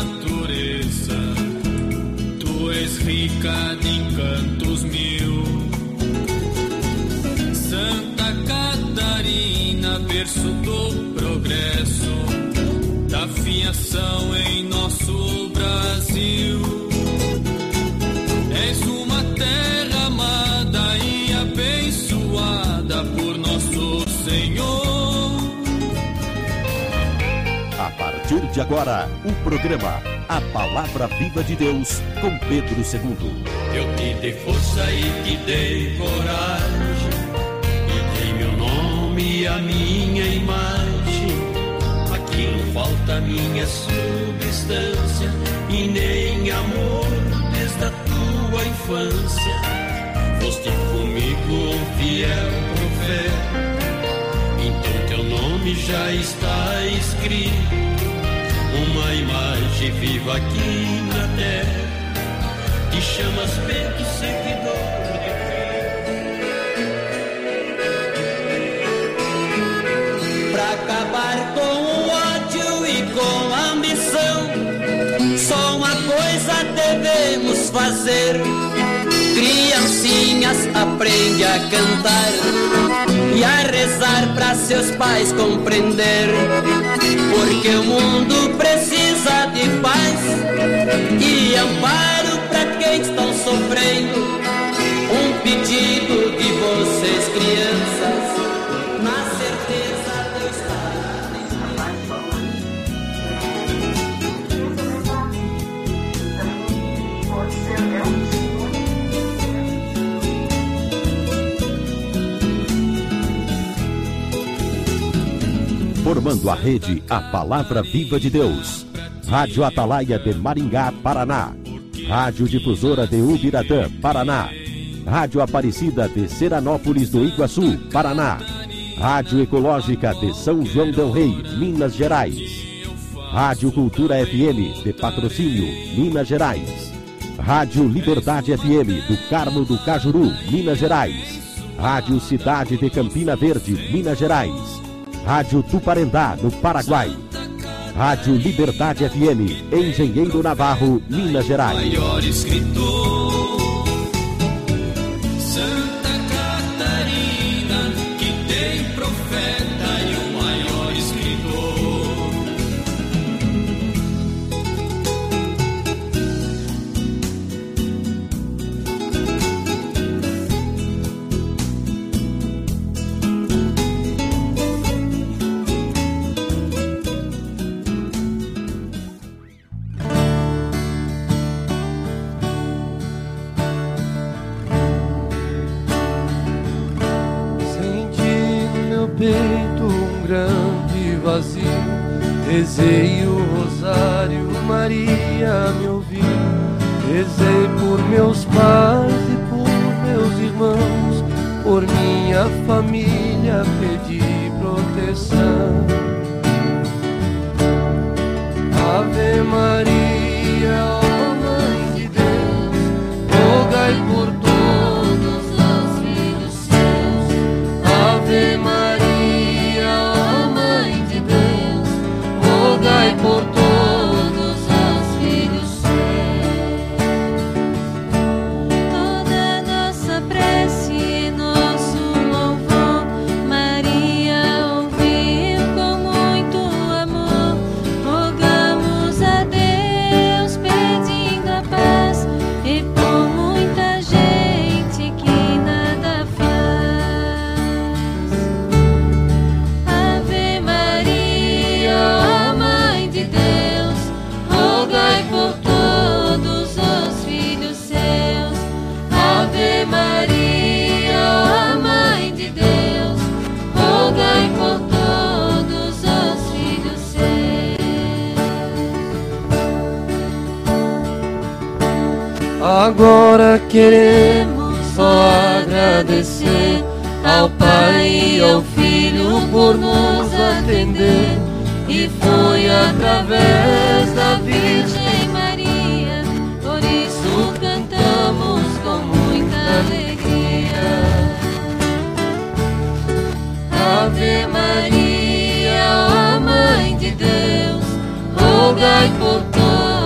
natureza, tu és rica de encantos mil. Santa Catarina, berço do progresso, da fiação em nosso Brasil. És uma terra amada e abençoada por nosso Senhor. A partir de agora, o programa A Palavra Viva de Deus, com Pedro II. Eu te dei força e te dei coragem, e dei meu nome e a minha imagem. Aqui não falta minha substância e nem amor desde a tua infância. Foste comigo um fiel profeta, então teu nome já está escrito, uma imagem viva aqui na terra. Te chamas Pedro, seguidor de Cristo. Pra acabar com o ódio e com a ambição, só uma coisa devemos fazer. Criancinhas, aprende a cantar e a rezar pra seus pais compreender, porque o mundo precisa de paz e amparo pra quem estão sofrendo. Um pedido de vocês, crianças, na certeza de eu estar. Formando a rede A Palavra Viva de Deus. Rádio Atalaia de Maringá, Paraná. Rádio Difusora de Ubiratã, Paraná. Rádio Aparecida de Seranópolis do Iguaçu, Paraná. Rádio Ecológica de São João del Rei, Minas Gerais. Rádio Cultura FM de Patrocínio, Minas Gerais. Rádio Liberdade FM do Carmo do Cajuru, Minas Gerais. Rádio Cidade de Campina Verde, Minas Gerais. Rádio Tuparendá, no Paraguai. Rádio Liberdade FM, Engenheiro Navarro, Minas Gerais. Maior escritor, Santa Catarina, que tem profeta e o maior escritor. Peito um grande vazio, rezei o rosário, Maria me ouviu. Rezei por meus pais e por meus irmãos, por minha família pedi proteção. Ave Maria, ó Mãe de Deus, rogai por todos os filhos seus. Ave Maria, rogai por todos os filhos seus. Toda nossa prece e nosso louvor, Maria ouviu com muito amor. Rogamos a Deus pedindo a paz, e por muita gente que nada faz. Ave Maria, ó Mãe de Deus, rogai por todos os filhos seus. Ave Maria, ó Mãe de Deus, rogai por todos os filhos seus. Agora queremos só agradecer ao Pai e ao Filho por nos atender. E foi através da Virgem Maria, por isso cantamos com muita alegria. Ave Maria, ó Mãe de Deus, rogai por todos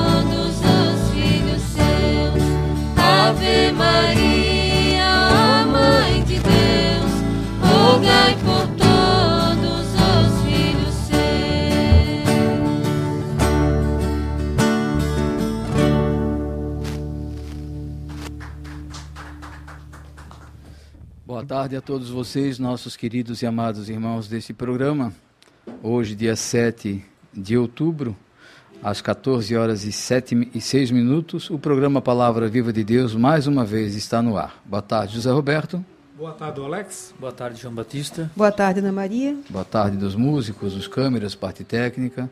Boa tarde a todos vocês, nossos queridos e amados irmãos deste programa. Hoje, dia 7 de outubro, às 14 horas e 6 minutos, o programa Palavra Viva de Deus, mais uma vez, está no ar. Boa tarde, José Roberto. Boa tarde, Alex. Boa tarde, João Batista. Boa tarde, Ana Maria. Boa tarde dos músicos, dos câmeras, parte técnica.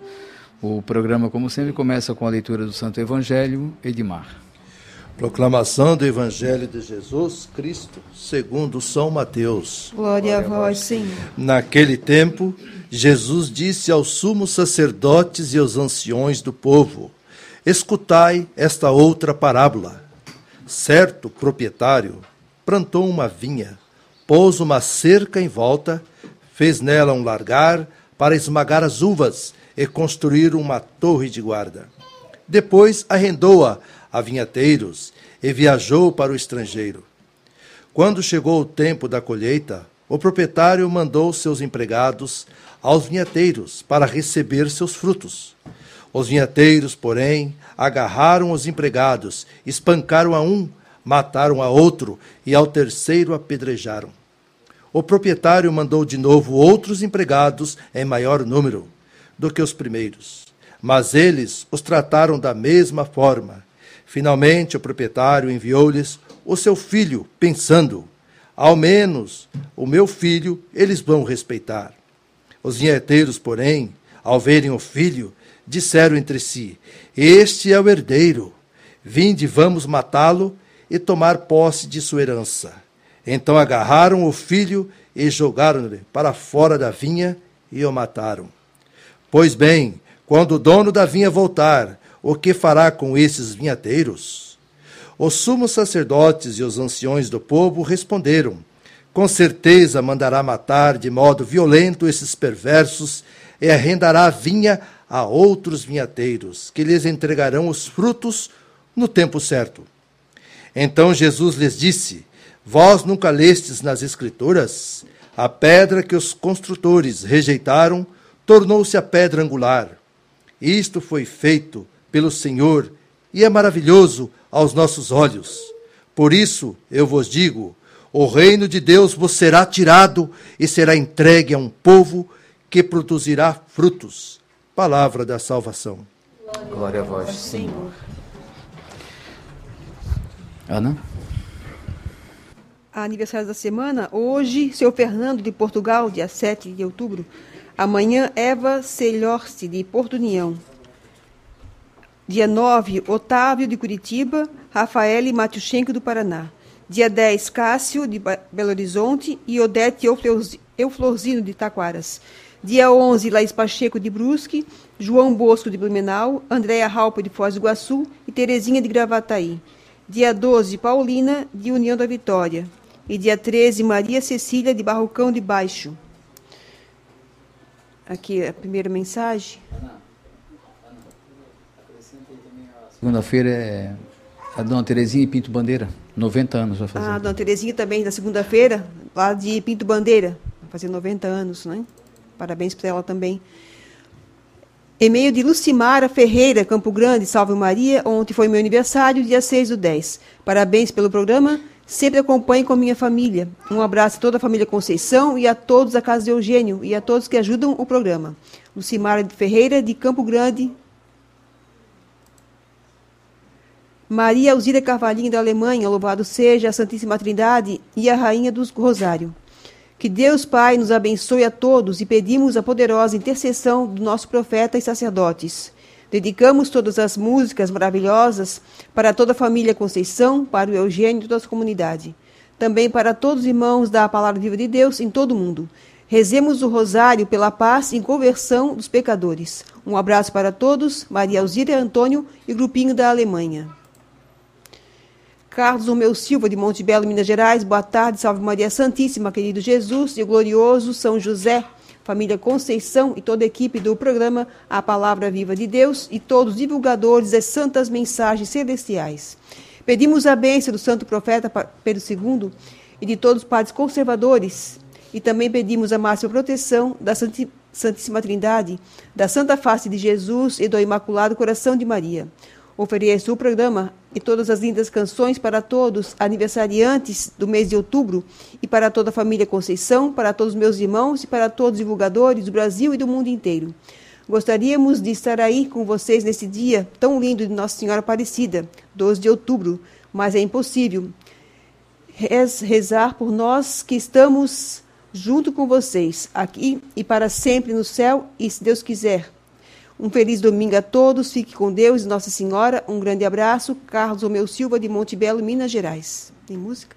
O programa, como sempre, começa com a leitura do Santo Evangelho. Edmar. Proclamação do Evangelho de Jesus Cristo, segundo São Mateus. Glória a vós, Senhor. Naquele tempo, Jesus disse aos sumos sacerdotes e aos anciões do povo: escutai esta outra parábola. Certo proprietário plantou uma vinha, pôs uma cerca em volta, fez nela um largar para esmagar as uvas e construir uma torre de guarda. Depois arrendou-a a vinhateiros e viajou para o estrangeiro. Quando chegou o tempo da colheita, o proprietário mandou seus empregados aos vinhateiros para receber seus frutos. Os vinhateiros, porém, agarraram os empregados, espancaram a um, mataram a outro e ao terceiro apedrejaram. O proprietário mandou de novo outros empregados em maior número do que os primeiros, mas eles os trataram da mesma forma. Finalmente, o proprietário enviou-lhes o seu filho, pensando: ao menos o meu filho eles vão respeitar. Os vinhateiros, porém, ao verem o filho, disseram entre si: este é o herdeiro. Vinde, vamos matá-lo e tomar posse de sua herança. Então agarraram o filho e jogaram-no para fora da vinha e o mataram. Pois bem, quando o dono da vinha voltar, o que fará com esses vinhateiros? Os sumos sacerdotes e os anciões do povo responderam: com certeza mandará matar de modo violento esses perversos e arrendará a vinha a outros vinhateiros, que lhes entregarão os frutos no tempo certo. Então Jesus lhes disse: vós nunca lestes nas Escrituras? A pedra que os construtores rejeitaram tornou-se a pedra angular. Isto foi feito pelo Senhor e é maravilhoso aos nossos olhos. Por isso eu vos digo: o reino de Deus vos será tirado e será entregue a um povo que produzirá frutos. Palavra da salvação. Glória a vós, Senhor. Ana? Aniversário da semana, hoje, seu Fernando de Portugal, dia 7 de outubro. Amanhã, Eva Celhorce, de Porto União. Dia 9, Otávio, de Curitiba, Rafael Matiuschenko, do Paraná. Dia 10, Cássio, de Belo Horizonte, e Odete Euflorzino, de Taquaras. Dia 11, Laís Pacheco, de Brusque, João Bosco, de Blumenau, Andréa Raupa, de Foz do Iguaçu e Terezinha, de Gravataí. Dia 12, Paulina, de União da Vitória. E dia 13, Maria Cecília, de Barrocão de Baixo. Aqui a primeira mensagem. Segunda-feira é a Dona Terezinha e Pinto Bandeira, 90 anos vai fazer. A Dona Terezinha também, na segunda-feira, lá de Pinto Bandeira, vai fazer 90 anos, né? Parabéns para ela também. E-mail de Lucimara Ferreira, Campo Grande, Salve Maria. Ontem foi meu aniversário, dia 6/10. Parabéns pelo programa, sempre acompanho com a minha família. Um abraço a toda a família Conceição e a todos da Casa de Eugênio e a todos que ajudam o programa. Lucimara Ferreira, de Campo Grande. Maria Alzira Carvalhinho, da Alemanha, louvado seja a Santíssima Trindade e a Rainha dos Rosário. Que Deus Pai nos abençoe a todos e pedimos a poderosa intercessão do nosso profeta e sacerdotes. Dedicamos todas as músicas maravilhosas para toda a família Conceição, para o Eugênio e toda a comunidade. Também para todos os irmãos da Palavra Viva de Deus em todo o mundo. Rezemos o rosário pela paz e conversão dos pecadores. Um abraço para todos. Maria Alzira Antônio e grupinho da Alemanha. Carlos Romeu Silva, de Monte Belo, Minas Gerais. Boa tarde, salve Maria Santíssima, querido Jesus e glorioso São José, família Conceição e toda a equipe do programa A Palavra Viva de Deus e todos os divulgadores das santas mensagens celestiais. Pedimos a bênção do santo profeta Pedro II e de todos os padres conservadores e também pedimos a máxima proteção da Santíssima Trindade, da Santa Face de Jesus e do Imaculado Coração de Maria. Ofereço o programa e todas as lindas canções para todos aniversariantes do mês de outubro e para toda a família Conceição, para todos os meus irmãos e para todos os divulgadores do Brasil e do mundo inteiro. Gostaríamos de estar aí com vocês nesse dia tão lindo de Nossa Senhora Aparecida, 12 de outubro, mas é impossível. Rezar por nós que estamos junto com vocês, aqui e para sempre no céu, e se Deus quiser. Um feliz domingo a todos, fique com Deus e Nossa Senhora. Um grande abraço. Carlos Romeu Silva, de Monte Belo, Minas Gerais. Tem música?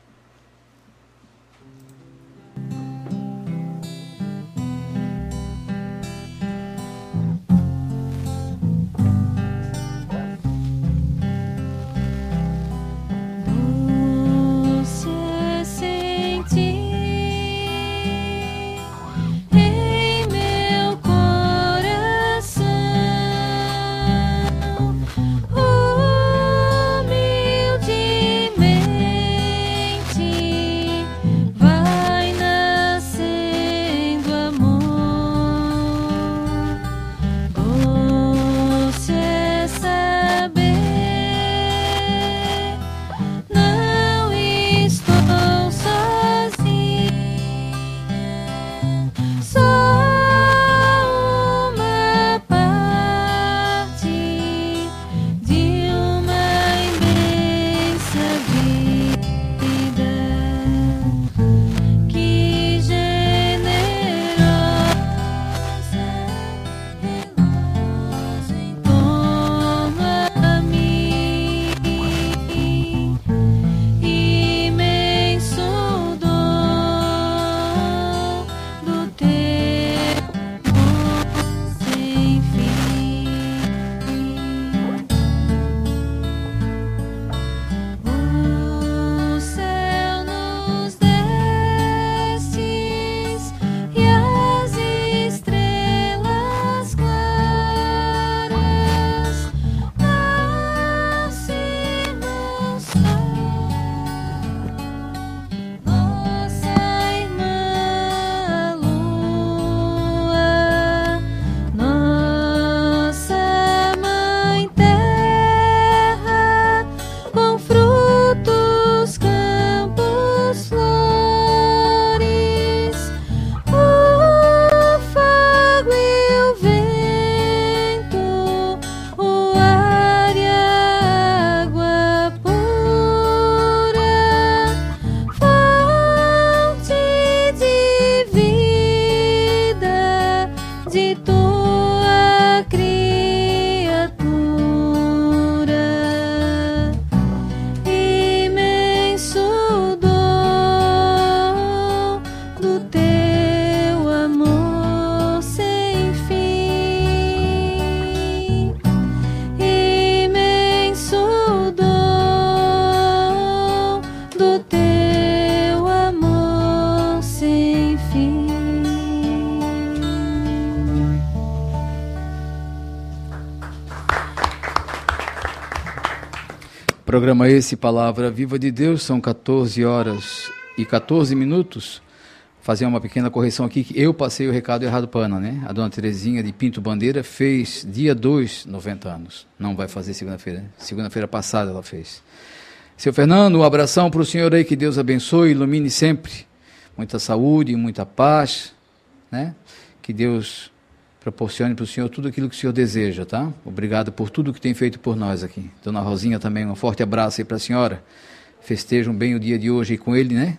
Programa esse, Palavra Viva de Deus, são 14 horas e 14 minutos. Fazer uma pequena correção aqui, que eu passei o recado errado para a Ana, né? A dona Terezinha de Pinto Bandeira fez dia 2, 90 anos. Não vai fazer segunda-feira, né? Segunda-feira passada ela fez. Seu Fernando, um abração para o senhor aí, que Deus abençoe, ilumine sempre. Muita saúde, muita paz, né? Que Deus proporcione para o senhor tudo aquilo que o senhor deseja, tá? Obrigado por tudo que tem feito por nós aqui. Dona Rosinha também, um forte abraço aí para a senhora. Festejam bem o dia de hoje aí com ele, né?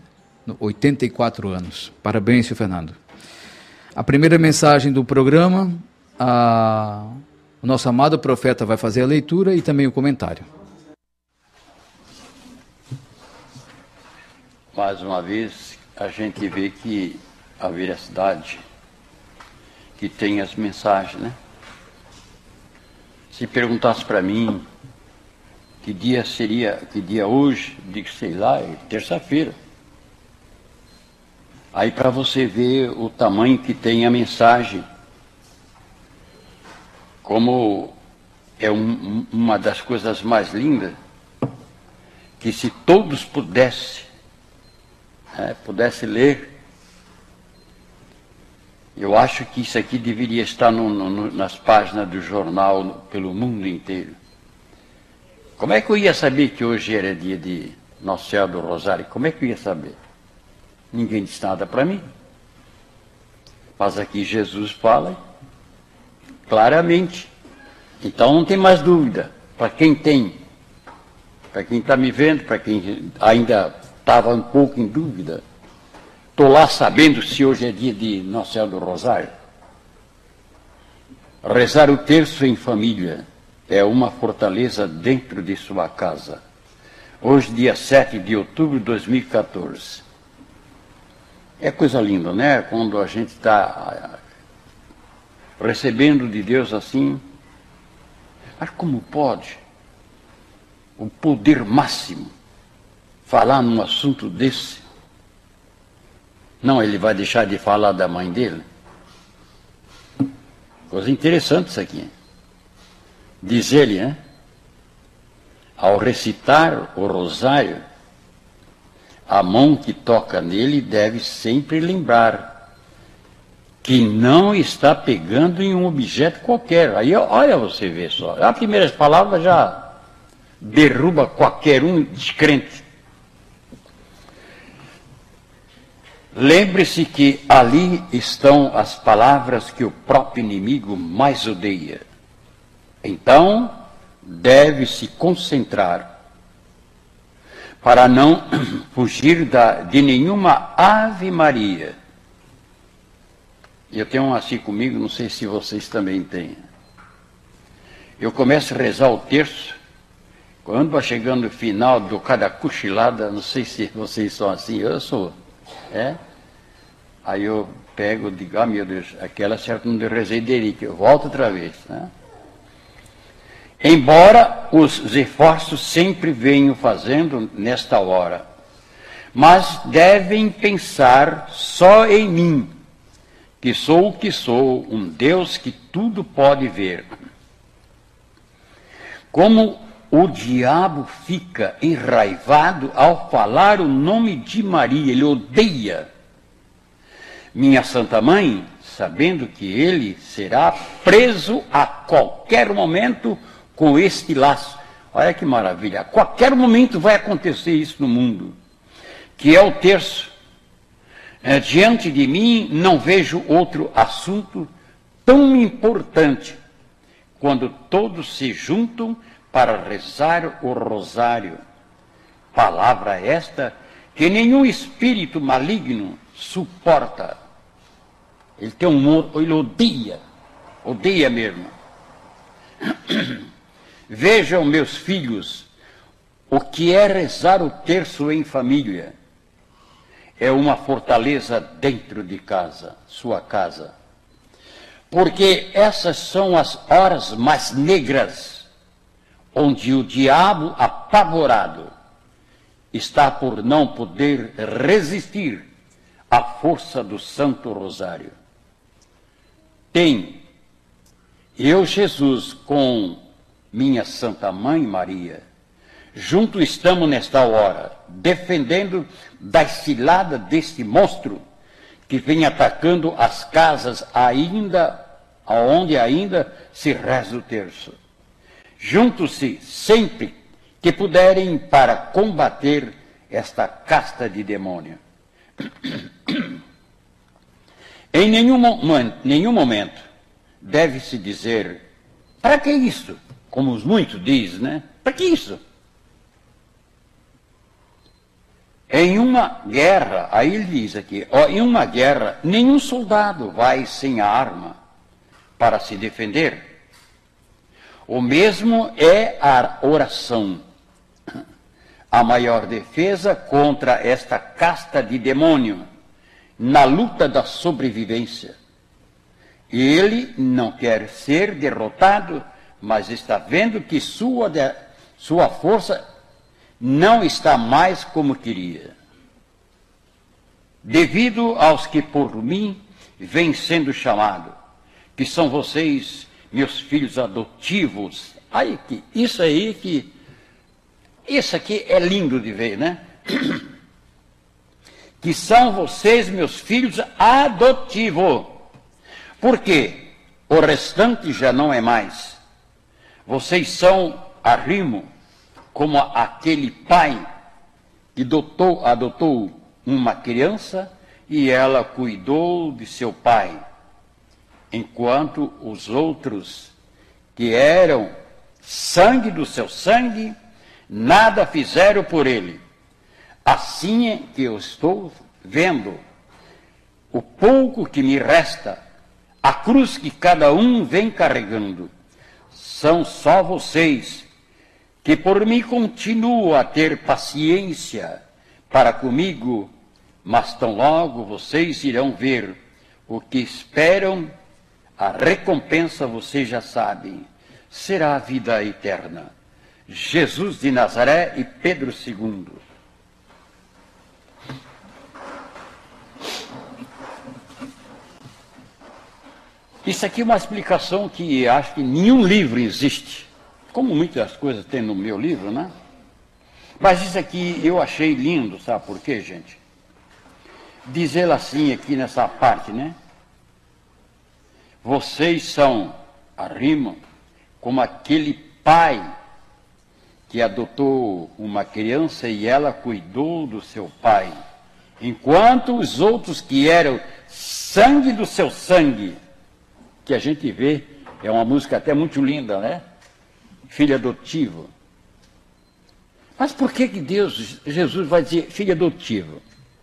84 anos. Parabéns, senhor Fernando. A primeira mensagem do programa, o nosso amado profeta vai fazer a leitura e também o comentário. Mais uma vez, a gente vê que a veracidade que tem as mensagens, né? Se perguntasse para mim que dia seria, que dia hoje, digo, sei lá, é terça-feira. Aí para você ver o tamanho que tem a mensagem, como é uma das coisas mais lindas, que se todos pudessem ler, eu acho que isso aqui deveria estar nas páginas do jornal pelo mundo inteiro. Como é que eu ia saber que hoje era dia de Nossa Senhora do Rosário? Como é que eu ia saber? Ninguém disse nada para mim. Mas aqui Jesus fala claramente. Então não tem mais dúvida. Para quem tem, para quem está me vendo, para quem ainda estava um pouco em dúvida, estou lá sabendo se hoje é dia de Nossa Senhora do Rosário. Rezar o terço em família é uma fortaleza dentro de sua casa. Hoje, dia 7 de outubro de 2014. É coisa linda, né? Quando a gente está recebendo de Deus assim. Mas como pode o poder máximo falar num assunto desse? Não, ele vai deixar de falar da mãe dele? Coisa interessante isso aqui. Diz ele, né? Ao recitar o rosário, a mão que toca nele deve sempre lembrar que não está pegando em um objeto qualquer. Aí, olha, você vê só. A primeira palavra já derruba qualquer um descrente. Lembre-se que ali estão as palavras que o próprio inimigo mais odeia. Então, deve se concentrar para não fugir de nenhuma Ave Maria. Eu tenho um assim comigo, não sei se vocês também têm. Eu começo a rezar o terço, quando vai chegando no final do cada cochilada, não sei se vocês são assim, eu sou. Aí eu pego e digo, meu Deus, aquela certa não rezei direito, eu volto outra vez. Né? Embora os esforços sempre venham fazendo nesta hora, mas devem pensar só em mim, que sou o que sou, um Deus que tudo pode ver. Como o diabo fica enraivado ao falar o nome de Maria, ele odeia minha Santa Mãe, sabendo que ele será preso a qualquer momento com este laço. Olha que maravilha, a qualquer momento vai acontecer isso no mundo, que é o terço. Diante de mim não vejo outro assunto tão importante quando todos se juntam para rezar o rosário. Palavra esta que nenhum espírito maligno suporta. Ele tem ele odeia mesmo. Vejam, meus filhos, o que é rezar o terço em família. É uma fortaleza dentro de casa, sua casa. Porque essas são as horas mais negras, onde o diabo apavorado está por não poder resistir à força do Santo Rosário. Tem eu, Jesus, com minha Santa Mãe Maria, juntos estamos nesta hora, defendendo das ciladas deste monstro que vem atacando as casas onde ainda se reza o terço. Juntos-se sempre que puderem para combater esta casta de demônio. Em nenhum momento deve-se dizer, para que isso? Como os muitos dizem, né? Para que isso? Em uma guerra, aí ele diz aqui, em uma guerra, nenhum soldado vai sem a arma para se defender. O mesmo é a oração, a maior defesa contra esta casta de demônio, na luta da sobrevivência. Ele não quer ser derrotado, mas está vendo que sua força não está mais como queria. Devido aos que por mim vêm sendo chamados, que são vocês, meus filhos adotivos. Isso aqui é lindo de ver, né? Que são vocês, meus filhos adotivos. Por quê? O restante já não é mais. Vocês são arrimo, como aquele pai que adotou uma criança e ela cuidou de seu pai, enquanto os outros, que eram sangue do seu sangue, nada fizeram por ele. Assim é que eu estou vendo o pouco que me resta, a cruz que cada um vem carregando. São só vocês que por mim continuam a ter paciência para comigo, mas tão logo vocês irão ver o que esperam, a recompensa vocês já sabem, será a vida eterna. Jesus de Nazaré e Pedro II. Isso aqui é uma explicação que acho que nenhum livro existe, como muitas coisas tem no meu livro, né? Mas isso aqui eu achei lindo, sabe por quê, gente? Diz ele assim aqui nessa parte, né? Vocês são, a rima, como aquele pai que adotou uma criança e ela cuidou do seu pai, enquanto os outros que eram sangue do seu sangue, que a gente vê, é uma música até muito linda, né? Filho adotivo. Mas por que Jesus vai dizer filho adotivo?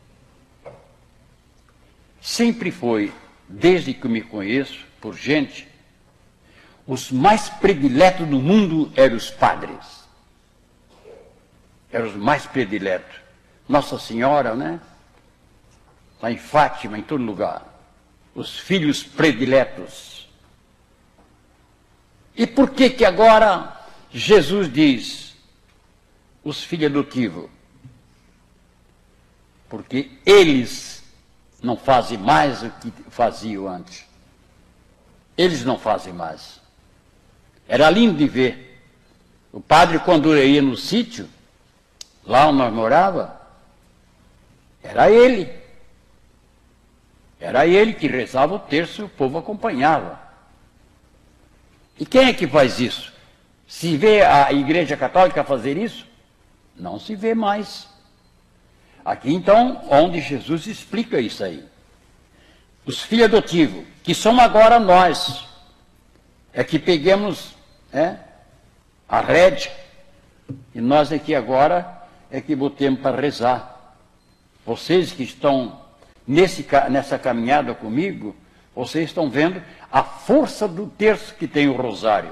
Sempre foi, desde que eu me conheço, por gente, os mais prediletos do mundo eram os padres. Eram os mais prediletos. Nossa Senhora, né? Lá em Fátima, em todo lugar. Os filhos prediletos. E por que agora Jesus diz os filhos adotivos? Porque eles não fazem mais o que faziam antes. Eles não fazem mais. Era lindo de ver. O padre, quando ia no sítio, lá onde nós morávamos, era ele. Era ele que rezava o terço e o povo acompanhava. E quem é que faz isso? Se vê a Igreja Católica fazer isso? Não se vê mais. Aqui então, onde Jesus explica isso aí. Os filhos adotivos, que são agora nós, é que peguemos a rédea, e nós aqui agora é que botemos para rezar. Vocês que estão nessa caminhada comigo, vocês estão vendo a força do terço que tem o rosário.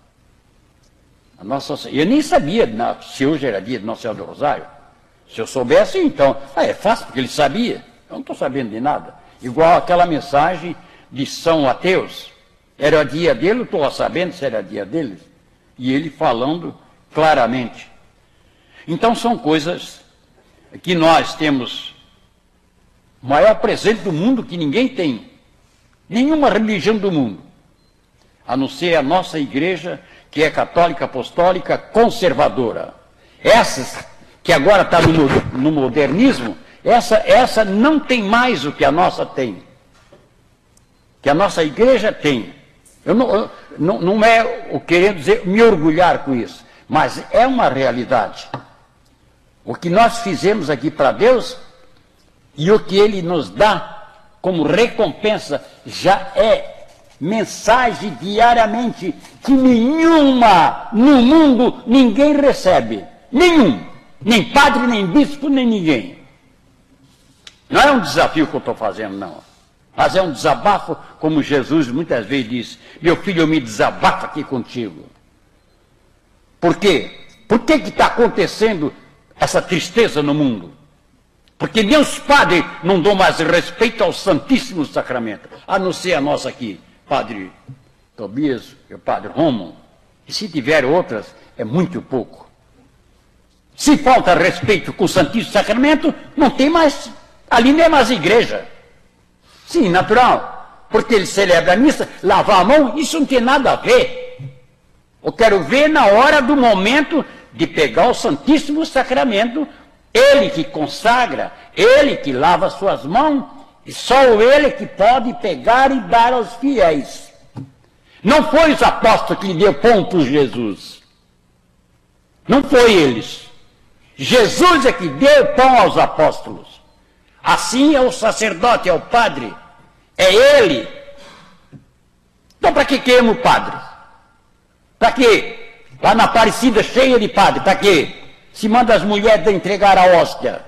Eu nem sabia se hoje era dia de Nossa Senhora do Rosário. Se eu soubesse, então, é fácil, porque ele sabia. Eu não estou sabendo de nada. Igual aquela mensagem de São Mateus. Era o dia dele, eu estou sabendo se era dia deles. E ele falando claramente. Então são coisas que nós temos o maior presente do mundo que ninguém tem. Nenhuma religião do mundo, a não ser a nossa igreja, que é católica, apostólica, conservadora. Essas que agora está no modernismo, essa não tem mais o que a nossa tem. Que a nossa igreja tem. Não é o querendo dizer, me orgulhar com isso, mas é uma realidade. O que nós fizemos aqui para Deus e o que Ele nos dá como recompensa já é mensagem diariamente que nenhuma no mundo ninguém recebe. Nenhum. Nem padre, nem bispo, nem ninguém. Não é um desafio que eu estou fazendo, não. Mas é um desabafo, como Jesus muitas vezes diz, meu filho, eu me desabafo aqui contigo. Por quê? Por que está acontecendo essa tristeza no mundo? Porque nem os padres não dão mais respeito ao Santíssimo Sacramento, a não ser a nossa aqui, Padre Tobias e o Padre Romo. E se tiver outras, é muito pouco. Se falta respeito com o Santíssimo Sacramento, não tem mais, ali não é mais igreja. Sim, natural, porque ele celebra a missa, lavar a mão, isso não tem nada a ver. Eu quero ver na hora do momento de pegar o Santíssimo Sacramento, ele que consagra, ele que lava suas mãos, e só ele que pode pegar e dar aos fiéis. Não foi os apóstolos que lhe deu pão para Jesus. Não foi eles. Jesus é que deu pão aos apóstolos. Assim é o sacerdote, é o padre. É ele. Então para que queremos padre? Para quê? Lá na Aparecida cheia de padre. Para quê? Se manda as mulheres entregar a hóstia.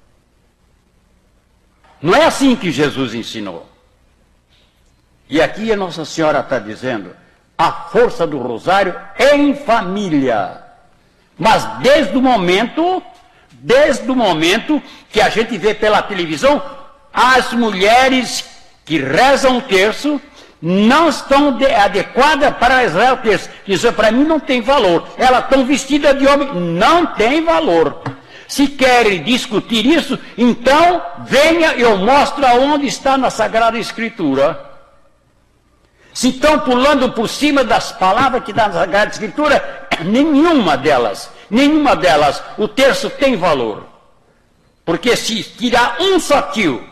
Não é assim que Jesus ensinou. E aqui a Nossa Senhora está dizendo, a força do rosário em família. Mas desde o momento que a gente vê pela televisão, as mulheres que rezam o terço não estão adequadas para rezar o terço. Isso para mim não tem valor. Elas estão vestidas de homem, não tem valor. Se querem discutir isso, então venha e eu mostro aonde está na Sagrada Escritura. Se estão pulando por cima das palavras que dá na Sagrada Escritura, nenhuma delas, o terço tem valor. Porque se tirar um só tio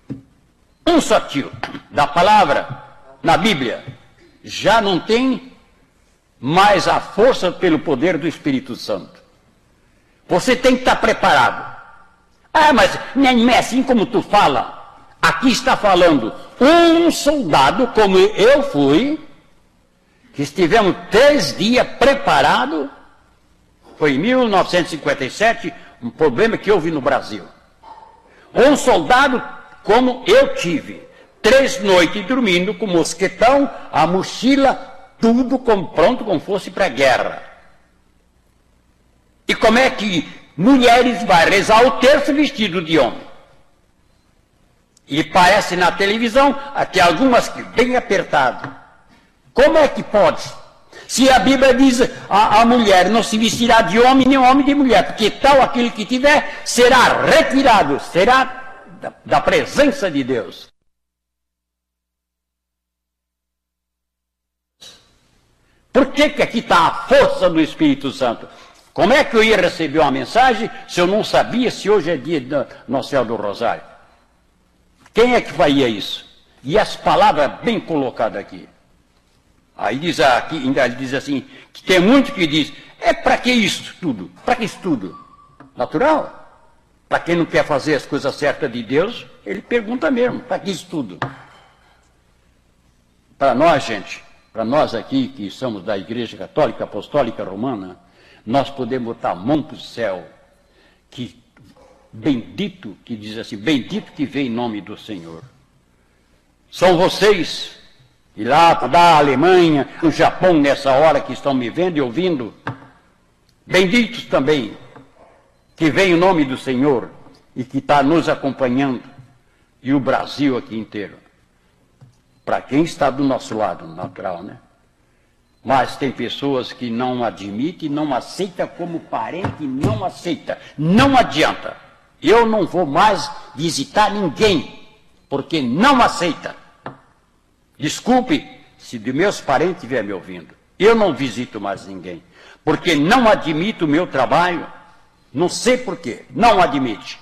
da palavra na Bíblia, já não tem mais a força pelo poder do Espírito Santo. Você tem que estar preparado. Ah, mas não é assim como tu fala. Aqui está falando um soldado, como eu fui, que estivemos 3 dias preparados. Foi em 1957, um problema que houve no Brasil. Um soldado, como eu tive, 3 noites dormindo com mosquetão, a mochila, tudo pronto como fosse para a guerra. E como é que mulheres vão rezar o terço vestido de homem? E parece na televisão até algumas que bem apertado. Como é que pode? Se a Bíblia diz a mulher não se vestirá de homem nem homem de mulher, porque tal aquele que tiver será retirado, será da presença de Deus. Por que aqui está a força do Espírito Santo? Como é que eu ia receber uma mensagem se eu não sabia se hoje é dia da Nossa Senhora do Rosário? Quem é que faria isso? E as palavras bem colocadas aqui. Aí diz aqui, ainda diz assim, que tem muito que diz, para que isso tudo? Para que isso tudo? Natural. Para quem não quer fazer as coisas certas de Deus, ele pergunta mesmo, para que isso tudo? Para nós, gente, para nós aqui que somos da Igreja Católica Apostólica Romana, nós podemos botar a mão para o céu, que bendito, que diz assim, bendito que vem em nome do Senhor. São vocês, e lá da Alemanha, no Japão, nessa hora que estão me vendo e ouvindo, benditos também, que vem em nome do Senhor e que está nos acompanhando, e o Brasil aqui inteiro. Para quem está do nosso lado, natural, né? Mas tem pessoas que não admitem, não aceitam como parente, não aceita. Não adianta. Eu não vou mais visitar ninguém, porque não aceita. Desculpe se de meus parentes estiver me ouvindo. Eu não visito mais ninguém, porque não admito o meu trabalho. Não sei por quê, não admite.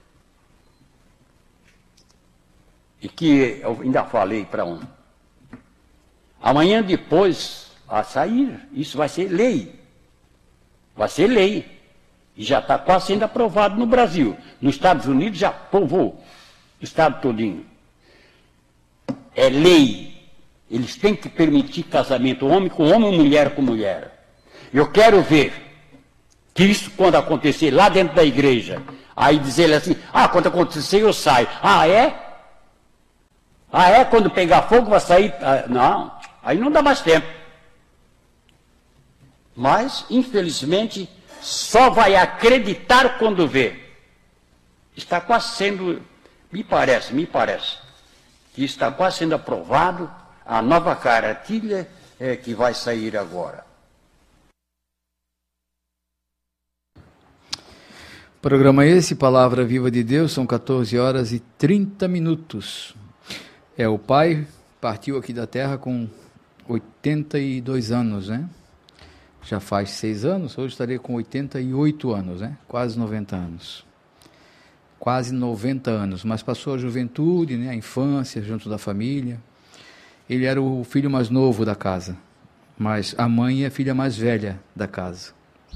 E que eu ainda falei para um. Amanhã depois... a sair, isso vai ser lei. Vai ser lei. E já está quase sendo aprovado no Brasil. Nos Estados Unidos já aprovou. O Estado todinho. É lei. Eles têm que permitir casamento homem com homem ou mulher com mulher. Eu quero ver que isso, quando acontecer lá dentro da igreja, aí dizer ele assim, quando acontecer eu saio. É? Quando pegar fogo vai sair? Não, aí não dá mais tempo. Mas, infelizmente, só vai acreditar quando vê. Está quase sendo, me parece, que está quase sendo aprovado a nova cartilha que vai sair agora. Programa esse, Palavra Viva de Deus, são 14h30. O pai partiu aqui da terra com 82 anos, né? Já faz 6 anos, hoje estarei com 88 anos, né? Quase 90 anos. Quase 90 anos, mas passou a juventude, né? A infância, junto da família. Ele era o filho mais novo da casa, mas a mãe é a filha mais velha da casa.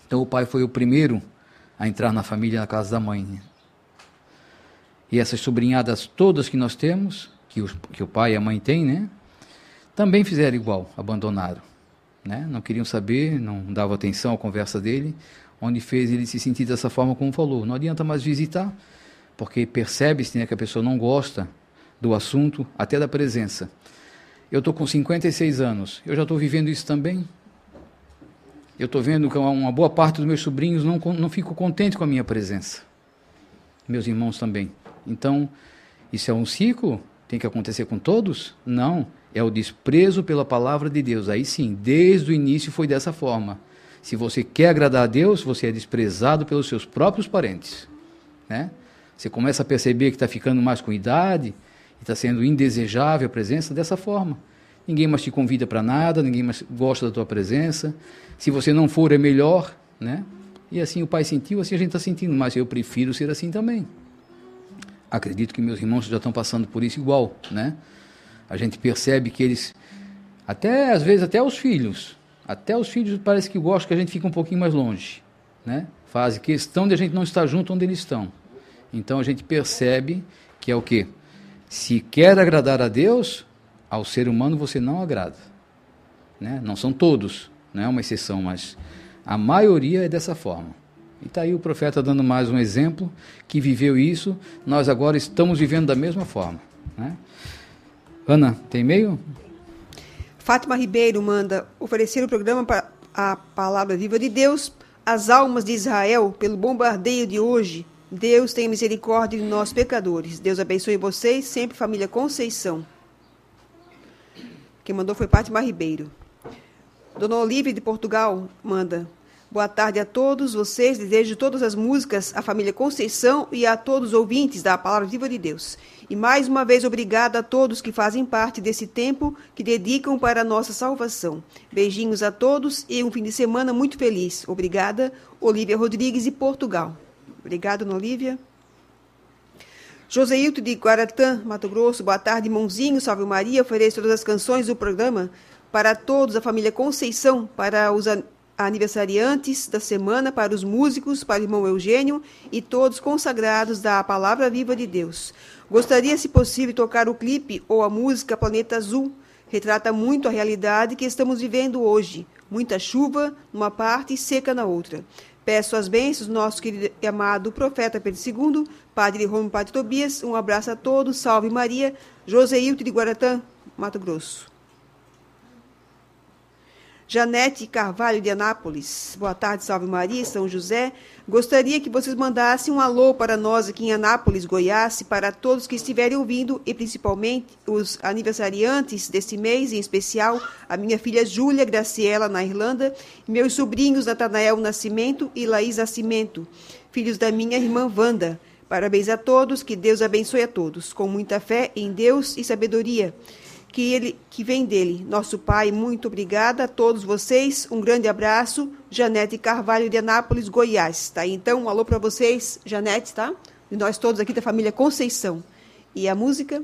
Então o pai foi o primeiro a entrar na família, na casa da mãe, né? E essas sobrinhadas todas que nós temos, que o pai e a mãe têm, né? Também fizeram igual, abandonaram, né? Não queriam saber, não davam atenção à conversa dele, onde fez ele se sentir dessa forma como falou. Não adianta mais visitar, porque percebe-se, né, que a pessoa não gosta do assunto, até da presença. Eu estou com 56 anos, eu já estou vivendo isso também. Eu estou vendo que uma boa parte dos meus sobrinhos não ficam contentes com a minha presença. Meus irmãos também. Então, isso é um ciclo? Tem que acontecer com todos? Não. É o desprezo pela palavra de Deus. Aí sim, desde o início foi dessa forma. Se você quer agradar a Deus, você é desprezado pelos seus próprios parentes, né? Você começa a perceber que está ficando mais com idade, e está sendo indesejável a presença dessa forma. Ninguém mais te convida para nada, ninguém mais gosta da tua presença. Se você não for, é melhor, né? E assim o pai sentiu, assim a gente está sentindo, mas eu prefiro ser assim também. Acredito que meus irmãos já estão passando por isso igual, né? A gente percebe que eles, até às vezes até os filhos parece que gostam que a gente fique um pouquinho mais longe, né? Fazem questão de a gente não estar junto onde eles estão. Então a gente percebe que é o quê? Se quer agradar a Deus, ao ser humano você não agrada, né? Não são todos, não é uma exceção, mas a maioria é dessa forma. E está aí o profeta dando mais um exemplo, que viveu isso, nós agora estamos vivendo da mesma forma, né? Ana, tem e-mail? Fátima Ribeiro manda oferecer o programa para a Palavra Viva de Deus, as almas de Israel, pelo bombardeio de hoje. Deus tenha misericórdia de nós pecadores. Deus abençoe vocês, sempre família Conceição. Quem mandou foi Fátima Ribeiro. Dona Olívia de Portugal manda: boa tarde a todos vocês, desejo todas as músicas à família Conceição e a todos os ouvintes da Palavra Viva de Deus. E mais uma vez, obrigada a todos que fazem parte desse tempo que dedicam para a nossa salvação. Beijinhos a todos e um fim de semana muito feliz. Obrigada, Olívia Rodrigues de Portugal. Obrigada, Dona Olívia. Joseilton de Guaratã, Mato Grosso, boa tarde, irmãozinho, salve Maria, ofereço todas as canções do programa para todos, a família Conceição, para os aniversariantes da semana, para os músicos, para o irmão Eugênio e todos consagrados da Palavra Viva de Deus. Gostaria, se possível, tocar o clipe ou a música Planeta Azul. Retrata muito a realidade que estamos vivendo hoje. Muita chuva numa parte e seca na outra. Peço as bênçãos do nosso querido e amado profeta Pedro II, Padre Rômulo, Padre Tobias. Um abraço a todos. Salve Maria. Joseilton de Guaratã, Mato Grosso. Janete Carvalho de Anápolis. Boa tarde, salve Maria, São José. Gostaria que vocês mandassem um alô para nós aqui em Anápolis, Goiás, para todos que estiverem ouvindo e principalmente os aniversariantes desse mês, em especial a minha filha Júlia Graciela, na Irlanda, e meus sobrinhos Natanael Nascimento e Laís Nascimento, filhos da minha irmã Wanda. Parabéns a todos, que Deus abençoe a todos, com muita fé em Deus e sabedoria que vem dele. Nosso Pai, muito obrigada a todos vocês. Um grande abraço. Janete Carvalho de Anápolis, Goiás. Tá? Então, um alô para vocês, Janete, tá? E nós todos aqui da família Conceição. E a música?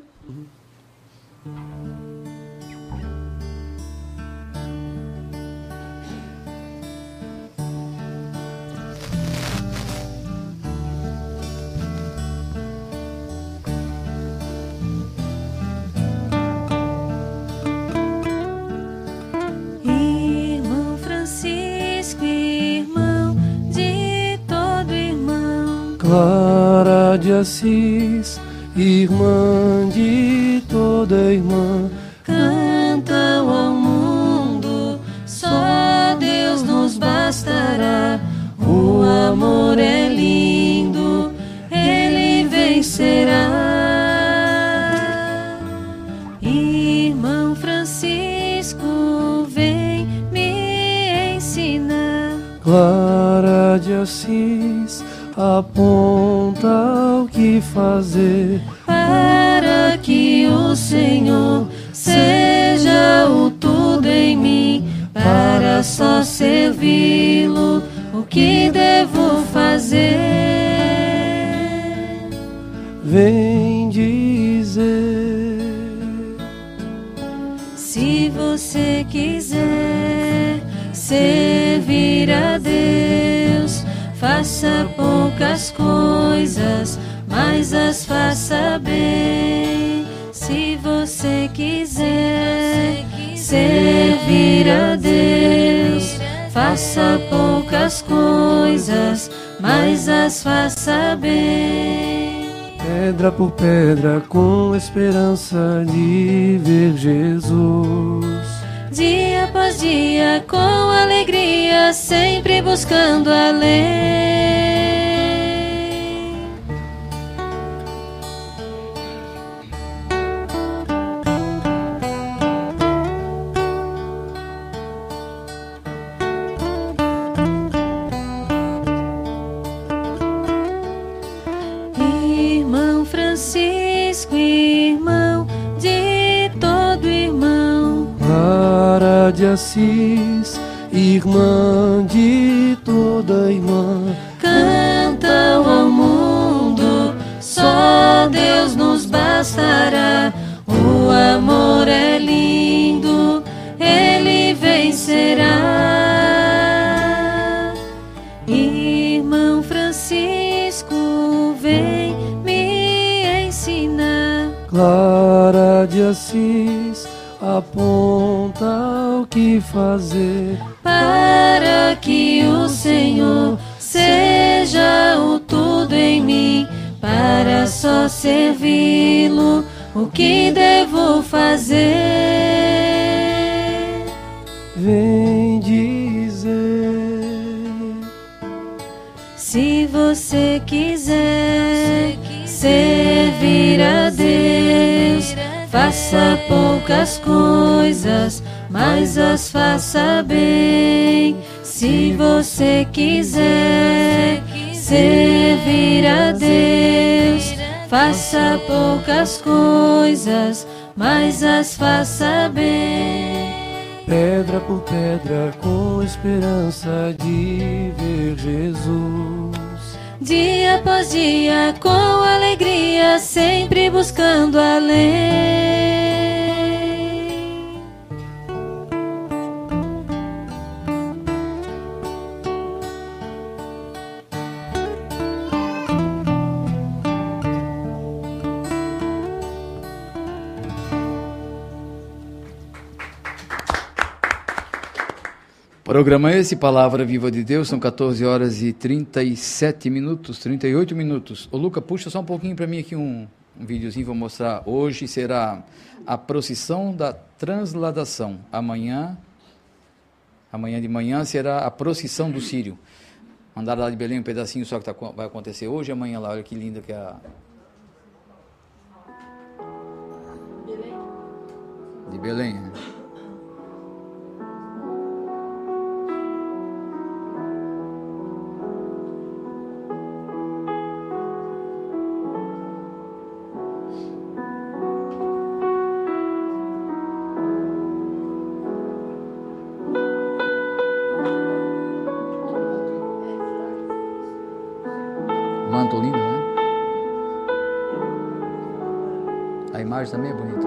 Clara de Assis, irmã de toda irmã, cantam ao mundo, só Deus nos bastará. O amor é lindo, ele vencerá. Irmão Francisco, vem me ensinar. Clara de Assis, aponta o que fazer para que o Senhor seja o tudo em mim, para só servi-lo. O que devo fazer? Vem dizer. Se você quiser servir a Deus, faça poucas coisas, mas as faça bem. Se você quiser servir a Deus, faça poucas coisas, mas as faça bem. Pedra por pedra, com esperança de ver Jesus. Dia após dia, com alegria, sempre buscando além. Irmão Francisco, irmão de todo irmão, Clara de Assis, irmã de toda irmã, cantam ao mundo, só Deus nos bastará. O amor é lindo, ele vencerá. Irmão Francisco, vem me ensinar. Clara de Assis, aponta o que fazer, Para que o Senhor seja o tudo em mim, para só servi-lo, o que devo fazer? vem dizer. Se você quiser servir a Deus, faça poucas coisas, mas as faça bem. Se você quiser servir a Deus, faça poucas coisas, mas as faça bem. Pedra por pedra, com esperança de ver Jesus. Dia após dia, com alegria, sempre buscando além. Programa esse, Palavra Viva de Deus, são 14 horas e 37 minutos, 38 minutos. Ô Luca, puxa só um pouquinho para mim aqui um videozinho, vou mostrar. Hoje será a procissão da transladação. Amanhã de manhã será a procissão do Círio. Mandaram lá de Belém um pedacinho só que vai acontecer hoje e amanhã lá. Olha que linda que é a... De Belém, né? Manto lindo, né? A imagem também é bonita.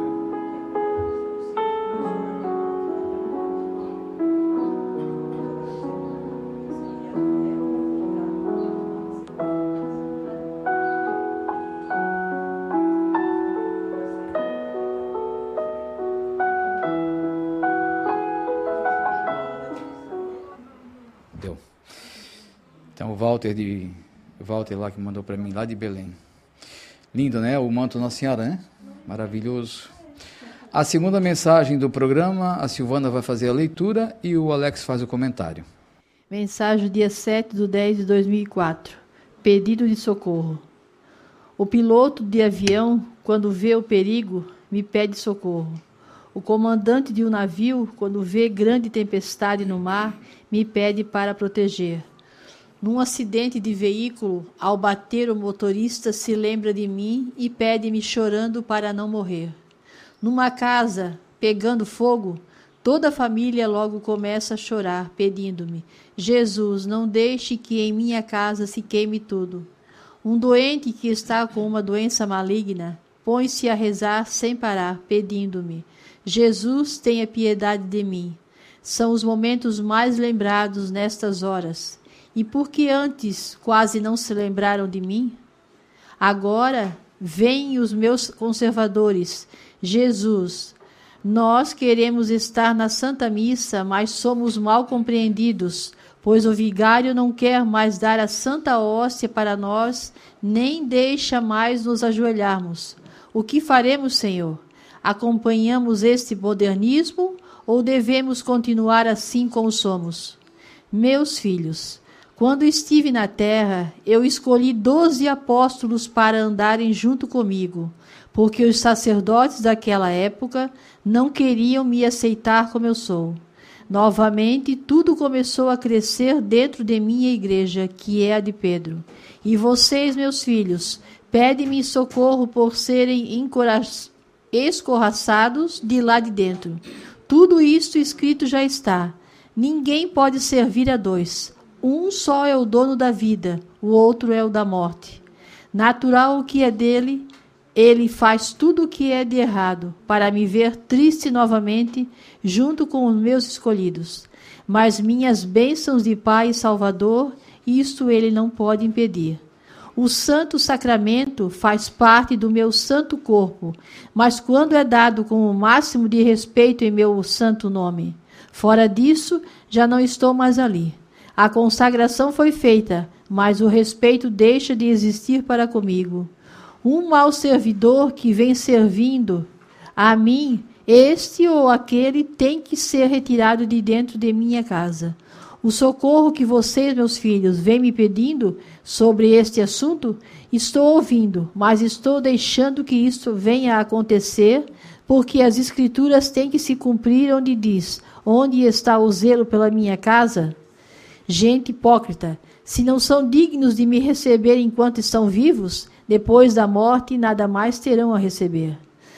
Deu. Então o Walter lá que mandou para mim, lá de Belém. Lindo, né? O manto Nossa Senhora, né? Maravilhoso. A segunda mensagem do programa, a Silvana vai fazer a leitura e o Alex faz o comentário. Mensagem dia 7/10/2004. Pedido de socorro. O piloto de avião, quando vê o perigo, me pede socorro. O comandante de um navio, quando vê grande tempestade no mar, me pede para proteger. Num acidente de veículo, ao bater o motorista se lembra de mim e pede-me chorando para não morrer. Numa casa, pegando fogo, toda a família logo começa a chorar, pedindo-me: Jesus, não deixe que em minha casa se queime tudo. Um doente que está com uma doença maligna põe-se a rezar sem parar, pedindo-me: Jesus, tenha piedade de mim. São os momentos mais lembrados nestas horas. E por que antes quase não se lembraram de mim? Agora vêm os meus conservadores. Jesus, nós queremos estar na Santa Missa, mas somos mal compreendidos, pois o vigário não quer mais dar a Santa Hóstia para nós, nem deixa mais nos ajoelharmos. O que faremos, Senhor? Acompanhamos este modernismo ou devemos continuar assim como somos? Meus filhos, quando estive na terra, eu escolhi 12 apóstolos para andarem junto comigo, porque os sacerdotes daquela época não queriam me aceitar como eu sou. Novamente, tudo começou a crescer dentro de minha igreja, que é a de Pedro. E vocês, meus filhos, pedem-me socorro por serem escorraçados de lá de dentro. Tudo isto escrito já está. Ninguém pode servir a dois. Um só é o dono da vida, o outro é o da morte. Natural o que é dele, ele faz tudo o que é de errado, para me ver triste novamente, junto com os meus escolhidos. Mas minhas bênçãos de Pai e Salvador, isto ele não pode impedir. O santo sacramento faz parte do meu santo corpo, mas quando é dado com o máximo de respeito em meu santo nome. Fora disso, já não estou mais ali. A consagração foi feita, mas o respeito deixa de existir para comigo. Um mau servidor que vem servindo a mim, este ou aquele, tem que ser retirado de dentro de minha casa. O socorro que vocês, meus filhos, vêm me pedindo sobre este assunto, estou ouvindo, mas estou deixando que isto venha a acontecer, porque as Escrituras têm que se cumprir onde diz: onde está o zelo pela minha casa? Gente hipócrita, se não são dignos de me receber enquanto estão vivos, depois da morte nada mais terão a receber.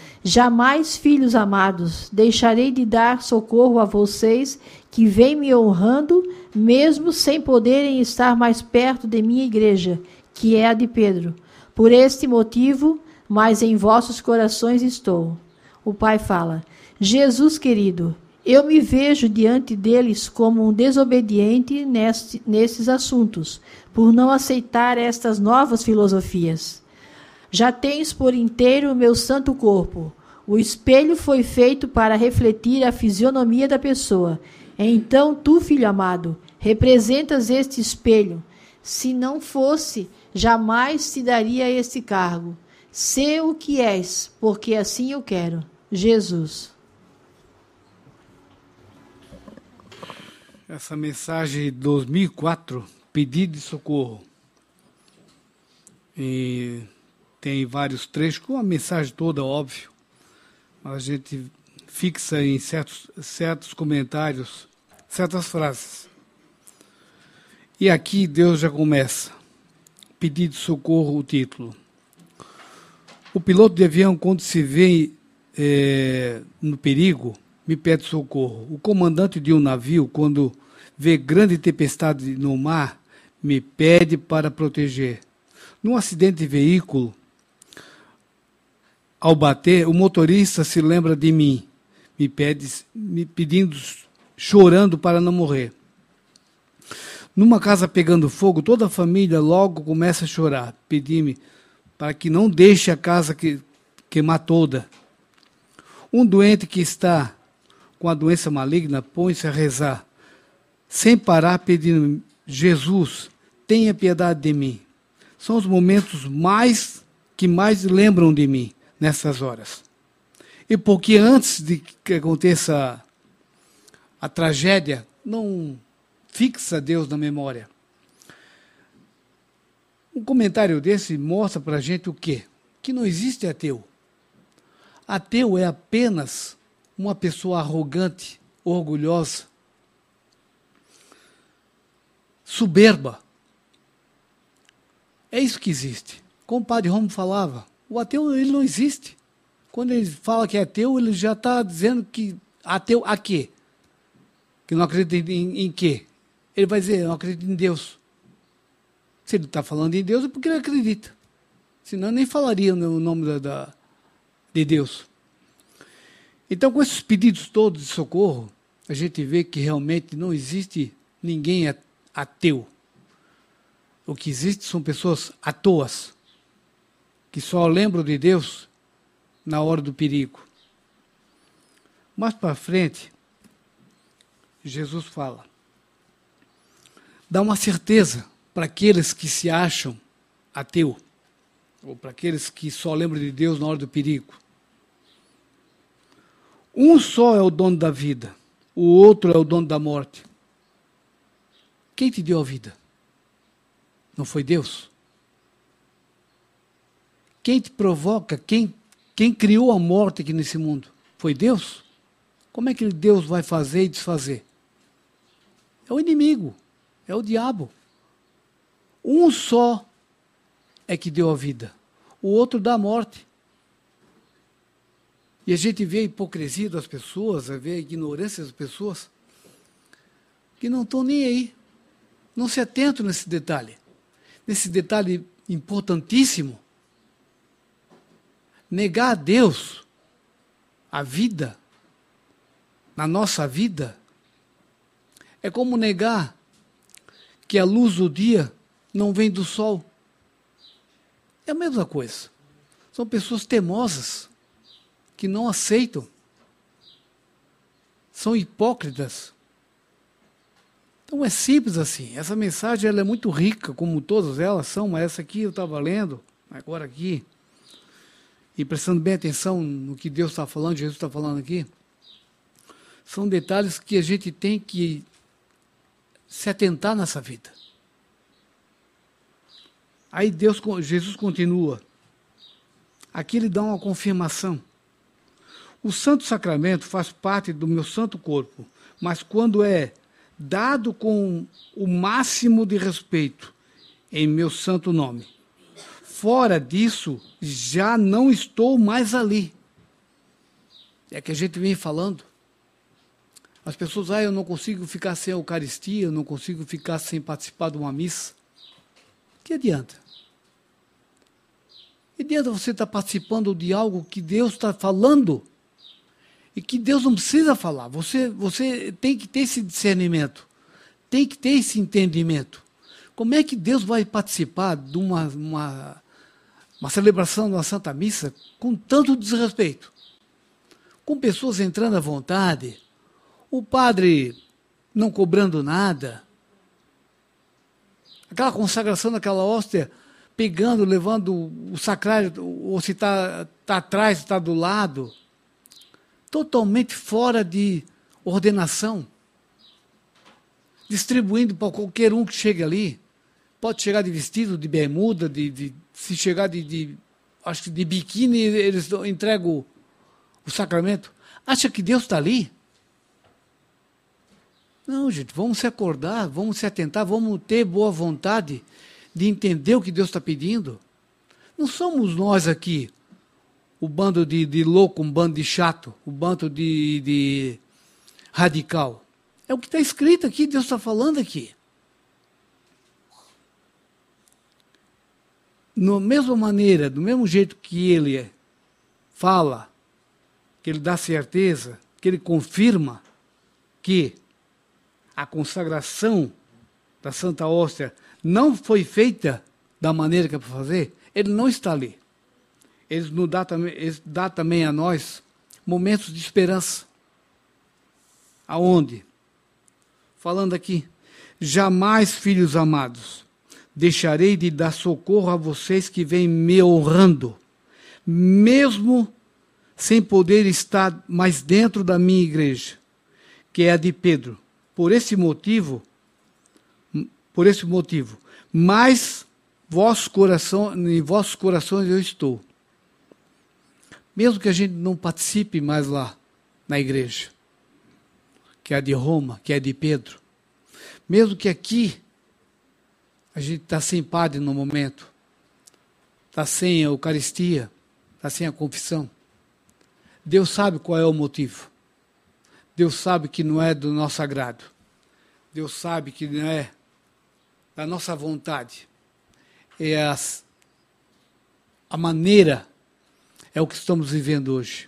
Jamais, filhos amados, deixarei de dar socorro a vocês que vêm me honrando, mesmo sem poderem estar mais perto de minha igreja, que é a de Pedro. Por este motivo, mas em vossos corações estou. O Pai fala: Jesus querido, eu me vejo diante deles como um desobediente nesses assuntos, por não aceitar estas novas filosofias. Já tens por inteiro o meu santo corpo. O espelho foi feito para refletir a fisionomia da pessoa. Então tu, filho amado, representas este espelho. Se não fosse, jamais te daria este cargo. Sê o que és, porque assim eu quero. Jesus. Essa mensagem de 2004, pedido de socorro. E tem vários trechos, com a mensagem toda, óbvio. Mas a gente fixa em certos comentários, certas frases. E aqui Deus já começa. Pedido de socorro, o título. O piloto de avião, quando se vê no perigo, me pede socorro. O comandante de um navio, quando vê grande tempestade no mar, me pede para proteger. Num acidente de veículo, ao bater, o motorista se lembra de mim, me pedindo, chorando para não morrer. Numa casa pegando fogo, toda a família logo começa a chorar, pedindo-me para que não deixe a casa queimar toda. Um doente que está com a doença maligna põe-se a rezar, sem parar, pedindo: Jesus, tenha piedade de mim. São os momentos que mais lembram de mim nessas horas. E porque antes de que aconteça a tragédia, não fixa Deus na memória. Um comentário desse mostra para a gente o quê? Que não existe ateu. Ateu é apenas uma pessoa arrogante, orgulhosa, soberba. É isso que existe. Como o padre Romo falava, o ateu ele não existe. Quando ele fala que é ateu, ele já está dizendo que ateu a quê? Que não acredita em quê? Ele vai dizer, eu não acredito em Deus. Se ele está falando em Deus, é porque ele acredita. Senão nem falaria o nome de Deus. Então, com esses pedidos todos de socorro, a gente vê que realmente não existe ninguém ateu. O que existe são pessoas à toa, que só lembram de Deus na hora do perigo. Mais para frente, Jesus fala, dá uma certeza para aqueles que se acham ateu, ou para aqueles que só lembram de Deus na hora do perigo. Um só é o dono da vida, o outro é o dono da morte. Quem te deu a vida? Não foi Deus? Quem te provoca, quem criou a morte aqui nesse mundo? Foi Deus? Como é que Deus vai fazer e desfazer? É o inimigo, é o diabo. Um só é que deu a vida, o outro dá a morte. E a gente vê a hipocrisia das pessoas, vê a ignorância das pessoas, que não estão nem aí, não se atentam nesse detalhe importantíssimo. Negar a Deus a vida, na nossa vida, é como negar que a luz do dia não vem do sol. É a mesma coisa. São pessoas teimosas, que não aceitam. São hipócritas. Então é simples assim. Essa mensagem ela é muito rica, como todas elas são, mas essa aqui eu estava lendo, agora aqui, e prestando bem atenção no que Deus está falando, Jesus está falando aqui, são detalhes que a gente tem que se atentar nessa vida. Aí Jesus continua. Aqui ele dá uma confirmação. O Santo Sacramento faz parte do meu santo corpo, mas quando é dado com o máximo de respeito em meu santo nome, fora disso, já não estou mais ali. É que a gente vem falando. As pessoas, eu não consigo ficar sem a Eucaristia, eu não consigo ficar sem participar de uma missa. Que adianta? Que adianta você estar participando de algo que Deus está falando e que Deus não precisa falar? Você tem que ter esse discernimento, tem que ter esse entendimento. Como é que Deus vai participar de uma celebração de uma Santa Missa com tanto desrespeito? Com pessoas entrando à vontade, o padre não cobrando nada, aquela consagração daquela hóstia, pegando, levando o sacrário, ou se está atrás, está do lado, totalmente fora de ordenação, distribuindo para qualquer um que chegue ali. Pode chegar de vestido, de bermuda, se chegar acho que de biquíni, eles entregam o sacramento. Acha que Deus está ali? Não, gente, vamos se acordar, vamos se atentar, vamos ter boa vontade de entender o que Deus está pedindo. Não somos nós aqui, o bando de louco, um bando de chato, o bando de radical. É o que está escrito aqui, Deus está falando aqui. Da mesma maneira, do mesmo jeito que ele fala, que ele dá certeza, que ele confirma que a consagração da Santa Hóstia não foi feita da maneira que é para fazer, ele não está ali. Ele dá também a nós momentos de esperança. Aonde? Falando aqui, jamais, filhos amados, deixarei de dar socorro a vocês que vêm me honrando, mesmo sem poder estar mais dentro da minha igreja, que é a de Pedro. Por esse motivo, mas em vossos corações eu estou. Mesmo que a gente não participe mais lá na igreja, que é a de Roma, que é a de Pedro, mesmo que aqui a gente está sem padre no momento, está sem a Eucaristia, está sem a confissão, Deus sabe qual é o motivo. Deus sabe que não é do nosso agrado. Deus sabe que não é da nossa vontade. É a maneira, é o que estamos vivendo hoje.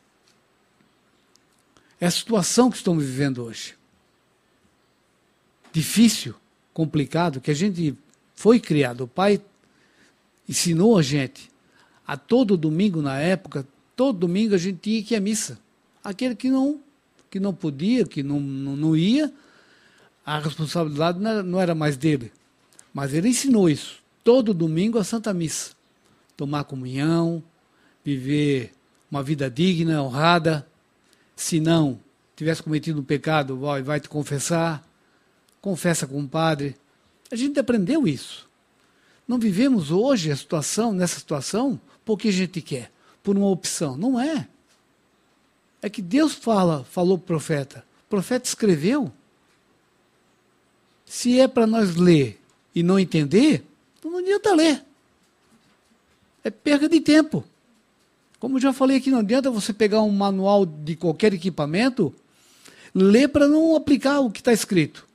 É a situação que estamos vivendo hoje. Difícil, complicado, que a gente foi criado. O pai ensinou a gente. A todo domingo, na época, todo domingo a gente tinha que ir à missa. Aquele que não podia, que não ia, a responsabilidade não era mais dele. Mas ele ensinou isso. Todo domingo a Santa Missa. Tomar comunhão, viver uma vida digna, honrada. Se não tivesse cometido um pecado, vai te confessar. Confessa com o padre. A gente aprendeu isso. Não vivemos hoje nessa situação porque a gente quer, por uma opção. Não é. É que Deus falou para o profeta. O profeta escreveu. Se é para nós ler e não entender, então não adianta ler. É perda de tempo. Como eu já falei aqui, não adianta você pegar um manual de qualquer equipamento, ler para não aplicar o que está escrito.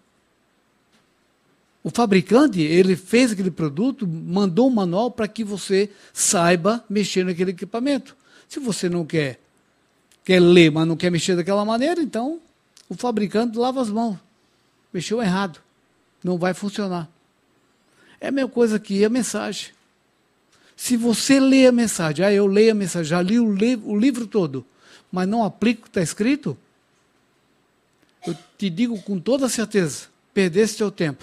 O fabricante, ele fez aquele produto, mandou um manual para que você saiba mexer naquele equipamento. Se você não quer ler, mas não quer mexer daquela maneira, então o fabricante lava as mãos. Mexeu errado. Não vai funcionar. É a mesma coisa que a mensagem. Se você lê a mensagem, eu leio a mensagem, já li o livro todo, mas não aplico o que está escrito, eu te digo com toda certeza, perdeste seu tempo.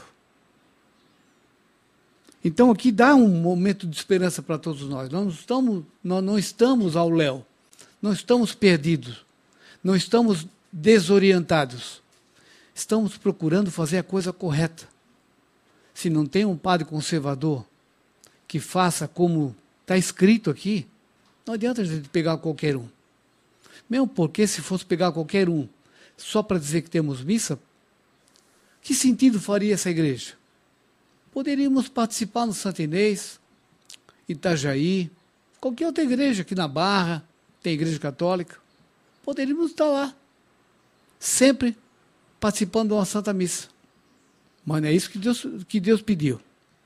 Então aqui dá um momento de esperança para todos nós. Nós não estamos ao léu, não estamos perdidos, não estamos desorientados. Estamos procurando fazer a coisa correta. Se não tem um padre conservador que faça como está escrito aqui, não adianta a gente pegar qualquer um. Mesmo porque se fosse pegar qualquer um só para dizer que temos missa, que sentido faria essa igreja? Poderíamos participar no Santo Inês, Itajaí, qualquer outra igreja aqui na Barra, tem igreja católica. Poderíamos estar lá, sempre participando de uma Santa Missa. Mas não é isso que Deus pediu.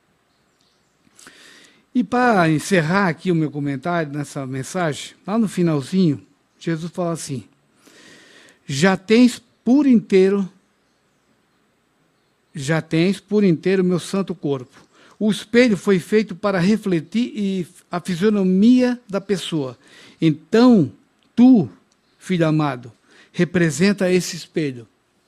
E para encerrar aqui o meu comentário nessa mensagem, lá no finalzinho, Jesus fala assim: já tens por inteiro o meu santo corpo. O espelho foi feito para refletir a fisionomia da pessoa. Então, tu, filho amado, representa esse espelho.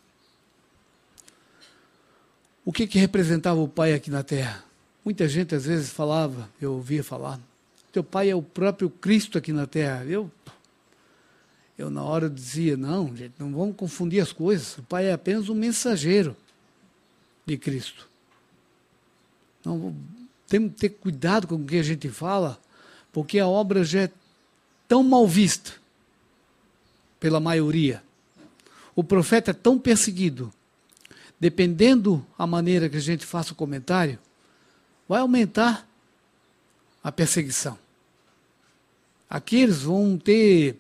O que representava o Pai aqui na Terra? Muita gente às vezes falava, eu ouvia falar, teu Pai é o próprio Cristo aqui na Terra. Eu na hora dizia, não, gente, não vamos confundir as coisas. O Pai é apenas um mensageiro de Cristo. Não, temos que ter cuidado com o que a gente fala, porque a obra já é tão mal vista pela maioria. O profeta é tão perseguido. Dependendo a maneira que a gente faça o comentário, vai aumentar a perseguição. Aqueles vão ter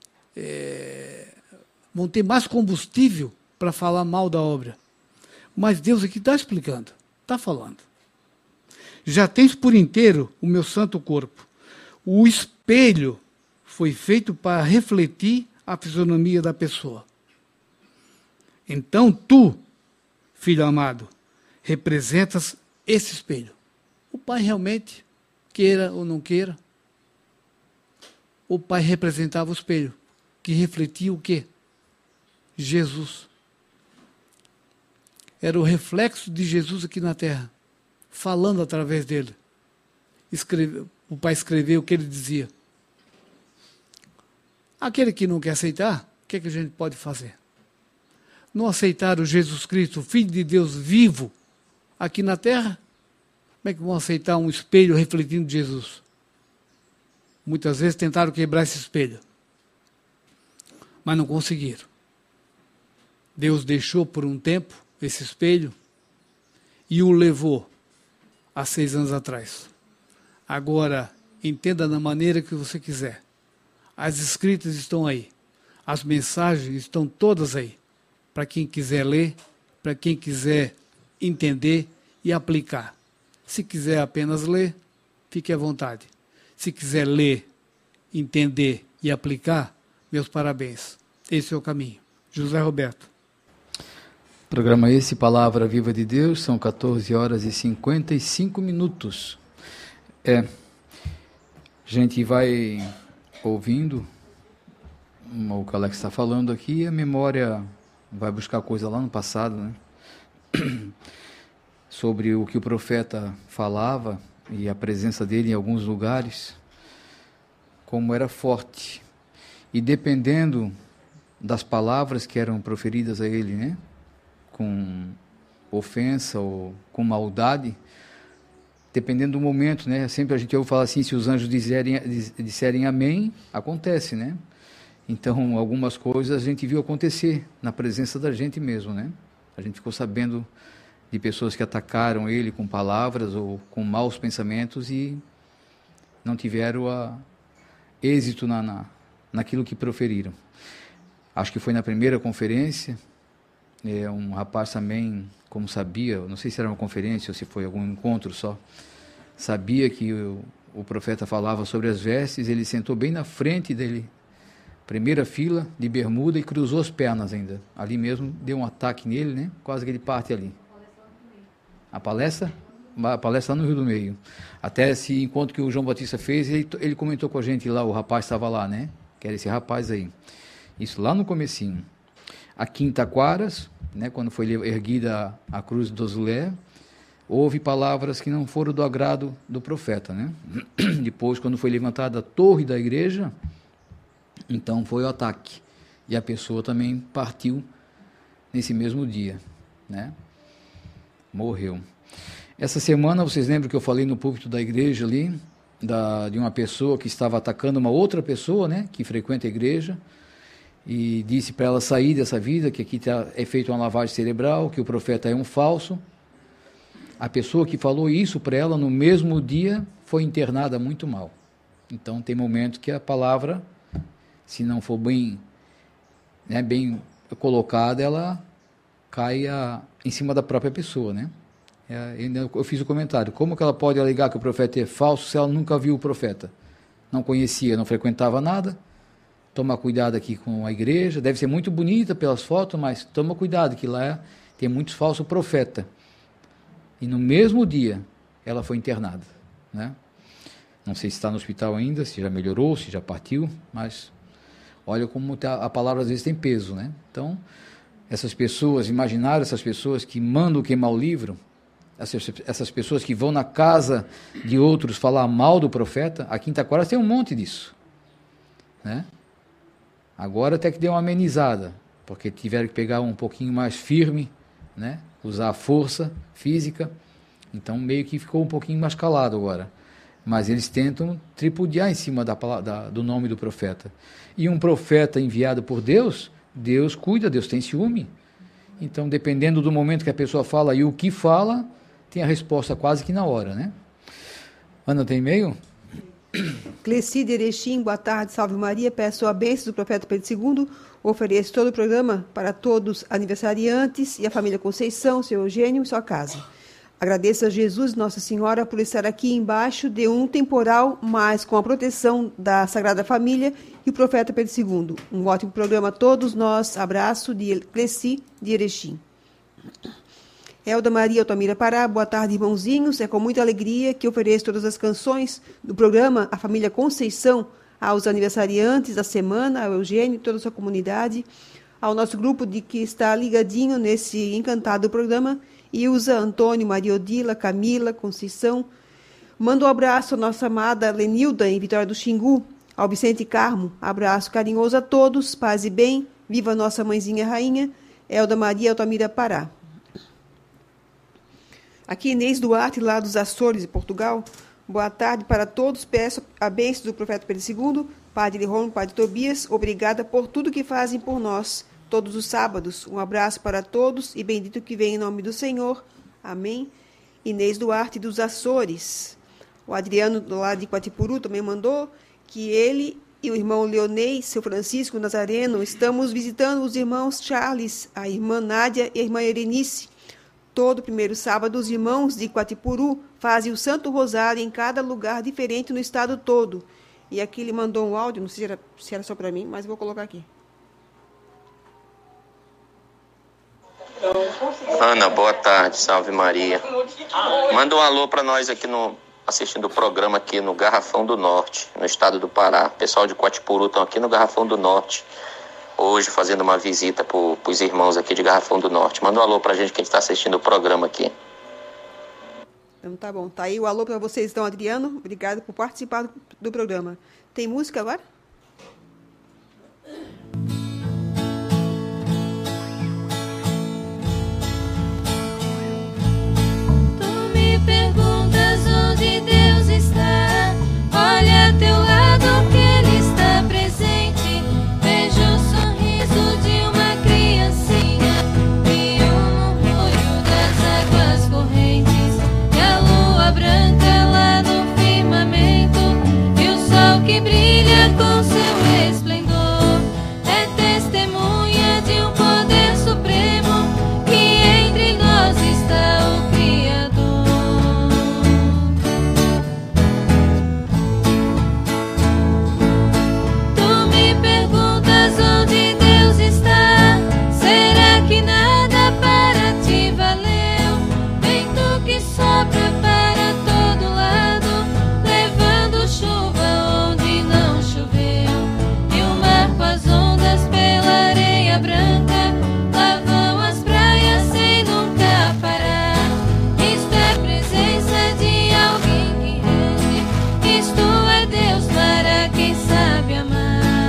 mais combustível para falar mal da obra. Mas Deus aqui está explicando, está falando. Já tens por inteiro o meu santo corpo. O espelho foi feito para refletir a fisionomia da pessoa. Então tu, filho amado, representas esse espelho. O Pai realmente, queira ou não queira, o Pai representava o espelho, que refletia o quê? Jesus. Era o reflexo de Jesus aqui na Terra, falando através dele. O Pai escreveu o que ele dizia. Aquele que não quer aceitar, o que a gente pode fazer? Não aceitar o Jesus Cristo, o Filho de Deus vivo, aqui na Terra? Como é que vão aceitar um espelho refletindo Jesus? Muitas vezes tentaram quebrar esse espelho, mas não conseguiram. Deus deixou por um tempo esse espelho e o levou há 6 anos atrás. Agora, entenda da maneira que você quiser. As escritas estão aí. As mensagens estão todas aí. Para quem quiser ler, para quem quiser entender e aplicar. Se quiser apenas ler, fique à vontade. Se quiser ler, entender e aplicar, meus parabéns. Esse é o caminho. José Roberto. Programa esse, Palavra Viva de Deus, são 14 horas e 55 minutos. A gente vai ouvindo o que o Alex está falando aqui, a memória vai buscar coisa lá no passado, né? Sobre o que o profeta falava e a presença dele em alguns lugares, como era forte. E dependendo das palavras que eram proferidas a ele, né? Com ofensa ou com maldade, dependendo do momento, né? Sempre a gente ouve falar assim, se os anjos disserem amém, acontece, né? Então, algumas coisas a gente viu acontecer na presença da gente mesmo, né? A gente ficou sabendo de pessoas que atacaram ele com palavras ou com maus pensamentos e não tiveram êxito naquilo que proferiram. Acho que foi na primeira conferência, um rapaz também, como sabia, não sei se era uma conferência ou se foi algum encontro só, sabia que o profeta falava sobre as vestes, ele sentou bem na frente dele, primeira fila, de bermuda, e cruzou as pernas ainda. Ali mesmo deu um ataque nele, né? Quase que ele parte ali. A palestra lá no Rio do Meio. Até esse encontro que o João Batista fez, ele comentou com a gente lá, o rapaz estava lá, né? Que era esse rapaz aí. Isso lá no comecinho. Aqui em Taquaras, né, quando foi erguida a cruz do Zulé, houve palavras que não foram do agrado do profeta, né? Depois, quando foi levantada a torre da igreja, então foi o ataque. E a pessoa também partiu nesse mesmo dia, né? Morreu. Essa semana, vocês lembram que eu falei no púlpito da igreja ali, de uma pessoa que estava atacando uma outra pessoa, né, que frequenta a igreja, e disse para ela sair dessa vida, que aqui é feita uma lavagem cerebral, que o profeta é um falso. A pessoa que falou isso para ela, no mesmo dia, foi internada muito mal. Então, tem momentos que a palavra, se não for bem colocada, ela cai em cima da própria pessoa, né? Eu fiz o comentário, como que ela pode alegar que o profeta é falso se ela nunca viu o profeta? Não conhecia, não frequentava nada. Toma cuidado aqui com a igreja, deve ser muito bonita pelas fotos, mas toma cuidado que lá tem muitos falsos profetas. E no mesmo dia, ela foi internada, né? Não sei se está no hospital ainda, se já melhorou, se já partiu, mas olha como a palavra às vezes tem peso, né? Então, essas pessoas, imaginaram essas pessoas que mandam queimar o livro, essas pessoas que vão na casa de outros falar mal do profeta, aqui em Itaquara tem um monte disso, né? Agora até que deu uma amenizada, porque tiveram que pegar um pouquinho mais firme, né? Usar a força física, então meio que ficou um pouquinho mais calado agora. Mas eles tentam tripudiar em cima do nome do profeta. E um profeta enviado por Deus, Deus cuida, Deus tem ciúme. Então, dependendo do momento que a pessoa fala e o que fala, tem a resposta quase que na hora, né? Ana, tem e-mail? Cleci de Erechim, boa tarde, salve Maria, peço a bênção do profeta Pedro II, ofereço todo o programa para todos aniversariantes e a família Conceição, seu Eugênio e sua casa. Agradeço a Jesus, Nossa Senhora, por estar aqui embaixo de um temporal, mas com a proteção da Sagrada Família e o profeta Pedro II. Um ótimo programa a todos nós. Abraço de Cleci de Erechim. Elda Maria Altamira Pará, boa tarde, irmãozinhos. É com muita alegria que ofereço todas as canções do programa A Família Conceição aos aniversariantes da semana, ao Eugênio e toda a sua comunidade, ao nosso grupo que está ligadinho nesse encantado programa, Ilza, Antônio, Maria Odila, Camila, Conceição. Mando um abraço à nossa amada Lenilda, em Vitória do Xingu, ao Vicente Carmo. Abraço carinhoso a todos, paz e bem. Viva nossa mãezinha rainha, Elda Maria Altamira Pará. Aqui Inês Duarte, lá dos Açores, de Portugal. Boa tarde para todos. Peço a bênção do profeta Pedro II, Padre Romo, Padre Tobias. Obrigada por tudo que fazem por nós todos os sábados. Um abraço para todos e bendito que vem em nome do Senhor. Amém. Inês Duarte, dos Açores. O Adriano, lá de Quatipuru, também mandou que ele e o irmão Leonei, seu Francisco Nazareno, estamos visitando os irmãos Charles, a irmã Nádia e a irmã Erenice. Todo primeiro sábado, os irmãos de Quatipuru fazem o Santo Rosário em cada lugar diferente no estado todo. E aqui ele mandou um áudio, não sei se era só para mim, mas vou colocar aqui. Então, Ana, boa tarde, salve Maria. Manda um alô para nós aqui assistindo o programa aqui no Garrafão do Norte, no estado do Pará. O pessoal de Coatipuru estão aqui no Garrafão do Norte, hoje fazendo uma visita para os irmãos aqui de Garrafão do Norte. Manda um alô para a gente que está assistindo o programa aqui. Então tá bom, tá aí o alô para vocês, então, Adriano. Obrigado por participar do programa. Tem música agora? Tu me perguntas onde Deus está. Olha a teu lado que Ele está presente. Vejo o sorriso de uma criancinha e o murmúrio das águas correntes, e a lua branca lá no firmamento, e o sol que brilha com seu esplendor. É testemunha de um poder supremo, que entre nós está o Criador. Tu me perguntas onde Deus está. Será que nada para ti valeu? Vento que sopra para todo lado, levando chuva onde não choveu, e o mar com as ondas pela areia branca, lá vão as praias sem nunca parar. Isto é presença de alguém que rege, isto é Deus para quem sabe amar.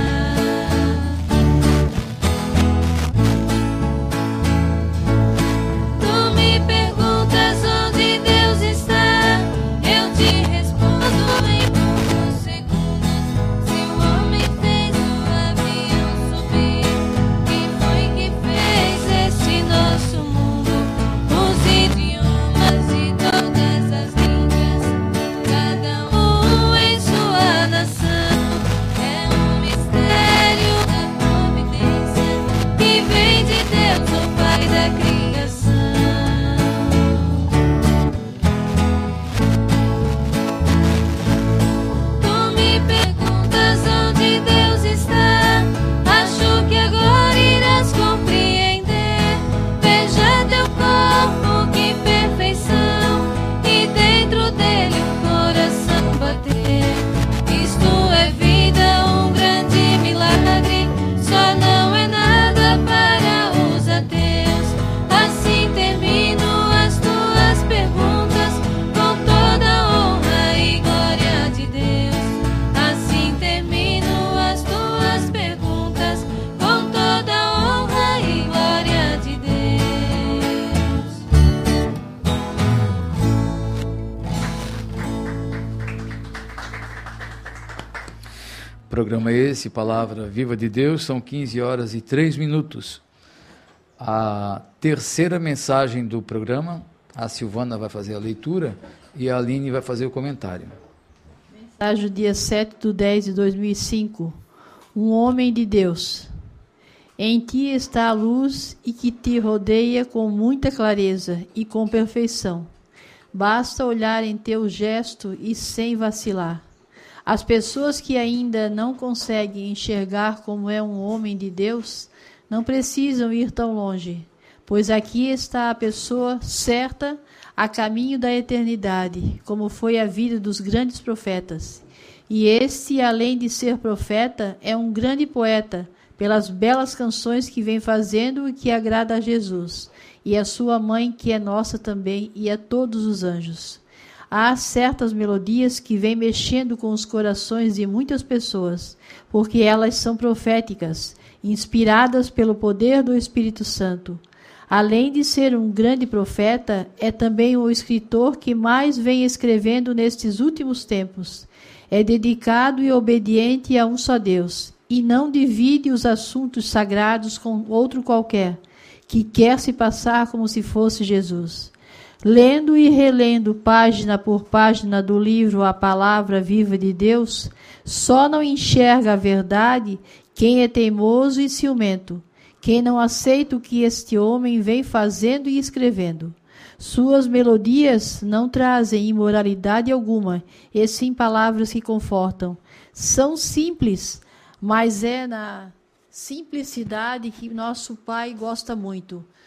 Tu me perguntas onde Deus está. Eu te respondo em poucos segundos. Se o homem fez o avião subir, quem foi que fez este nosso mundo? Os idiomas e todas as línguas, cada um em sua nação. É um mistério da providência, que vem de Deus, o Pai da criação. Tu me perguntas onde Deus está. Acho que agora irás compreender. Veja teu corpo, que perfeição, e dentro dele o coração bater. Isto é vida, um grande milagre, só não é nada para os ateus. Assim termino as tuas perguntas, com toda a honra e glória de Deus. Assim termino as tuas perguntas, com toda a honra e glória de Deus. Programa esse, Palavra Viva de Deus, são 15 horas e 3 minutos. A terceira mensagem do programa, a Silvana vai fazer a leitura e a Aline vai fazer o comentário. Mensagem do dia 7/10/2005. Um homem de Deus. Em ti está a luz e que te rodeia com muita clareza e com perfeição. Basta olhar em teu gesto e sem vacilar. As pessoas que ainda não conseguem enxergar como é um homem de Deus não precisam ir tão longe, pois aqui está a pessoa certa a caminho da eternidade, como foi a vida dos grandes profetas. E este, além de ser profeta, é um grande poeta, pelas belas canções que vem fazendo e que agrada a Jesus, e a sua mãe, que é nossa também, e a todos os anjos. Há certas melodias que vêm mexendo com os corações de muitas pessoas, porque elas são proféticas, inspiradas pelo poder do Espírito Santo. Além de ser um grande profeta, é também o escritor que mais vem escrevendo nestes últimos tempos. É dedicado e obediente a um só Deus, e não divide os assuntos sagrados com outro qualquer, que quer se passar como se fosse Jesus. Lendo e relendo página por página do livro A Palavra Viva de Deus, só não enxerga a verdade quem é teimoso e ciumento, quem não aceita o que este homem vem fazendo e escrevendo. Suas melodias não trazem imoralidade alguma, e sim palavras que confortam. São simples, mas é na simplicidade que nosso Pai gosta muito.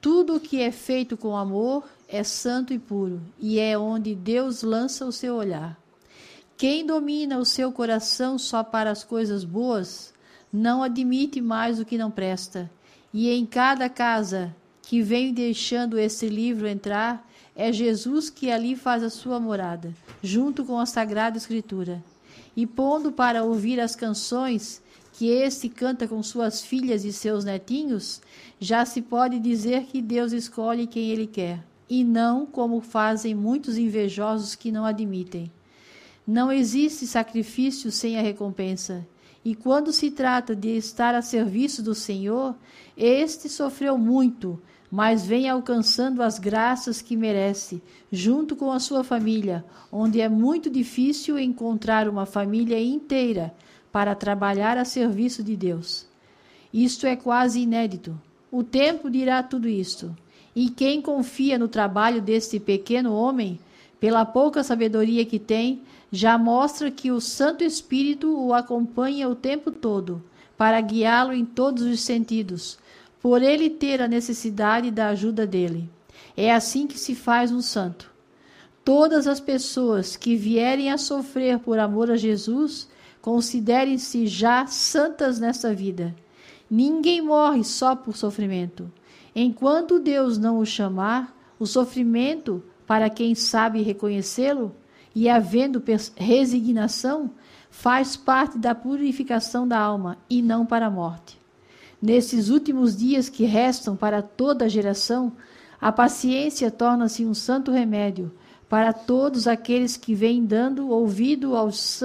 Tudo o que é feito com amor é santo e puro, e é onde Deus lança o seu olhar. Quem domina o seu coração só para as coisas boas, não admite mais o que não presta. E em cada casa que vem deixando esse livro entrar, é Jesus que ali faz a sua morada, junto com a Sagrada Escritura. E pondo para ouvir as canções que este canta com suas filhas e seus netinhos, já se pode dizer que Deus escolhe quem Ele quer, e não como fazem muitos invejosos que não admitem. Não existe sacrifício sem a recompensa, e quando se trata de estar a serviço do Senhor, este sofreu muito, mas vem alcançando as graças que merece, junto com a sua família, onde é muito difícil encontrar uma família inteira para trabalhar a serviço de Deus. Isto é quase inédito. O tempo dirá tudo isto. E quem confia no trabalho deste pequeno homem, pela pouca sabedoria que tem, já mostra que o Santo Espírito o acompanha o tempo todo, para guiá-lo em todos os sentidos, por ele ter a necessidade da ajuda dele. É assim que se faz um santo. Todas as pessoas que vierem a sofrer por amor a Jesus, considerem-se já santas nesta vida. Ninguém morre só por sofrimento. Enquanto Deus não o chamar, o sofrimento, para quem sabe reconhecê-lo, e havendo resignação, faz parte da purificação da alma e não para a morte. Nesses últimos dias que restam para toda a geração, a paciência torna-se um santo remédio para todos aqueles que vêm dando ouvido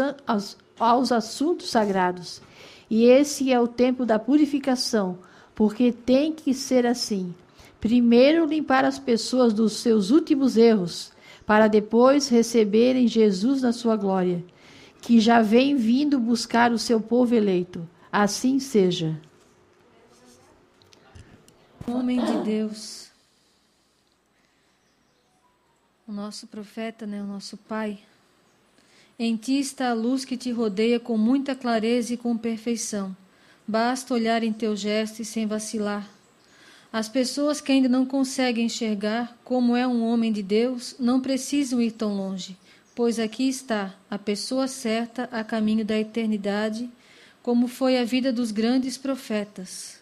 aos assuntos sagrados. E esse é o tempo da purificação, porque tem que ser assim. Primeiro limpar as pessoas dos seus últimos erros, para depois receberem Jesus na sua glória, que já vem vindo buscar o seu povo eleito. Assim seja. Homem de Deus, o nosso profeta, o nosso Pai, em ti está a luz que te rodeia com muita clareza e com perfeição. Basta olhar em teu gesto e sem vacilar. As pessoas que ainda não conseguem enxergar como é um homem de Deus não precisam ir tão longe, pois aqui está a pessoa certa a caminho da eternidade, como foi a vida dos grandes profetas.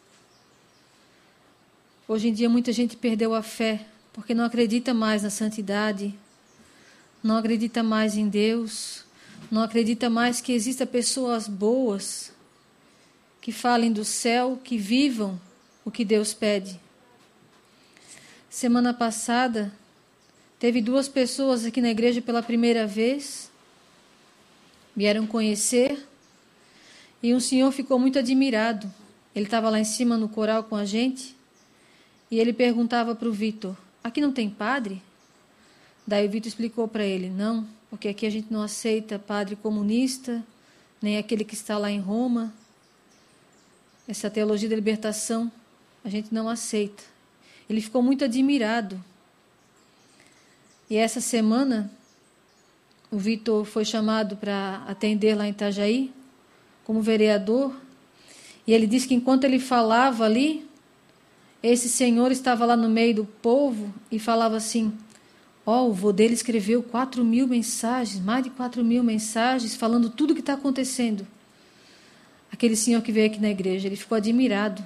Hoje em dia muita gente perdeu a fé porque não acredita mais na santidade, não acredita mais em Deus, não acredita mais que existam pessoas boas que falem do céu, que vivam o que Deus pede. Semana passada, teve 2 pessoas aqui na igreja pela primeira vez, vieram conhecer, e um senhor ficou muito admirado. Ele estava lá em cima no coral com a gente, e ele perguntava para o Vitor, aqui não tem padre? Daí o Vitor explicou para ele, não, porque aqui a gente não aceita padre comunista, nem aquele que está lá em Roma. Essa teologia da libertação a gente não aceita. Ele ficou muito admirado. E essa semana, o Vitor foi chamado para atender lá em Itajaí, como vereador, e ele disse que enquanto ele falava ali, esse senhor estava lá no meio do povo e falava assim, o vô dele escreveu 4.000 mensagens, mais de 4.000 mensagens, falando tudo o que está acontecendo. Aquele senhor que veio aqui na igreja, ele ficou admirado.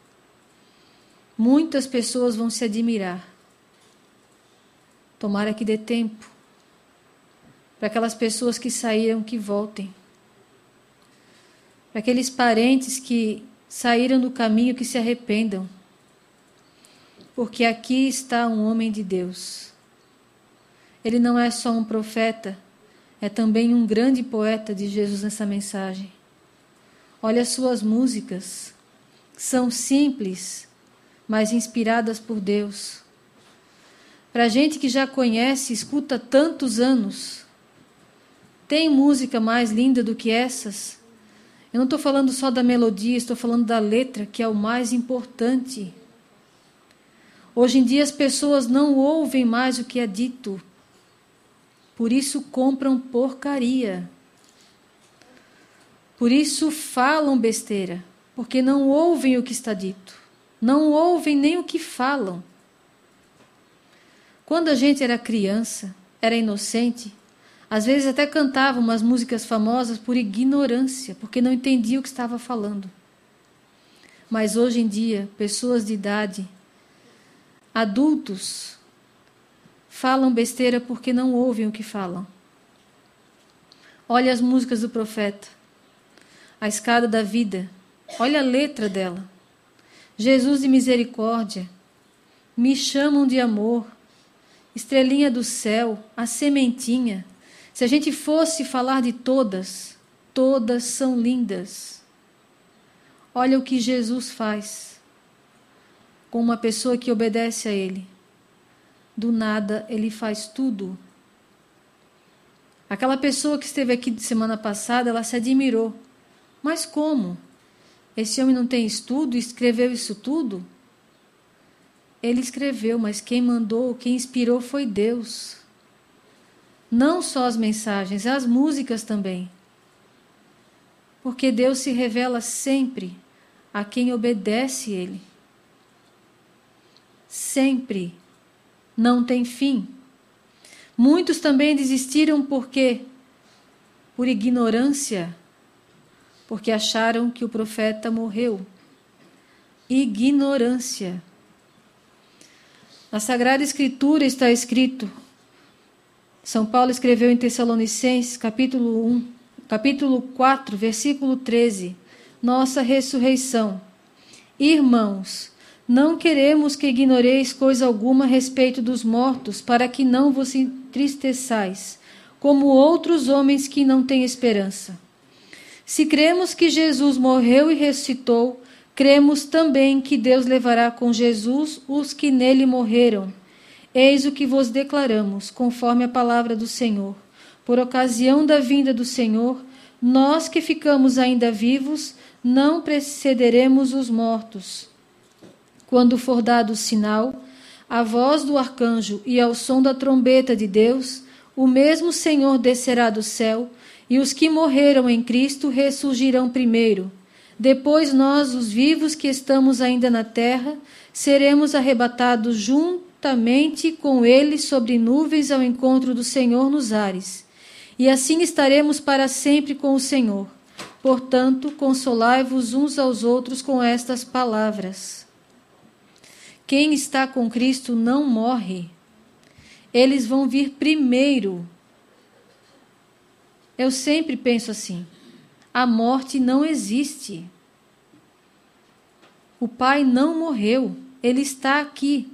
Muitas pessoas vão se admirar. Tomara que dê tempo para aquelas pessoas que saíram, que voltem. Para aqueles parentes que saíram do caminho, que se arrependam. Porque aqui está um homem de Deus. Ele não é só um profeta, é também um grande poeta de Jesus nessa mensagem. Olha as suas músicas. São simples, mas inspiradas por Deus. Para gente que já conhece, escuta tantos anos, tem música mais linda do que essas? Eu não estou falando só da melodia, estou falando da letra, que é o mais importante. Hoje em dia as pessoas não ouvem mais o que é dito, por isso compram porcaria. Por isso falam besteira, porque não ouvem o que está dito. não ouvem nem o que falam. Quando a gente era criança, era inocente, às vezes até cantava umas músicas famosas por ignorância, porque não entendia o que estava falando. Mas hoje em dia, pessoas de idade, adultos, falam besteira porque não ouvem o que falam. Olha as músicas do profeta, a escada da vida, olha a letra dela. Jesus de misericórdia, me chamam de amor, estrelinha do céu, a sementinha. Se a gente fosse falar de todas, todas são lindas. Olha o que Jesus faz com uma pessoa que obedece a Ele. Do nada, Ele faz tudo. Aquela pessoa que esteve aqui semana passada, ela se admirou. Mas como? Esse homem não tem estudo e escreveu isso tudo? Ele escreveu, mas quem mandou, quem inspirou foi Deus. Não só as mensagens, as músicas também. Porque Deus se revela sempre a quem obedece Ele. Sempre. Não tem fim. Muitos também desistiram porque? Por ignorância. Porque acharam que o profeta morreu. Ignorância. Na Sagrada Escritura está escrito, São Paulo escreveu em Tessalonicenses, capítulo 4, versículo 13, nossa ressurreição. Irmãos, não queremos que ignoreis coisa alguma a respeito dos mortos, para que não vos entristeçais, como outros homens que não têm esperança. Se cremos que Jesus morreu e ressuscitou, cremos também que Deus levará com Jesus os que nele morreram. Eis o que vos declaramos, conforme a palavra do Senhor. Por ocasião da vinda do Senhor, nós que ficamos ainda vivos, não precederemos os mortos. Quando for dado o sinal, a voz do arcanjo e ao som da trombeta de Deus, o mesmo Senhor descerá do céu, e os que morreram em Cristo ressurgirão primeiro. Depois nós, os vivos que estamos ainda na terra, seremos arrebatados juntamente com eles sobre nuvens ao encontro do Senhor nos ares. E assim estaremos para sempre com o Senhor. Portanto, consolai-vos uns aos outros com estas palavras. Quem está com Cristo não morre. Eles vão vir primeiro. Eu sempre penso assim, a morte não existe. O Pai não morreu, Ele está aqui.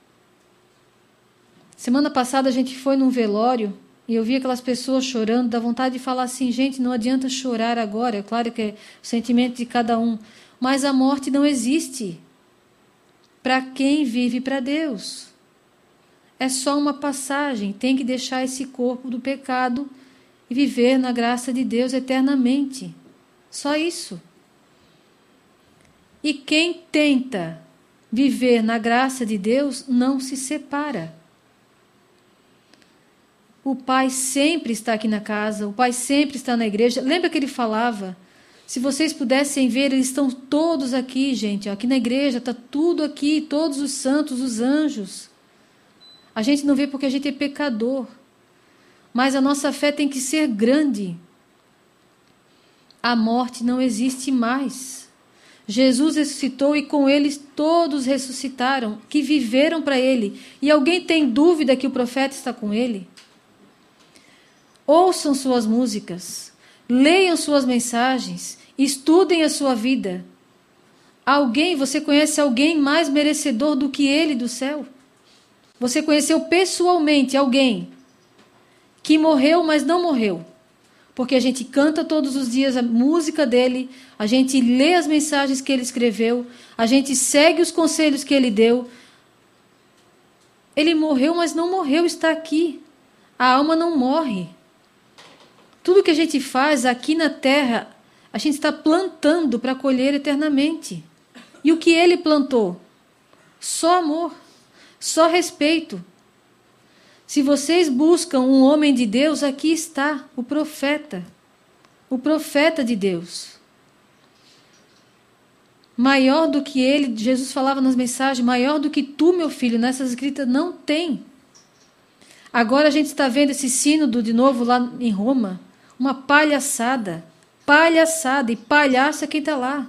Semana passada a gente foi num velório e eu vi aquelas pessoas chorando, dá vontade de falar assim, gente, não adianta chorar agora, é claro que é o sentimento de cada um, mas a morte não existe para quem vive para Deus. É só uma passagem, tem que deixar esse corpo do pecado e viver na graça de Deus eternamente. Só isso. E quem tenta viver na graça de Deus não se separa. O Pai sempre está aqui na casa, o Pai sempre está na igreja. Lembra que ele falava? Se vocês pudessem ver, eles estão todos aqui, gente. Aqui na igreja está tudo aqui, todos os santos, os anjos. A gente não vê porque a gente é pecador. Mas a nossa fé tem que ser grande. A morte não existe mais. Jesus ressuscitou e com ele todos ressuscitaram, que viveram para ele. E alguém tem dúvida que o profeta está com ele? Ouçam suas músicas, leiam suas mensagens, estudem a sua vida. Você conhece alguém mais merecedor do que ele do céu? Você conheceu pessoalmente alguém que morreu, mas não morreu? Porque a gente canta todos os dias a música dele, a gente lê as mensagens que ele escreveu, a gente segue os conselhos que ele deu. Ele morreu, mas não morreu, está aqui. A alma não morre. Tudo que a gente faz aqui na terra, a gente está plantando para colher eternamente. E o que ele plantou? Só amor, só respeito. Se vocês buscam um homem de Deus, aqui está o profeta de Deus. Maior do que ele, Jesus falava nas mensagens, maior do que tu, meu filho, nessas escritas não tem. Agora a gente está vendo esse sínodo de novo lá em Roma, uma palhaçada, e palhaço é quem está lá.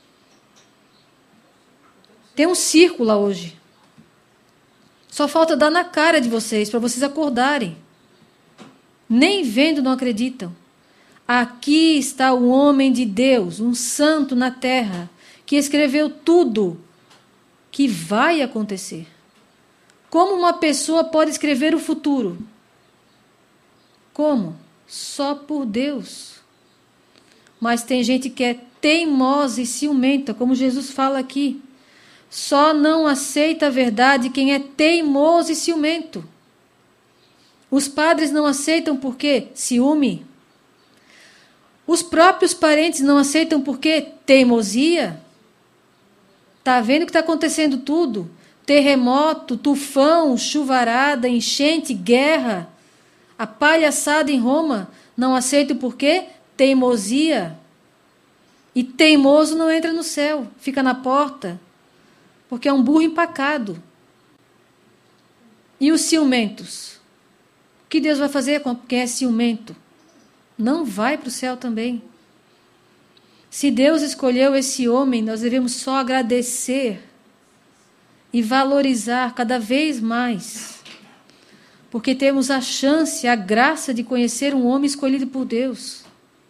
Tem um circo lá hoje. Só falta dar na cara de vocês, para vocês acordarem. Nem vendo não acreditam. Aqui está o homem de Deus, um santo na terra, que escreveu tudo que vai acontecer. Como uma pessoa pode escrever o futuro? Como? Só por Deus. Mas tem gente que é teimosa e ciumenta, como Jesus fala aqui. Só não aceita a verdade quem é teimoso e ciumento. Os padres não aceitam por quê? Ciúme. Os próprios parentes não aceitam por quê? Teimosia. Está vendo que está acontecendo tudo? Terremoto, tufão, chuvarada, enchente, guerra. A palhaçada em Roma. Não aceitam por quê? Teimosia. E teimoso não entra no céu, fica na porta. Porque é um burro empacado. E os ciumentos? O que Deus vai fazer com quem é ciumento? Não vai para o céu também. Se Deus escolheu esse homem, nós devemos só agradecer e valorizar cada vez mais. Porque temos a chance, a graça de conhecer um homem escolhido por Deus.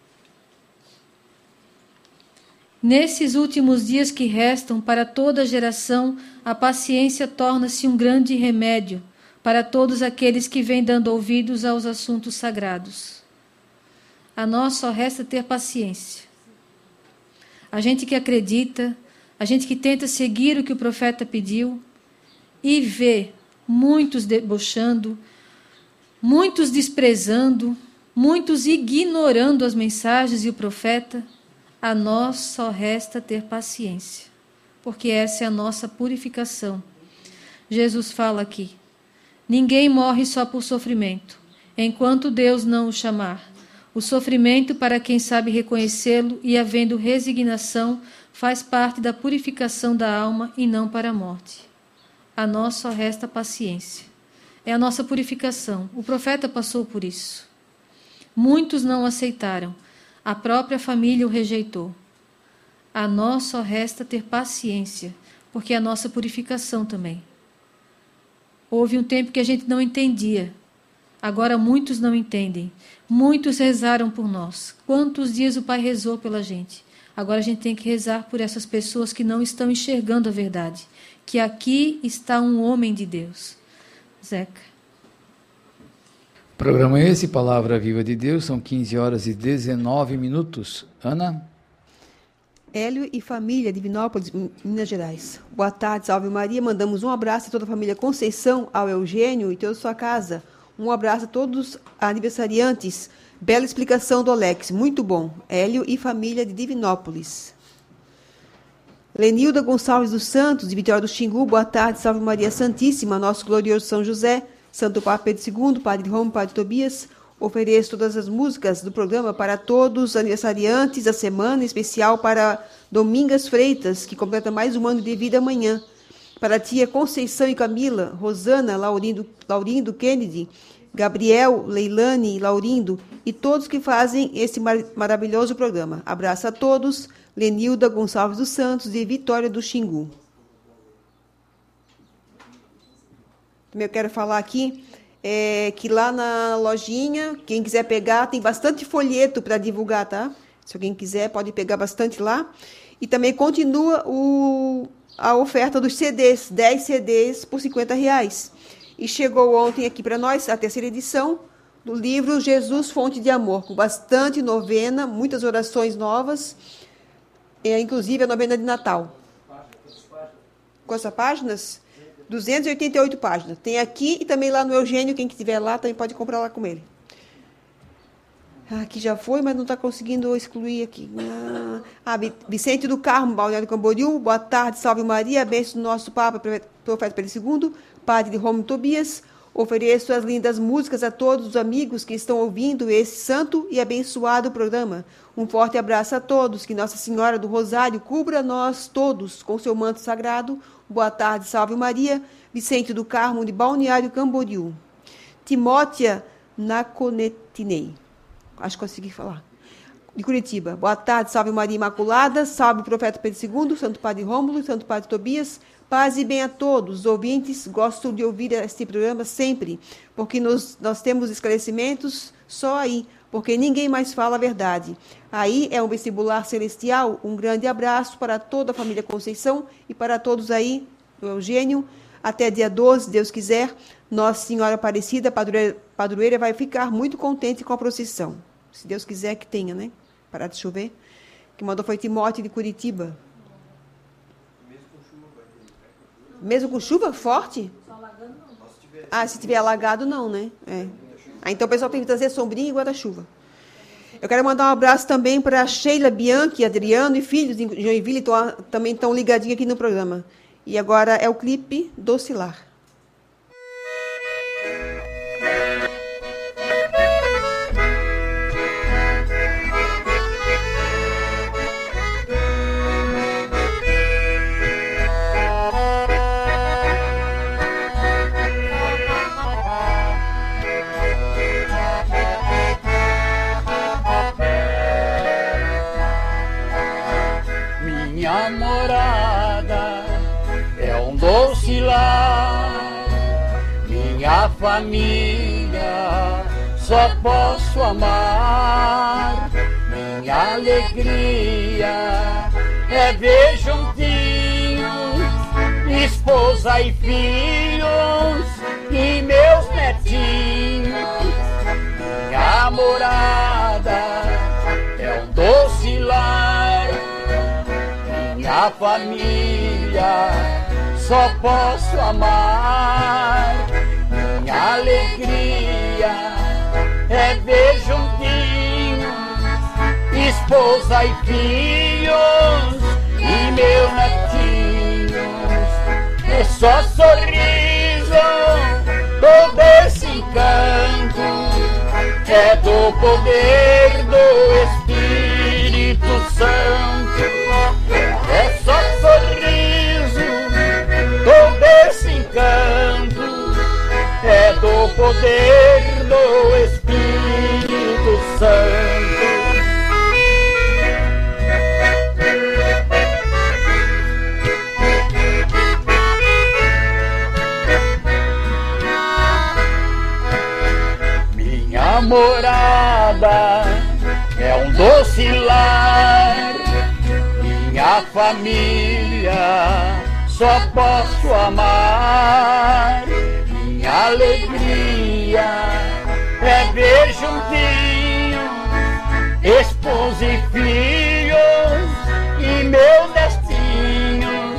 Nesses últimos dias que restam para toda geração, a paciência torna-se um grande remédio para todos aqueles que vêm dando ouvidos aos assuntos sagrados. A nós só resta ter paciência. A gente que acredita, a gente que tenta seguir o que o profeta pediu e vê muitos debochando, muitos desprezando, muitos ignorando as mensagens e o profeta, a nós só resta ter paciência, porque essa é a nossa purificação. Jesus fala aqui, ninguém morre só por sofrimento, enquanto Deus não o chamar. O sofrimento, para quem sabe reconhecê-lo e havendo resignação, faz parte da purificação da alma e não para a morte. A nós só resta paciência. É a nossa purificação. O profeta passou por isso. Muitos não aceitaram. A própria família o rejeitou. A nós só resta ter paciência, porque é a nossa purificação também. Houve um tempo que a gente não entendia. Agora muitos não entendem. Muitos rezaram por nós. Quantos dias o Pai rezou pela gente? Agora a gente tem que rezar por essas pessoas que não estão enxergando a verdade. Que aqui está um homem de Deus. Zeca. Programa esse, Palavra Viva de Deus, são 15 horas e 19 minutos. Ana? Hélio e família, Divinópolis, Minas Gerais. Boa tarde, salve Maria. Mandamos um abraço a toda a família Conceição, ao Eugênio e toda a sua casa. Um abraço a todos os aniversariantes. Bela explicação do Alex, muito bom. Hélio e família de Divinópolis. Lenilda Gonçalves dos Santos, de Vitória do Xingu. Boa tarde, salve Maria Santíssima, nosso glorioso São José, Santo Papa Pedro II, Padre Romo, Padre Tobias. Ofereço todas as músicas do programa para todos os aniversariantes da semana, em especial para Domingas Freitas, que completa mais um ano de vida amanhã. Para a tia Conceição e Camila, Rosana, Laurindo Kennedy, Gabriel, Leilane, Laurindo e todos que fazem esse maravilhoso programa. Abraço a todos. Lenilda Gonçalves dos Santos, de Vitória do Xingu. Também eu quero falar aqui que lá na lojinha, quem quiser pegar, tem bastante folheto para divulgar, tá? Se alguém quiser, pode pegar bastante lá. E também continua a oferta dos CDs, 10 CDs por R$50. E chegou ontem aqui para nós a terceira edição do livro Jesus, Fonte de Amor, com bastante novena, muitas orações novas, inclusive a novena de Natal. Quantas páginas? 288 páginas. Tem aqui e também lá no Eugênio, quem estiver lá também pode comprar lá com ele. Aqui já foi, mas não está conseguindo excluir aqui. Vicente do Carmo, Balneário Camboriú. Boa tarde, salve Maria, bênção do nosso Papa, profeta Pedro II, Padre Romo Tobias. Ofereço as lindas músicas a todos os amigos que estão ouvindo esse santo e abençoado programa. Um forte abraço a todos, que Nossa Senhora do Rosário cubra nós todos com seu manto sagrado. Boa tarde, salve Maria. Vicente do Carmo, de Balneário Camboriú. Timótea Naconetinei, acho que consegui falar, de Curitiba. Boa tarde, salve Maria Imaculada, salve o profeta Pedro II, Santo Padre Rômulo, Santo Padre Tobias. Paz e bem a todos. Os ouvintes gostam de ouvir este programa sempre, porque nós temos esclarecimentos só aí, porque ninguém mais fala a verdade. Aí é um vestibular celestial. Um grande abraço para toda a família Conceição e para todos aí do Eugênio. Até dia 12, se Deus quiser, Nossa Senhora Aparecida, padroeira, vai ficar muito contente com a procissão. Se Deus quiser que tenha, né? Parar de chover. Quem mandou foi Timóteo de Curitiba. Mesmo com chuva forte? Ah, se tiver alagado, não, né? É. Então o pessoal tem que trazer sombrinha e guarda-chuva. Eu quero mandar um abraço também para Sheila, Bianchi, Adriano e filhos de Joinville, também estão ligadinhos aqui no programa. E agora é o clipe Docilar. Minha morada é um doce lar, minha família só posso amar. Minha alegria é ver juntinhos esposa e filhos e meus netinhos. Minha morada é um doce lar, minha família só posso amar. Minha alegria é ver juntinhos esposa e filhos e meus netinhos. É só sorriso, todo esse encanto é do poder do Espírito Santo. É só sorriso, todo esse encanto é do poder do Espírito Santo. Minha morada é um doce lar, minha família só posso amar. Minha alegria é ver juntinhos esposa e filhos e meus nestinhos.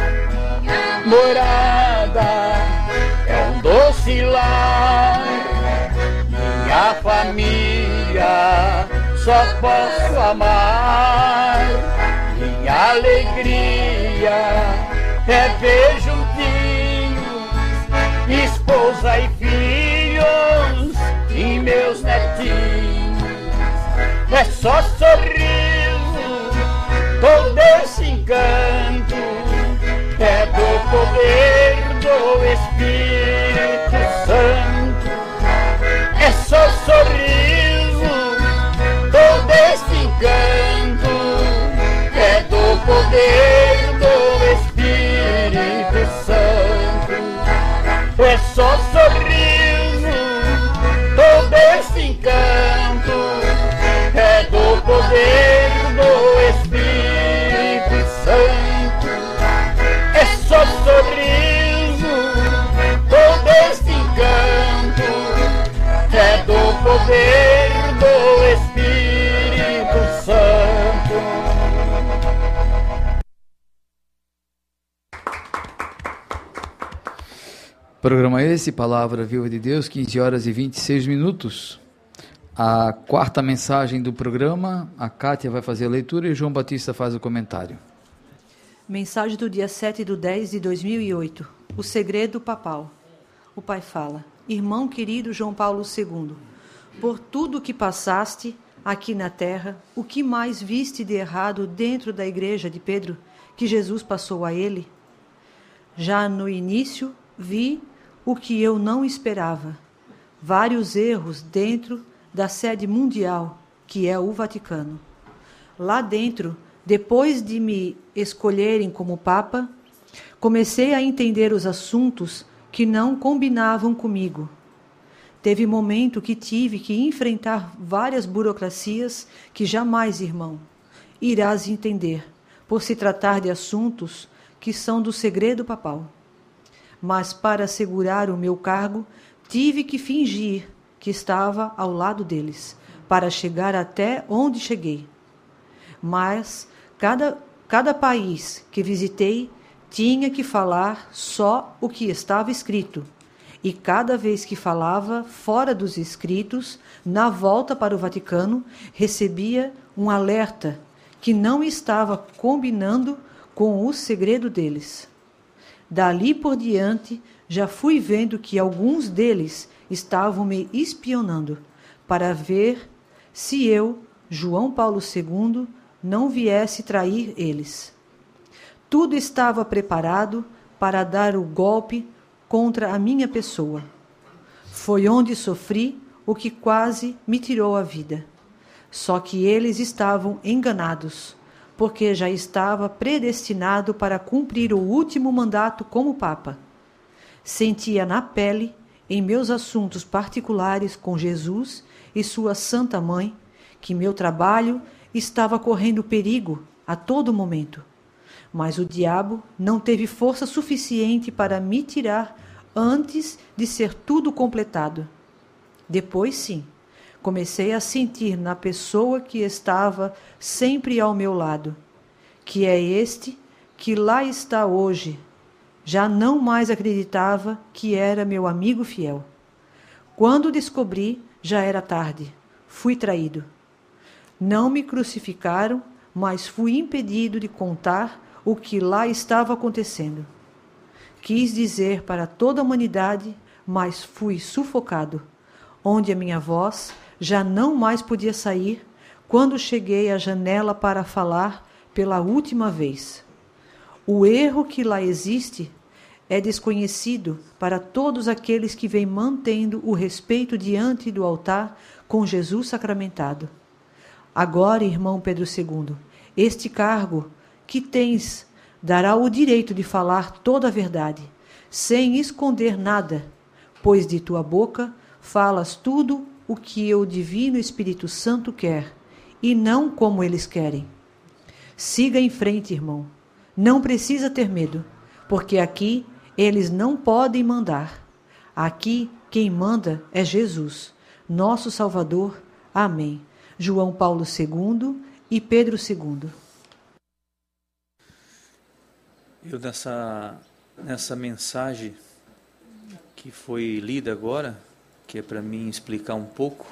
Morada é um doce lar, minha família só posso amar. Minha alegria é ver juntinhos esposa e filhos e meus netinhos. É só sorriso, todo esse encanto é do poder do Espírito Santo. É só sorriso, todo esse encanto é do poder do Espírito Santo. É só sorriso, todo esse encanto é do poder do Espírito Santo. É só sorriso, todo esse encanto é do poder do Espírito Santo. Programa esse, Palavra Viva de Deus, 15 horas e 26 minutos. A quarta mensagem do programa, a Kátia vai fazer a leitura e João Batista faz o comentário. Mensagem do dia 7/10/2008. O segredo papal. O Pai fala: irmão querido João Paulo II, por tudo o que passaste aqui na terra, o que mais viste de errado dentro da igreja de Pedro, que Jesus passou a ele? Já no início vi o que eu não esperava, vários erros dentro da sede mundial, que é o Vaticano. Lá dentro, depois de me escolherem como Papa, comecei a entender os assuntos que não combinavam comigo. Teve momento que tive que enfrentar várias burocracias que jamais, irmão, irás entender, por se tratar de assuntos que são do segredo papal. Mas para assegurar o meu cargo, tive que fingir que estava ao lado deles, para chegar até onde cheguei. Mas cada país que visitei tinha que falar só o que estava escrito. E cada vez que falava fora dos escritos, na volta para o Vaticano, recebia um alerta que não estava combinando com o segredo deles. Dali por diante, já fui vendo que alguns deles estavam me espionando para ver se eu, João Paulo II, não viesse trair eles. Tudo estava preparado para dar o golpe contra a minha pessoa. Foi onde sofri o que quase me tirou a vida. Só que eles estavam enganados, porque já estava predestinado para cumprir o último mandato como Papa. Sentia na pele, em meus assuntos particulares com Jesus e sua Santa Mãe, que meu trabalho estava correndo perigo a todo momento. Mas o diabo não teve força suficiente para me tirar antes de ser tudo completado. Depois, sim, comecei a sentir na pessoa que estava sempre ao meu lado, que é este que lá está hoje. Já não mais acreditava que era meu amigo fiel. Quando descobri, já era tarde. Fui traído. Não me crucificaram, mas fui impedido de contar o que lá estava acontecendo. Quis dizer para toda a humanidade, mas fui sufocado, onde a minha voz já não mais podia sair quando cheguei à janela para falar pela última vez. O erro que lá existe é desconhecido para todos aqueles que vêm mantendo o respeito diante do altar com Jesus sacramentado. Agora, irmão Pedro II, este cargo que tens dará o direito de falar toda a verdade, sem esconder nada, pois de tua boca falas tudo o que o Divino Espírito Santo quer, e não como eles querem. Siga em frente, irmão. Não precisa ter medo, porque aqui eles não podem mandar. Aqui quem manda é Jesus, nosso Salvador. Amém. João Paulo II e Pedro II. Eu nessa mensagem que foi lida agora, que é para mim explicar um pouco,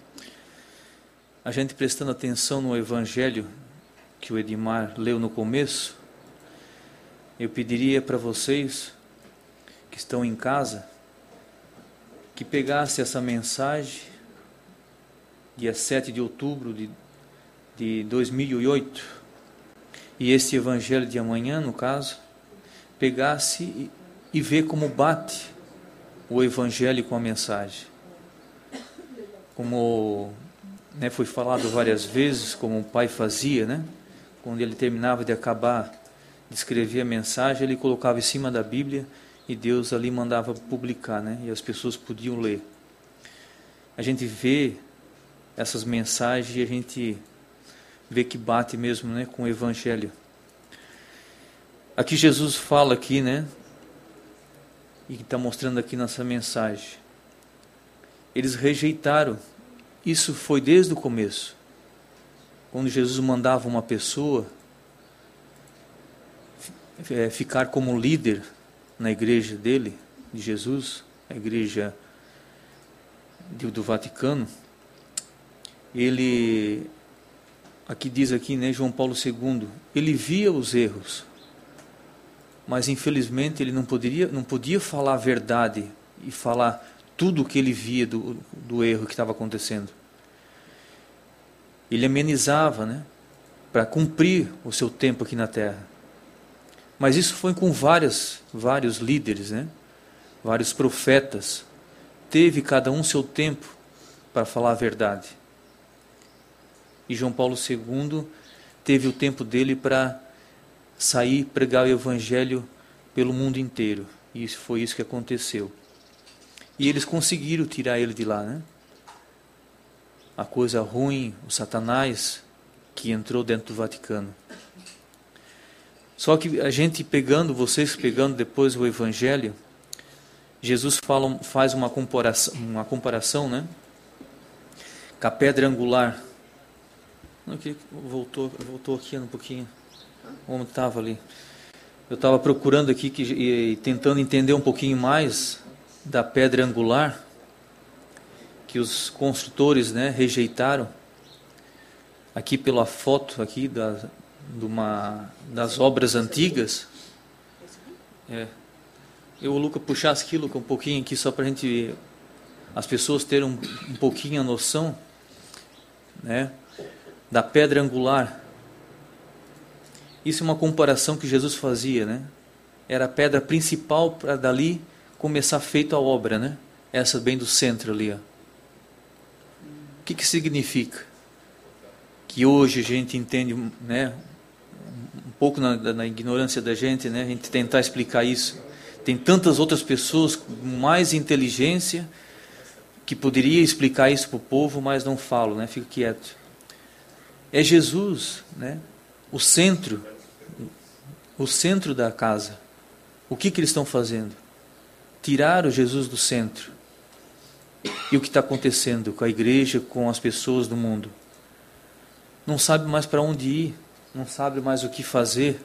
a gente prestando atenção no Evangelho que o Edmar leu no começo, eu pediria para vocês que estão em casa, que pegasse essa mensagem, dia 7 de outubro de 2008, e esse Evangelho de amanhã, no caso, pegasse e ver como bate o Evangelho com a mensagem. Como foi falado várias vezes, como o pai fazia, quando ele terminava de acabar de escrever a mensagem, ele colocava em cima da Bíblia e Deus ali mandava publicar, e as pessoas podiam ler. A gente vê essas mensagens e a gente vê que bate mesmo, com o Evangelho. Aqui Jesus fala aqui, e está mostrando aqui nessa mensagem. Eles rejeitaram. Isso foi desde o começo. Quando Jesus mandava uma pessoa ficar como líder na igreja dele, de Jesus, a igreja do Vaticano, ele, aqui diz aqui, João Paulo II, ele via os erros, mas infelizmente ele não podia falar a verdade e falar tudo o que ele via do erro que estava acontecendo. Ele amenizava, né, para cumprir o seu tempo aqui na Terra. Mas isso foi com vários líderes, né, vários profetas. Teve cada um seu tempo para falar a verdade. E João Paulo II teve o tempo dele para sair pregar o Evangelho pelo mundo inteiro. E foi isso que aconteceu. E eles conseguiram tirar ele de lá, né? A coisa ruim, o Satanás que entrou dentro do Vaticano. Só que a gente vocês pegando depois o Evangelho, Jesus faz uma comparação, né? Com a pedra angular. Voltou aqui um pouquinho. Onde estava ali? Eu estava procurando aqui e tentando entender um pouquinho mais da pedra angular que os construtores, né, rejeitaram. Aqui pela foto aqui das obras antigas. Eu, Luca, puxasse aqui, Luca, um pouquinho aqui só para as pessoas terem um pouquinho a noção, né, da pedra angular. Isso é uma comparação que Jesus fazia, né? Era a pedra principal para dali começar feita a obra, né? Essa bem do centro ali, ó. O que significa? Que hoje a gente entende, né? Um pouco na ignorância da gente, né? A gente tentar explicar isso. Tem tantas outras pessoas com mais inteligência que poderia explicar isso para o povo, mas não falam, né? Fica quieto. É Jesus, né? O centro da casa. O que eles estão fazendo? Tiraram Jesus do centro. E o que está acontecendo com a igreja, com as pessoas do mundo? Não sabe mais para onde ir, não sabe mais o que fazer.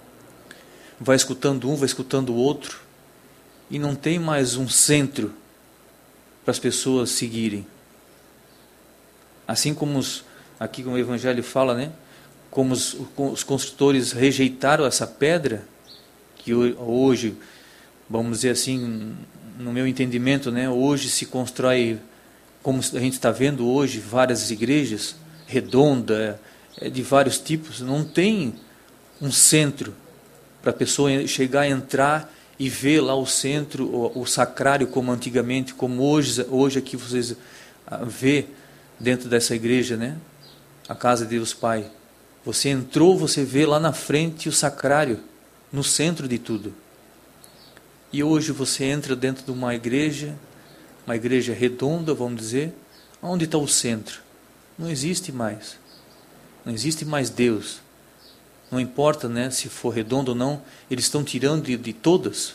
Vai escutando um, vai escutando o outro. E não tem mais um centro para as pessoas seguirem. Assim como aqui como o Evangelho fala, né? Como os construtores rejeitaram essa pedra, que hoje, vamos dizer assim, no meu entendimento, né, hoje se constrói, como a gente está vendo hoje, várias igrejas, redonda, de vários tipos, não tem um centro para a pessoa chegar a entrar e ver lá o centro, o sacrário, como antigamente, como hoje aqui vocês vê dentro dessa igreja, né, a casa de Deus Pai. Você entrou, você vê lá na frente o sacrário, no centro de tudo. E hoje você entra dentro de uma igreja redonda, vamos dizer, onde está o centro? Não existe mais. Não existe mais Deus. Não importa, né, se for redondo ou não, eles estão tirando de todas.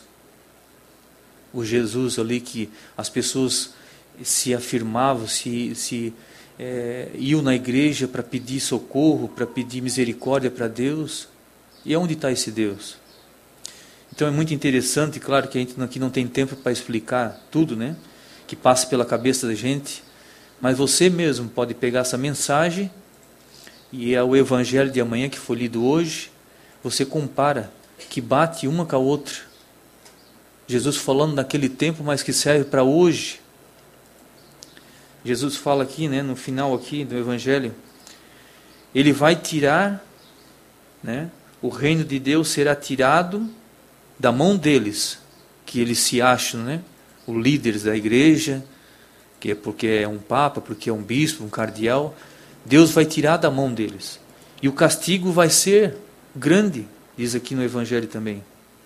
O Jesus ali que as pessoas se afirmavam, iam na igreja para pedir socorro, para pedir misericórdia para Deus. E onde está esse Deus? Então é muito interessante, claro que a gente aqui não tem tempo para explicar tudo, né, que passa pela cabeça da gente, mas você mesmo pode pegar essa mensagem e é o Evangelho de amanhã que foi lido hoje, você compara, que bate uma com a outra. Jesus falando naquele tempo, mas que serve para hoje. Jesus fala aqui, né, no final aqui do Evangelho, ele vai tirar, né, o reino de Deus será tirado da mão deles, que eles se acham, né, os líderes da igreja, que é porque é um papa, porque é um bispo, um cardeal. Deus vai tirar da mão deles. E o castigo vai ser grande, diz aqui no Evangelho também.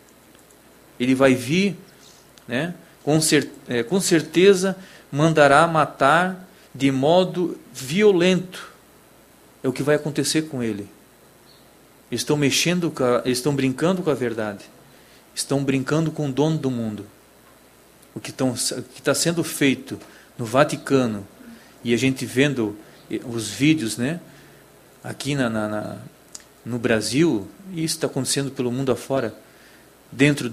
Ele vai vir, né, com certeza mandará matar de modo violento. É o que vai acontecer com ele. Eles estão brincando com a verdade. Estão brincando com o dono do mundo. O que está sendo feito no Vaticano, e a gente vendo os vídeos, né, aqui no Brasil, e isso está acontecendo pelo mundo afora, dentro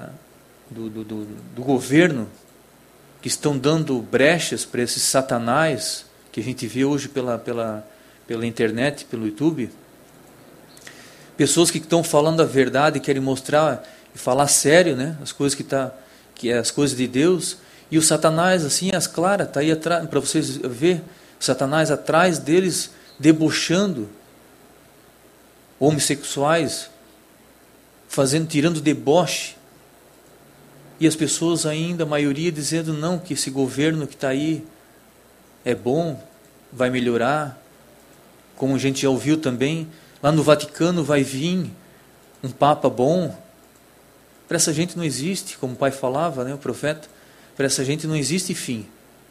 do governo, que estão dando brechas para esses satanás, que a gente vê hoje pela internet, pelo YouTube. Pessoas que estão falando a verdade, querem mostrar e falar sério, né, as coisas as coisas de Deus, E o Satanás, assim, as claras, está aí atrás, para vocês ver, o Satanás atrás deles, debochando homossexuais, tirando deboche. E as pessoas ainda, a maioria, dizendo não, que esse governo que está aí é bom, vai melhorar. Como a gente já ouviu também, lá no Vaticano vai vir um Papa bom. Para essa gente não existe, como o pai falava, né, o profeta, para essa gente não existe fim.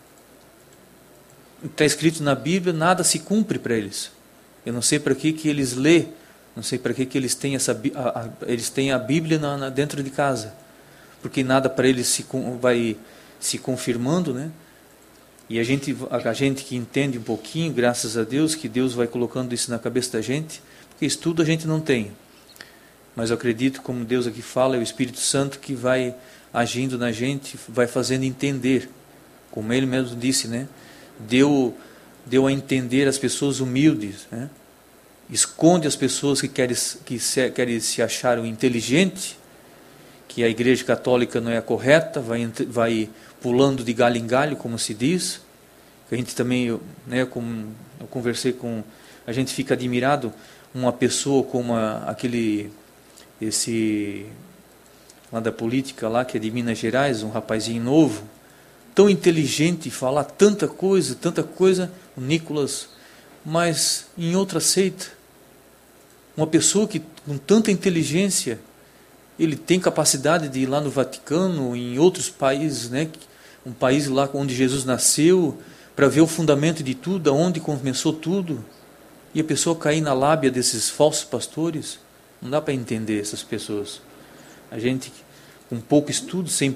Está escrito na Bíblia, nada se cumpre para eles. Eu não sei para que eles lê, não sei para que eles têm eles têm a Bíblia dentro de casa, porque nada para eles vai se confirmando, né? E a gente que entende um pouquinho, graças a Deus, que Deus vai colocando isso na cabeça da gente, porque estudo a gente não tem. Mas eu acredito, como Deus aqui fala, é o Espírito Santo que vai agindo na gente, vai fazendo entender, como Ele mesmo disse, né? Deu a entender as pessoas humildes, né? Esconde as pessoas que querem se achar inteligente, que a Igreja Católica não é a correta, vai pulando de galho em galho, como se diz. A gente também, né, como eu conversei com, a gente fica admirado, uma pessoa como esse lá da política lá, que é de Minas Gerais, um rapazinho novo, tão inteligente, falar tanta coisa, o Nicolas, mas em outra seita, uma pessoa que com tanta inteligência, ele tem capacidade de ir lá no Vaticano, em outros países, né, um país lá onde Jesus nasceu, para ver o fundamento de tudo, aonde começou tudo, e a pessoa cair na lábia desses falsos pastores. Não dá para entender essas pessoas. A gente, com pouco estudo, sem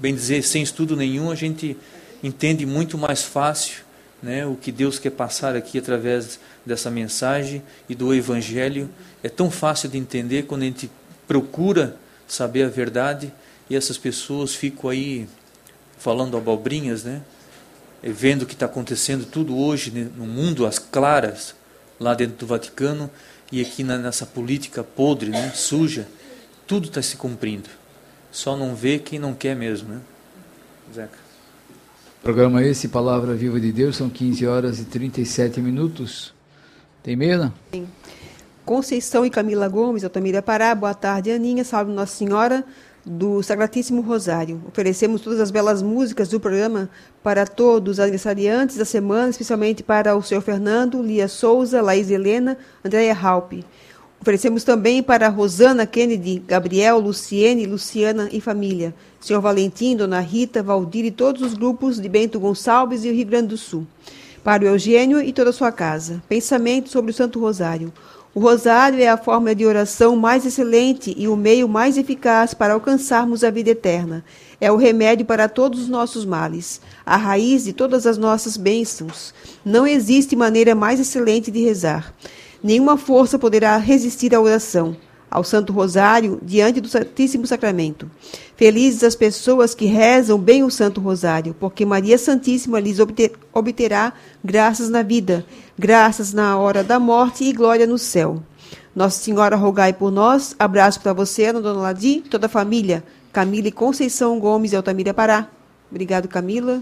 estudo nenhum, a gente entende muito mais fácil, né, o que Deus quer passar aqui através dessa mensagem e do Evangelho. É tão fácil de entender quando a gente procura saber a verdade, e essas pessoas ficam aí falando abobrinhas, né, vendo o que está acontecendo tudo hoje, né, no mundo, às claras, lá dentro do Vaticano, e aqui nessa política podre, né, suja, tudo está se cumprindo. Só não vê quem não quer mesmo, né? Zeca. Programa esse, Palavra Viva de Deus, são 15 horas e 37 minutos. Tem medo? Sim. Conceição e Camila Gomes, Altamira Pará, boa tarde, Aninha, salve Nossa Senhora do Sacratíssimo Rosário. Oferecemos todas as belas músicas do programa para todos os aniversariantes da semana, especialmente para o Sr. Fernando, Lia Souza, Laís Helena, Andréia Halpe. Oferecemos também para Rosana, Kennedy, Gabriel, Luciene, Luciana e família, Sr. Valentim, Dona Rita, Valdir e todos os grupos de Bento Gonçalves e o Rio Grande do Sul. Para o Eugênio e toda a sua casa. Pensamento sobre o Santo Rosário. O rosário é a forma de oração mais excelente e o meio mais eficaz para alcançarmos a vida eterna. É o remédio para todos os nossos males, a raiz de todas as nossas bênçãos. Não existe maneira mais excelente de rezar. Nenhuma força poderá resistir à oração, ao Santo Rosário, diante do Santíssimo Sacramento. Felizes as pessoas que rezam bem o Santo Rosário, porque Maria Santíssima lhes obterá graças na vida, graças na hora da morte e glória no céu. Nossa Senhora, rogai por nós. Abraço para você, Dona Ladi, toda a família. Camila e Conceição Gomes e Altamira Pará. Obrigado, Camila.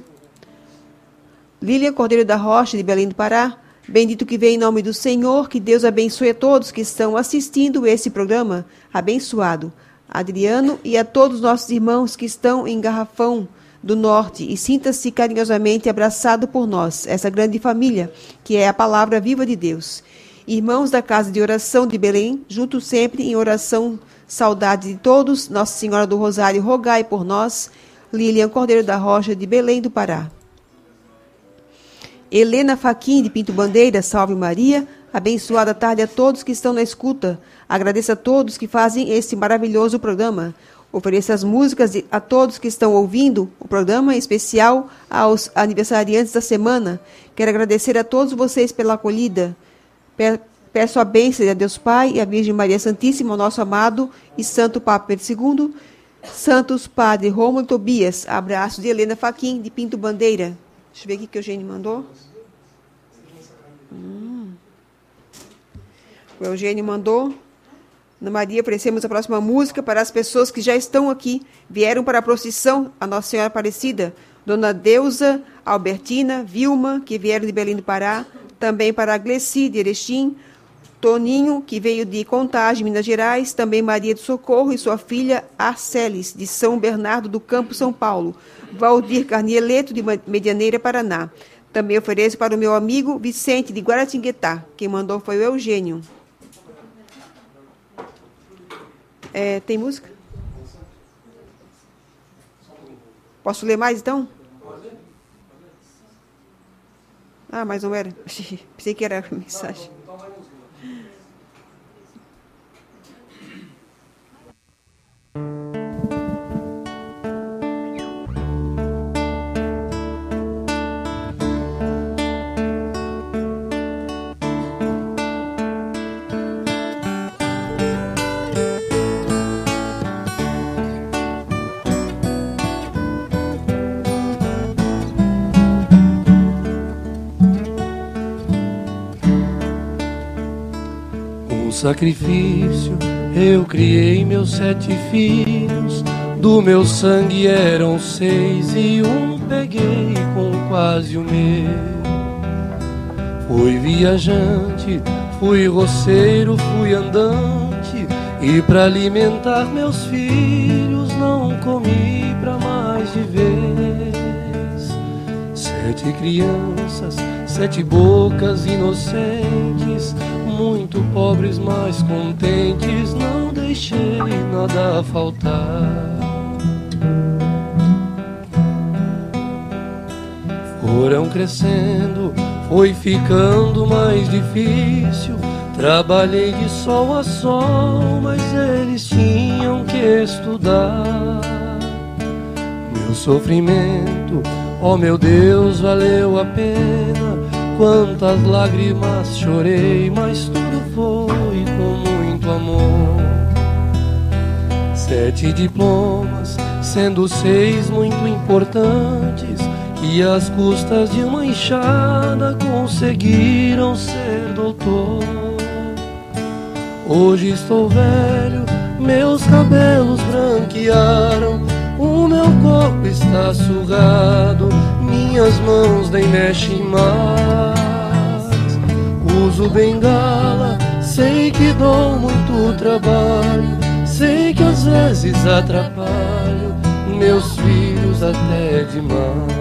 Lília Cordeiro da Rocha, de Belém do Pará. Bendito que vem em nome do Senhor, que Deus abençoe a todos que estão assistindo esse programa. Abençoado. Adriano e a todos os nossos irmãos que estão em Garrafão do Norte, e sinta-se carinhosamente abraçado por nós, essa grande família, que é a Palavra Viva de Deus. Irmãos da Casa de Oração de Belém, juntos sempre em oração, saudade de todos, Nossa Senhora do Rosário, rogai por nós. Lilian Cordeiro da Rocha, de Belém do Pará. Helena Faquim, de Pinto Bandeira, salve Maria. Abençoada tarde a todos que estão na escuta. Agradeço a todos que fazem esse maravilhoso programa. Ofereço as músicas a todos que estão ouvindo o programa, em especial aos aniversariantes da semana. Quero agradecer a todos vocês pela acolhida. Peço a bênção de Deus Pai e a Virgem Maria Santíssima, ao nosso amado e Santo Papa Pedro II, Santos Padre Rômulo Tobias. Abraço de Helena Faquim, de Pinto Bandeira. Deixa eu ver o que o Eugênio mandou. O Eugênio mandou. Ana Maria, oferecemos a próxima música para as pessoas que já estão aqui, vieram para a procissão, a Nossa Senhora Aparecida. Dona Deusa, Albertina, Vilma, que vieram de Belém do Pará, também para a Gleci de Erechim, Toninho, que veio de Contagem, Minas Gerais, também Maria do Socorro e sua filha Arcelis, de São Bernardo do Campo, São Paulo, Valdir Carnieleto, de Medianeira, Paraná. Também ofereço para o meu amigo Vicente, de Guaratinguetá. Quem mandou foi o Eugênio. Tem música? Posso ler mais, então? Ah, mas não era? Pensei que era a mensagem. Sacrifício, eu criei meus 7 filhos, do meu sangue eram 6 e um peguei com quase o meu. Fui viajante, fui roceiro, fui andante, e pra alimentar meus filhos não comi pra mais de vez. 7 crianças, 7 bocas inocentes, muito pobres, mas contentes, não deixei nada faltar. Foram crescendo, foi ficando mais difícil, trabalhei de sol a sol, mas eles tinham que estudar. Meu sofrimento, oh meu Deus, valeu a pena. Quantas lágrimas chorei, mas tudo foi com muito amor. 7 diplomas, sendo 6 muito importantes, que às custas de uma enxada conseguiram ser doutor. Hoje estou velho, meus cabelos branquearam, o meu corpo está surrado, minhas mãos nem mexem mais. Uso bengala, sei que dou muito trabalho, sei que às vezes atrapalho meus filhos até demais.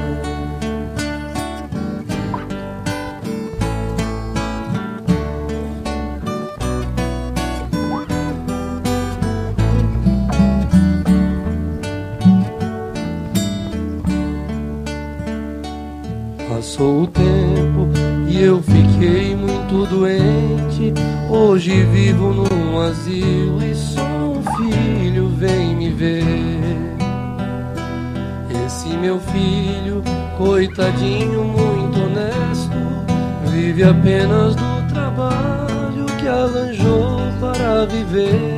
Passou o tempo e eu fiquei muito doente. Hoje vivo num asilo e só um filho vem me ver. Esse meu filho, coitadinho, muito honesto, vive apenas do trabalho que arranjou para viver.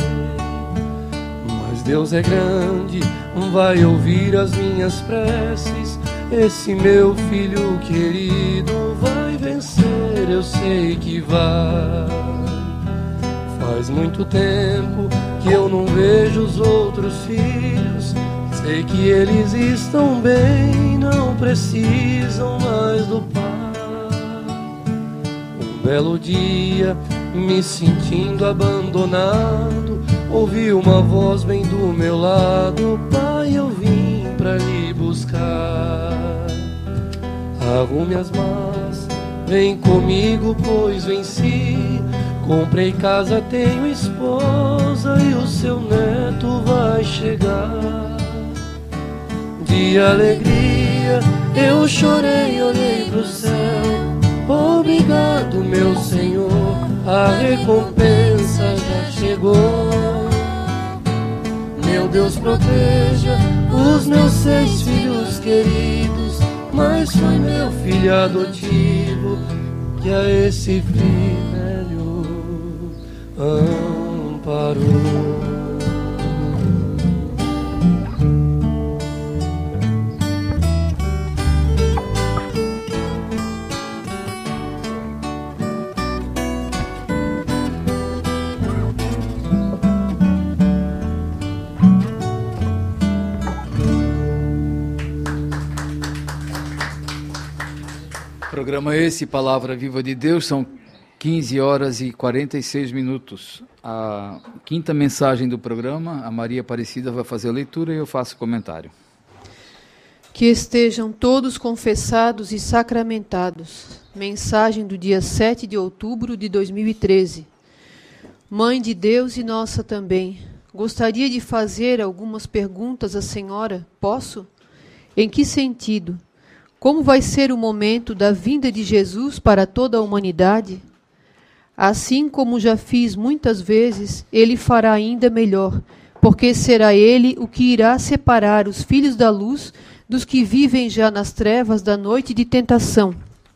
Mas Deus é grande, vai ouvir as minhas preces. Esse meu filho querido vai vencer, eu sei que vai. Faz muito tempo que eu não vejo os outros filhos, sei que eles estão bem, não precisam mais do pai. Um belo dia, me sentindo abandonado, ouvi uma voz bem do meu lado: pai, eu vim pra lhe buscar. Arrume as malas, vem comigo, pois venci. Comprei casa, tenho esposa e o seu neto vai chegar. De alegria eu chorei, olhei pro céu. Obrigado, meu Senhor, a recompensa já chegou. Meu Deus, proteja os meus 6 filhos queridos, mas foi meu filho adotivo que a esse filho amparou. Programa esse, Palavra Viva de Deus, são 15 horas e 46 minutos. A quinta mensagem do programa, a Maria Aparecida vai fazer a leitura e eu faço o comentário. Que estejam todos confessados e sacramentados. Mensagem do dia 7 de outubro de 2013. Mãe de Deus e nossa também, gostaria de fazer algumas perguntas à senhora. Posso? Em que sentido? Como vai ser o momento da vinda de Jesus para toda a humanidade? Assim como já fiz muitas vezes, ele fará ainda melhor, porque será ele o que irá separar os filhos da luz dos que vivem já nas trevas da noite de tentação.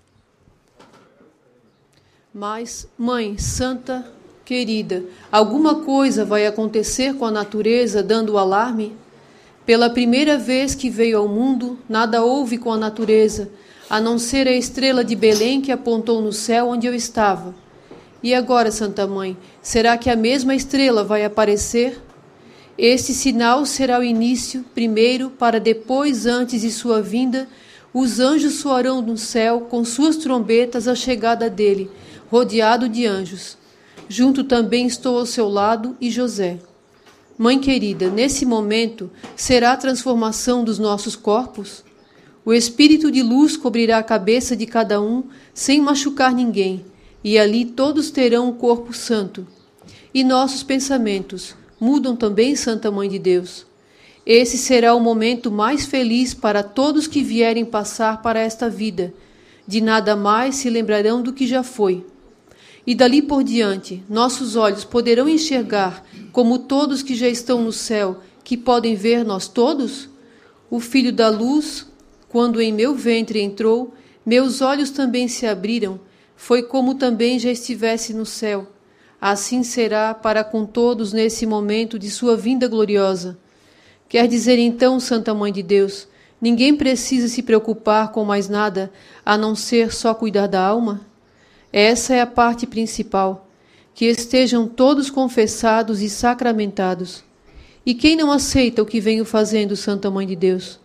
Mas, Mãe Santa querida, alguma coisa vai acontecer com a natureza dando alarme? Pela primeira vez que veio ao mundo, nada houve com a natureza, a não ser a estrela de Belém que apontou no céu onde eu estava. E agora, Santa Mãe, será que a mesma estrela vai aparecer? Este sinal será o início, primeiro, para depois, antes de sua vinda, os anjos soarão no céu com suas trombetas a chegada dele, rodeado de anjos. Junto também estou ao seu lado e José. Mãe querida, nesse momento será a transformação dos nossos corpos? O Espírito de luz cobrirá a cabeça de cada um sem machucar ninguém, e ali todos terão um corpo santo. E nossos pensamentos mudam também, Santa Mãe de Deus. Esse será o momento mais feliz para todos que vierem passar para esta vida. De nada mais se lembrarão do que já foi. E dali por diante, nossos olhos poderão enxergar, como todos que já estão no céu, que podem ver nós todos? O Filho da Luz, quando em meu ventre entrou, meus olhos também se abriram, foi como também já estivesse no céu. Assim será para com todos nesse momento de sua vinda gloriosa. Quer dizer então, Santa Mãe de Deus, ninguém precisa se preocupar com mais nada, a não ser só cuidar da alma? Essa é a parte principal, que estejam todos confessados e sacramentados. E quem não aceita o que venho fazendo, Santa Mãe de Deus?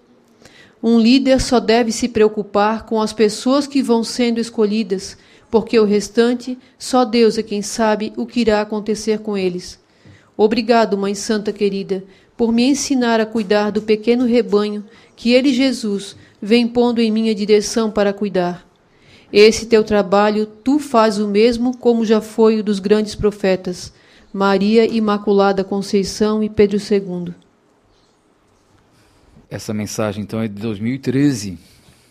Um líder só deve se preocupar com as pessoas que vão sendo escolhidas, porque o restante, só Deus é quem sabe o que irá acontecer com eles. Obrigado, Mãe Santa querida, por me ensinar a cuidar do pequeno rebanho que ele, Jesus, vem pondo em minha direção para cuidar. Esse teu trabalho, tu faz o mesmo como já foi o dos grandes profetas, Maria Imaculada Conceição e Pedro II. Essa mensagem, então, é de 2013.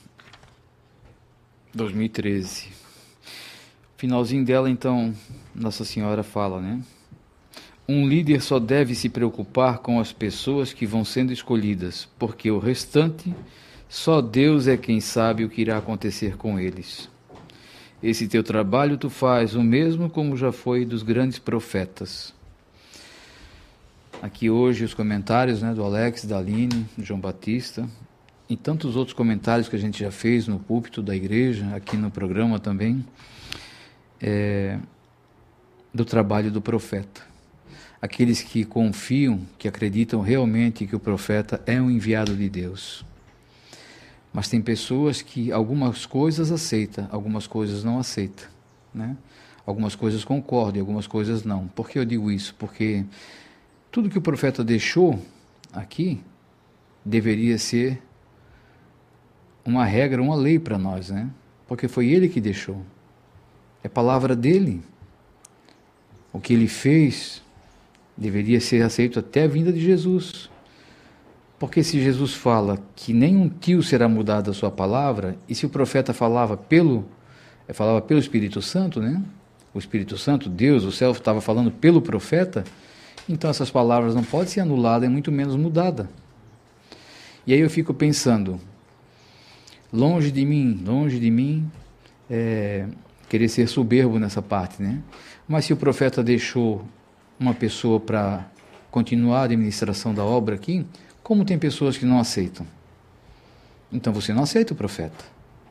2013. Finalzinho dela, então, Nossa Senhora fala, né? Um líder só deve se preocupar com as pessoas que vão sendo escolhidas, porque o restante, só Deus é quem sabe o que irá acontecer com eles. Esse teu trabalho tu faz o mesmo como já foi dos grandes profetas. Aqui hoje os comentários, né, do Alex, da Aline, do João Batista, e tantos outros comentários que a gente já fez no púlpito da igreja, aqui no programa também, do trabalho do profeta. Aqueles que confiam, que acreditam realmente que o profeta é um enviado de Deus. Mas tem pessoas que algumas coisas aceitam, algumas coisas não aceitam, né? Algumas coisas concordam, algumas coisas não. Por que eu digo isso? Porque tudo que o profeta deixou aqui deveria ser uma regra, uma lei para nós, né? Porque foi ele que deixou. É palavra dele. O que ele fez deveria ser aceito até a vinda de Jesus. Porque se Jesus fala que nenhum tio será mudado a sua palavra, e se o profeta falava pelo Espírito Santo, né? O Espírito Santo, Deus, o céu estava falando pelo profeta, então essas palavras não podem ser anuladas e muito menos mudadas. E aí eu fico pensando, longe de mim querer ser soberbo nessa parte, né? Mas se o profeta deixou uma pessoa para continuar a administração da obra aqui, como tem pessoas que não aceitam? Então você não aceita o profeta.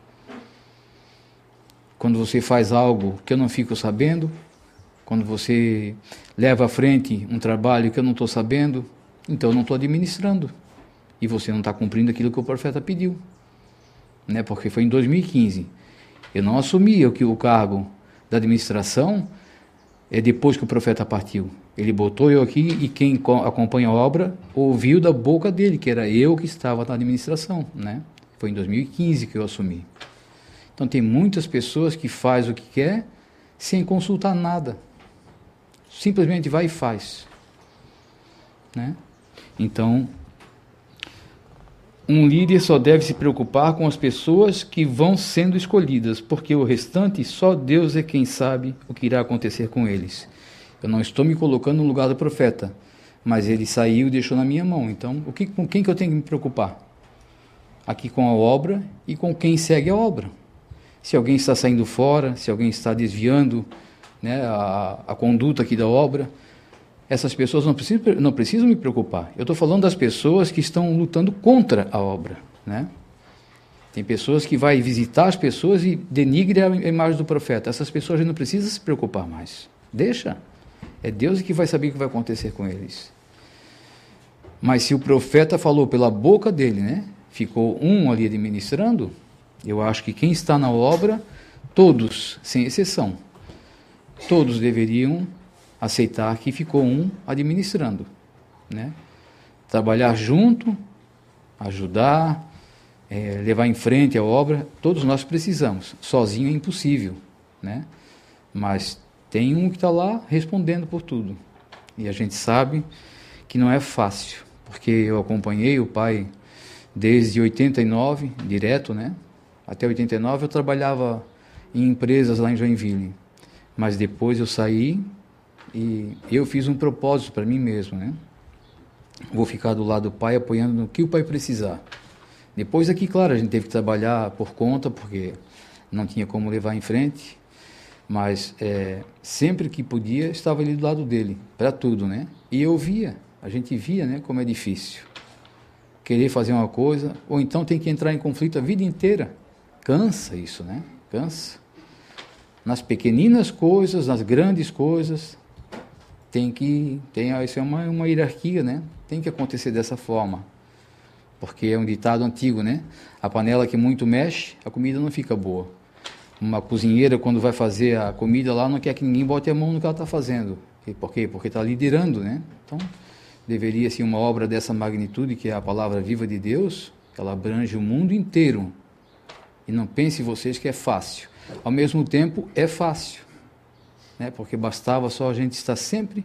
Quando você faz algo que eu não fico sabendo, quando você leva à frente um trabalho que eu não estou sabendo, então eu não estou administrando. E você não está cumprindo aquilo que o profeta pediu. Né? Porque foi em 2015. Eu não assumi o cargo da administração depois que o profeta partiu. Ele botou eu aqui e quem acompanha a obra ouviu da boca dele, que era eu que estava na administração, né? Foi em 2015 que eu assumi. Então tem muitas pessoas que fazem o que quer sem consultar nada. Simplesmente vai e faz, né? Então, um líder só deve se preocupar com as pessoas que vão sendo escolhidas, porque o restante só Deus é quem sabe o que irá acontecer com eles. Eu não estou me colocando no lugar do profeta, mas ele saiu e deixou na minha mão. Então, com quem que eu tenho que me preocupar? Aqui com a obra e com quem segue a obra. Se alguém está saindo fora, se alguém está desviando, né, a conduta aqui da obra, essas pessoas não precisam me preocupar. Eu estou falando das pessoas que estão lutando contra a obra, né? Tem pessoas que vai visitar as pessoas e denigre a imagem do profeta. Essas pessoas não precisam se preocupar mais. Deixa. É Deus que vai saber o que vai acontecer com eles. Mas se o profeta falou pela boca dele, né? Ficou um ali administrando, eu acho que quem está na obra, todos, sem exceção, todos deveriam aceitar que ficou um administrando, né? Trabalhar junto, ajudar, levar em frente a obra, todos nós precisamos. Sozinho é impossível, né? Mas tem um que está lá respondendo por tudo. E a gente sabe que não é fácil, porque eu acompanhei o pai desde 89, direto, né? Até 89 eu trabalhava em empresas lá em Joinville, mas depois eu saí e eu fiz um propósito para mim mesmo, né? Vou ficar do lado do pai, apoiando no que o pai precisar. Depois aqui, claro, a gente teve que trabalhar por conta, porque não tinha como levar em frente, mas sempre que podia, estava ali do lado dele, para tudo, né? E eu via, a gente via, né, como é difícil. Querer fazer uma coisa, ou então tem que entrar em conflito a vida inteira. Cansa isso, né? Cansa. Nas pequeninas coisas, nas grandes coisas, isso é uma hierarquia, né? Tem que acontecer dessa forma. Porque é um ditado antigo, né? A panela que muito mexe, a comida não fica boa. Uma cozinheira, quando vai fazer a comida lá, não quer que ninguém bote a mão no que ela está fazendo. Por quê? Porque está liderando, né? Então, deveria ser uma obra dessa magnitude, que é a palavra viva de Deus, ela abrange o mundo inteiro. E não pense vocês que é fácil. Ao mesmo tempo, é fácil, né? Porque bastava só a gente estar sempre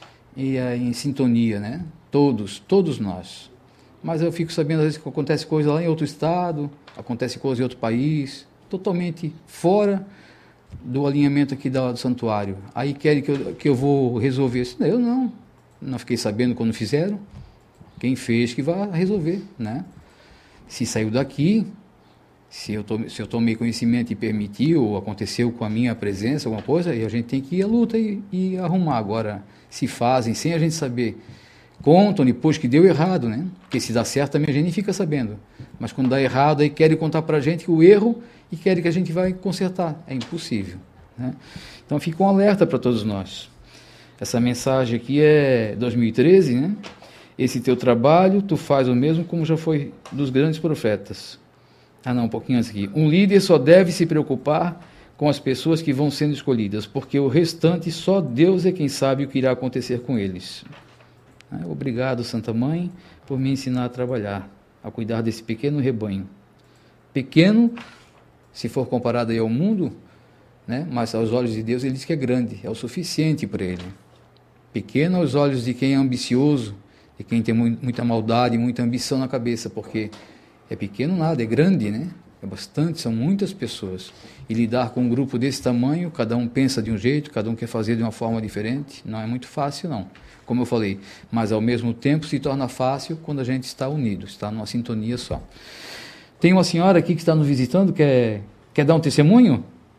em sintonia, né? Todos nós. Mas eu fico sabendo, às vezes, que acontece coisa lá em outro estado, acontece coisa em outro país, totalmente fora do alinhamento aqui do santuário. Aí querem que eu vou resolver isso. Eu não fiquei sabendo quando fizeram. Quem fez que vai resolver, né? Se saiu daqui, se eu tomei conhecimento e permitiu, ou aconteceu com a minha presença, alguma coisa, aí a gente tem que ir à luta e arrumar. Agora, se fazem sem a gente saber, contam depois que deu errado, né? Porque se dá certo também a gente nem fica sabendo. Mas quando dá errado, aí querem contar para a gente o erro e querem que a gente vai consertar. É impossível, né? Então fica um alerta para todos nós. Essa mensagem aqui é 2013, né? Esse teu trabalho, tu faz o mesmo como já foi dos grandes profetas. Um pouquinho antes aqui. Um líder só deve se preocupar com as pessoas que vão sendo escolhidas, porque o restante só Deus é quem sabe o que irá acontecer com eles. Obrigado, Santa Mãe, por me ensinar a trabalhar, a cuidar desse pequeno rebanho. Pequeno, se for comparado aí ao mundo, né? Mas aos olhos de Deus ele diz que é grande, é o suficiente para ele. Pequeno aos olhos de quem é ambicioso, de quem tem muita maldade, muita ambição na cabeça, porque é pequeno nada, é grande, né? É bastante, são muitas pessoas. E lidar com um grupo desse tamanho, cada um pensa de um jeito, cada um quer fazer de uma forma diferente, não é muito fácil, não. Como eu falei, mas ao mesmo tempo se torna fácil quando a gente está unido, está numa sintonia só. Tem uma senhora aqui que está nos visitando, quer dar um testemunho?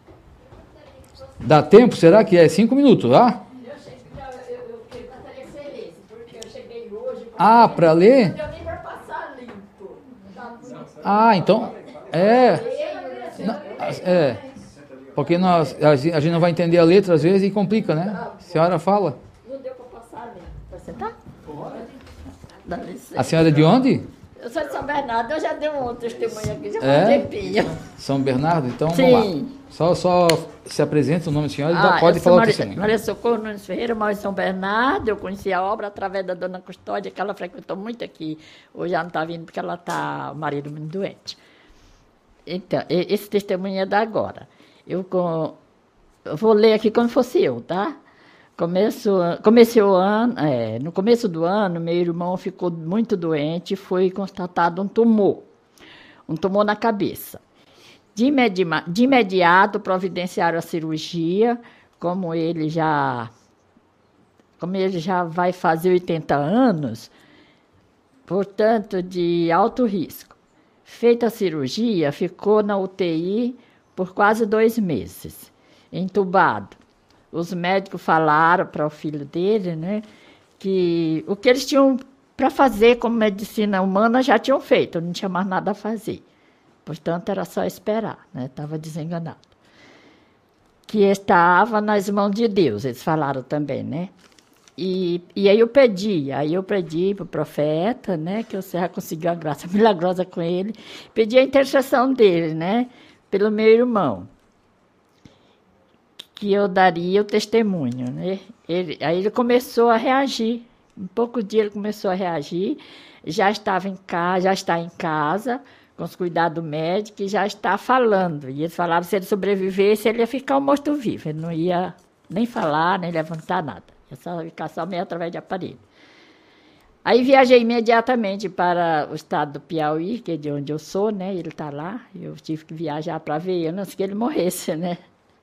Dá tempo? Será que é 5 minutos, tá? Eu gostaria que você lesse, porque eu cheguei hoje... para ler? Não deu nem para passar limpo. Então... Porque a gente não vai entender a letra às vezes e complica, né? A senhora fala. Não deu para passar limpo. Pode sentar? A senhora é de onde? Eu sou de São Bernardo, eu já dei um testemunho aqui, já faz um tempinho. São Bernardo? Então, Sim. vamos lá. Só se apresenta o nome da senhora e pode falar o testemunho. Maria Socorro Nunes Ferreira, moro em São Bernardo. Eu conheci a obra através da dona Custódia, que ela frequentou muito aqui. Hoje ela não está vindo porque ela está, o marido muito doente. Então, esse testemunho é da agora. Eu vou ler aqui como fosse eu, tá? Comecei o ano, no começo do ano, meu irmão ficou muito doente e foi constatado um tumor na cabeça. De imediato, providenciaram a cirurgia, como ele já vai fazer 80 anos, portanto, de alto risco. Feita a cirurgia, ficou na UTI por quase 2 meses, entubado. Os médicos falaram para o filho dele, né, que o que eles tinham para fazer como medicina humana já tinham feito, não tinha mais nada a fazer. Portanto, era só esperar, né? Estava desenganado. Que estava nas mãos de Deus, eles falaram também, né? E aí eu pedi para o profeta, né, que você já conseguiu a graça milagrosa com ele, pedi a intercessão dele, né, pelo meu irmão, que eu daria o testemunho, né? Aí ele começou a reagir, em pouco dia ele começou a reagir, já está em casa, com os cuidados médicos, e já está falando. E eles falaram que se ele sobrevivesse, ele ia ficar um morto-vivo, ele não ia nem falar, nem levantar nada, ia só ficar só meio através de aparelho. Aí viajei imediatamente para o estado do Piauí, que é de onde eu sou, né? Ele está lá, eu tive que viajar para ver ele antes que ele morresse, né?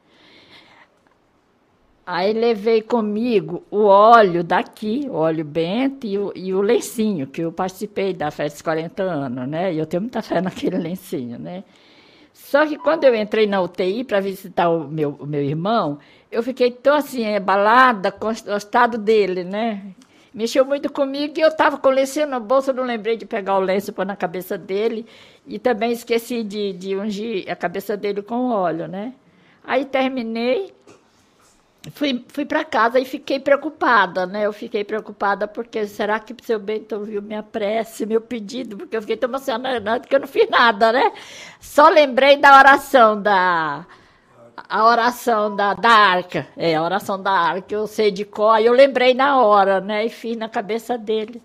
Aí levei comigo o óleo daqui, o óleo bento e o lencinho, que eu participei da festa dos 40 anos, né? E eu tenho muita fé naquele lencinho, né? Só que quando eu entrei na UTI para visitar o meu irmão, eu fiquei tão assim, abalada com o estado dele, né? Mexeu muito comigo e eu estava com o lencinho na bolsa, não lembrei de pegar o lenço e pôr na cabeça dele. E também esqueci de ungir a cabeça dele com óleo, né? Aí terminei. Fui para casa e fiquei preocupada, né? Eu fiquei preocupada porque será que o seu Bento ouviu minha prece, meu pedido? Porque eu fiquei tão emocionada que eu não fiz nada, né? Só lembrei da oração da arca. A oração da arca, eu sei de cor, aí eu lembrei na hora, né? E fiz na cabeça dele.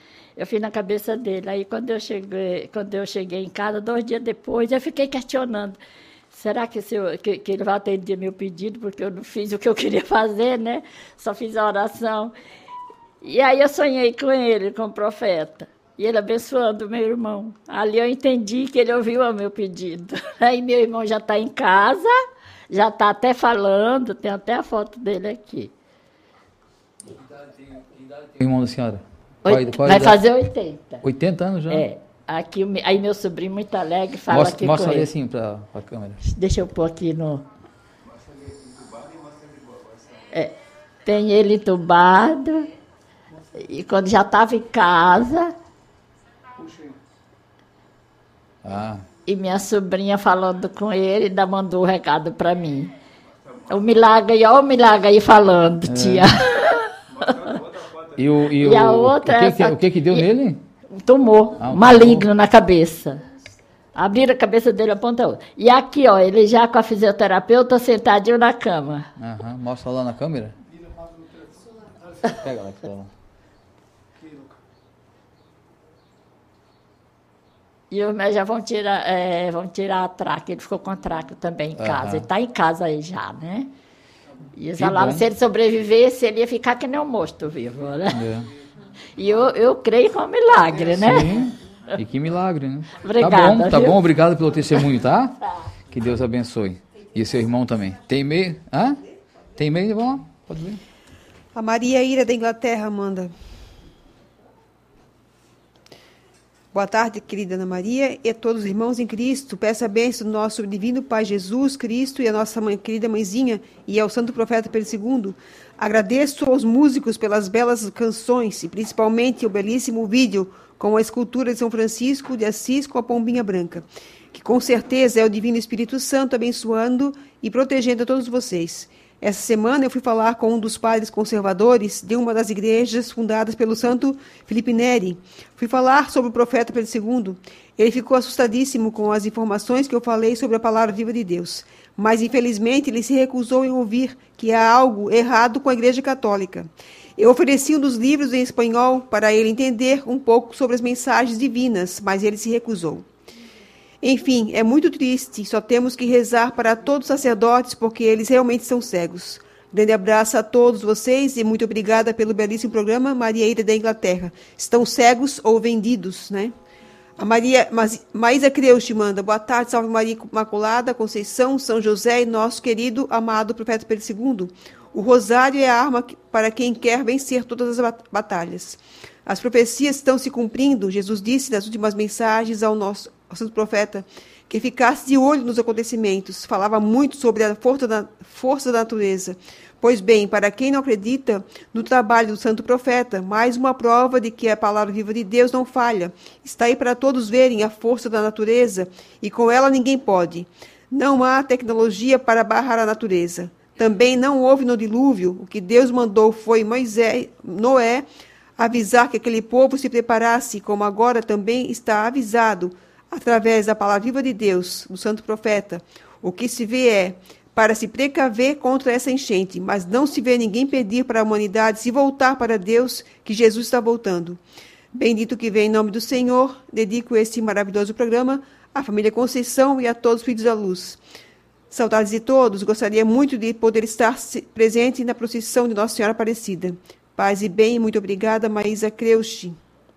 Aí quando eu cheguei em casa, 2 dias depois, eu fiquei questionando. Será que ele vai atender meu pedido? Porque eu não fiz o que eu queria fazer, né? Só fiz a oração. E aí eu sonhei com ele, com o profeta. E ele abençoando o meu irmão. Ali eu entendi que ele ouviu o meu pedido. Aí meu irmão já está em casa, já está até falando, tem até a foto dele aqui. Que idade tem o irmão da senhora? Vai fazer 80. 80 anos já? É. Aqui, aí meu sobrinho muito alegre fala aqui com ele. Mostra ali assim para a câmera. Deixa eu pôr aqui no... tem ele entubado. E quando já estava em casa... E minha sobrinha falando com ele, ainda mandou um recado para mim. O milagre, olha o milagre aí falando, tia. E a outra... O que deu nele? Um tumor maligno na cabeça. Abriram a cabeça dele, apontou. E aqui, ó, ele já com a fisioterapeuta sentadinho na cama. Mostra lá na câmera. Pega lá, lá. E os médicos já vão tirar a traca. Ele ficou com a traca também em casa. Ele está em casa aí já, né? E eles falaram que se ele sobrevivesse, ele ia ficar que nem um monstro vivo, né? E eu creio que é um milagre, né? Sim, e que milagre, né? Obrigada, tá bom, obrigado pelo testemunho, tá? Que Deus abençoe. E seu irmão também. Tem e-mail? Tem e-mail? Vamos lá, pode ver. A Maria Ira da Inglaterra manda. Boa tarde, querida Ana Maria e a todos os irmãos em Cristo. Peço a bênção do nosso divino Pai Jesus Cristo e a nossa querida mãezinha e ao Santo Profeta Pedro II. Agradeço aos músicos pelas belas canções e principalmente o belíssimo vídeo com a escultura de São Francisco de Assis com a pombinha branca, que com certeza é o Divino Espírito Santo abençoando e protegendo a todos vocês. Essa semana eu fui falar com um dos padres conservadores de uma das igrejas fundadas pelo santo Felipe Neri. Fui falar sobre o profeta Pedro II. Ele ficou assustadíssimo com as informações que eu falei sobre a palavra viva de Deus. Mas, infelizmente, ele se recusou em ouvir que há algo errado com a Igreja Católica. Eu ofereci um dos livros em espanhol para ele entender um pouco sobre as mensagens divinas, mas ele se recusou. Enfim, é muito triste, só temos que rezar para todos os sacerdotes, porque eles realmente são cegos. Grande abraço a todos vocês e muito obrigada pelo belíssimo programa Maria Ida da Inglaterra. Estão cegos ou vendidos, né? A Maísa Creus te manda, boa tarde, salve Maria Imaculada, Conceição, São José e nosso querido, amado profeta Pedro II. O rosário é a arma para quem quer vencer todas as batalhas. As profecias estão se cumprindo. Jesus disse nas últimas mensagens ao santo profeta que ficasse de olho nos acontecimentos. Falava muito sobre a força da natureza. Pois bem, para quem não acredita no trabalho do santo profeta, mais uma prova de que a palavra viva de Deus não falha. Está aí para todos verem a força da natureza e com ela ninguém pode. Não há tecnologia para barrar a natureza. Também não houve no dilúvio. O que Deus mandou foi Noé avisar que aquele povo se preparasse, como agora também está avisado, através da palavra viva de Deus, do santo profeta. O que se vê é para se precaver contra essa enchente, mas não se vê ninguém pedir para a humanidade se voltar para Deus, que Jesus está voltando. Bendito que vem em nome do Senhor, dedico este maravilhoso programa à família Conceição e a todos os filhos da luz. Saudades de todos, gostaria muito de poder estar presente na procissão de Nossa Senhora Aparecida. Paz e bem, muito obrigada, Maísa Creuchi.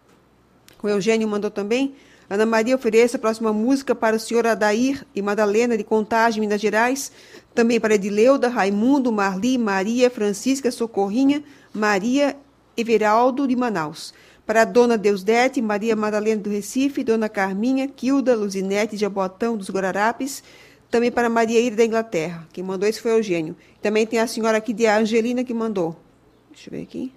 O Eugênio mandou também. Ana Maria oferece a próxima música para o senhor Adair e Madalena de Contagem, Minas Gerais. Também para Edileuda, Raimundo, Marli, Maria, Francisca, Socorrinha, Maria Everaldo de Manaus. Para a Dona Deusdete, Maria Madalena do Recife, Dona Carminha, Quilda, Luzinete de Jabotão dos Guararapes. Também para Maria Ida da Inglaterra. Quem mandou esse foi o Eugênio. Também tem a senhora aqui de Angelina que mandou. Deixa eu ver aqui.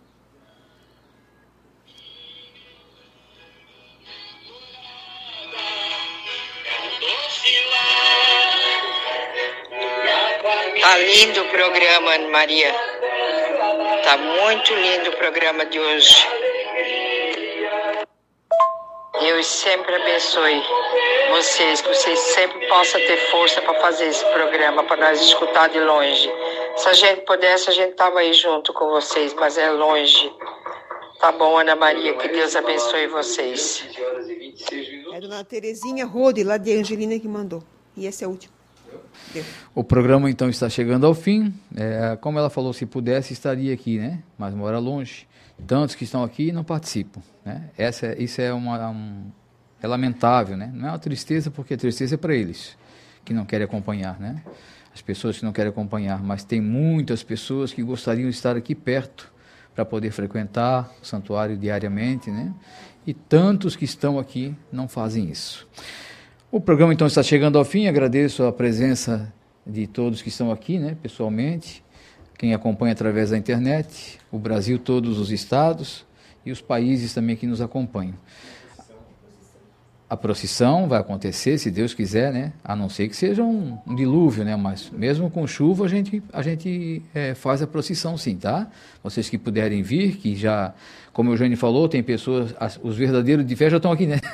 Tá lindo o programa, Ana Maria. Tá muito lindo o programa de hoje. Deus sempre abençoe vocês, que vocês sempre possam ter força para fazer esse programa, para nós escutar de longe. Se a gente pudesse, a gente estava aí junto com vocês, mas é longe. Tá bom, Ana Maria, que Deus abençoe vocês. É a Dona Terezinha Rode, lá de Angelina, que mandou. E esse é o último. O programa, então, está chegando ao fim. Como ela falou, se pudesse, estaria aqui, né? Mas mora longe. Tantos que estão aqui não participam, né? Isso é é lamentável, né? Não é uma tristeza, porque a tristeza é para eles, que não querem acompanhar, né? As pessoas que não querem acompanhar. Mas tem muitas pessoas que gostariam de estar aqui perto para poder frequentar o santuário diariamente, né? E tantos que estão aqui não fazem isso. O programa, então, está chegando ao fim. Agradeço a presença de todos que estão aqui, né, pessoalmente, quem acompanha através da internet, o Brasil, todos os estados e os países também que nos acompanham. A procissão vai acontecer, se Deus quiser, né, a não ser que seja um dilúvio, né, mas mesmo com chuva a gente faz a procissão sim, tá? Vocês que puderem vir, que já, como o Eugênio falou, tem pessoas, os verdadeiros de fé já estão aqui, né?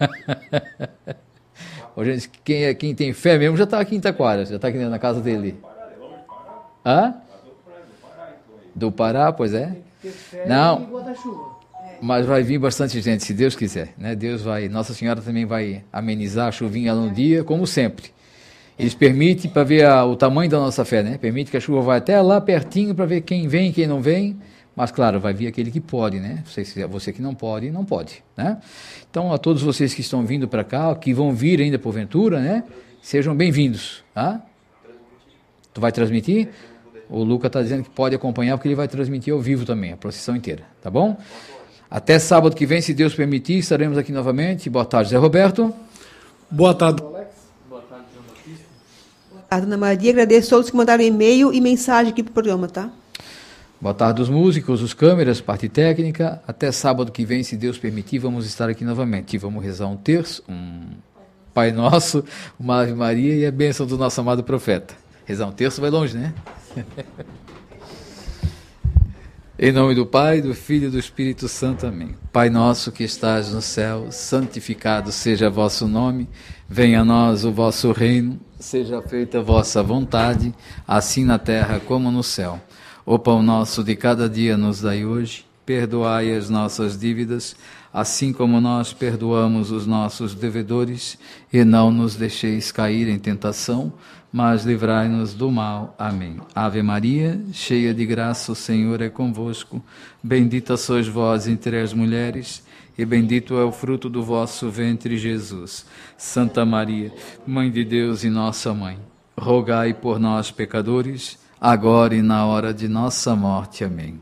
Gente, quem tem fé mesmo já está aqui em Taquara, já está aqui na casa dele. Hã? Do Pará, pois é. Não, mas vai vir bastante gente, se Deus quiser, né? Nossa Senhora também vai amenizar a chuvinha lá no dia, como sempre. Eles permitem para ver o tamanho da nossa fé, né? Permite que a chuva vá até lá pertinho para ver quem vem e quem não vem. Mas, claro, vai vir aquele que pode, né? Você que não pode, né? Então, a todos vocês que estão vindo para cá, que vão vir ainda porventura, né? Sejam bem-vindos, tá? Tu vai transmitir? O Luca está dizendo que pode acompanhar, porque ele vai transmitir ao vivo também, a procissão inteira, tá bom? Até sábado que vem, se Deus permitir, estaremos aqui novamente. Boa tarde, Zé Roberto. Boa tarde, Alex. Boa tarde, João Batista. Boa tarde, Ana Maria. Agradeço a todos que mandaram e-mail e mensagem aqui para o programa, tá? Boa tarde os músicos, os câmeras, parte técnica. Até sábado que vem, se Deus permitir, vamos estar aqui novamente. Vamos rezar um terço, um Pai Nosso, uma Ave Maria e a bênção do nosso amado profeta. Rezar um terço vai longe, né? Em nome do Pai, do Filho e do Espírito Santo. Amém. Pai nosso que estás no céu, santificado seja vosso nome. Venha a nós o vosso reino. Seja feita a vossa vontade, assim na terra como no céu. O pão nosso de cada dia nos dai hoje. Perdoai as nossas dívidas, assim como nós perdoamos os nossos devedores. E não nos deixeis cair em tentação, mas livrai-nos do mal. Amém. Ave Maria, cheia de graça, o Senhor é convosco. Bendita sois vós entre as mulheres, e bendito é o fruto do vosso ventre, Jesus. Santa Maria, Mãe de Deus e nossa Mãe, rogai por nós, pecadores, agora e na hora de nossa morte. Amém.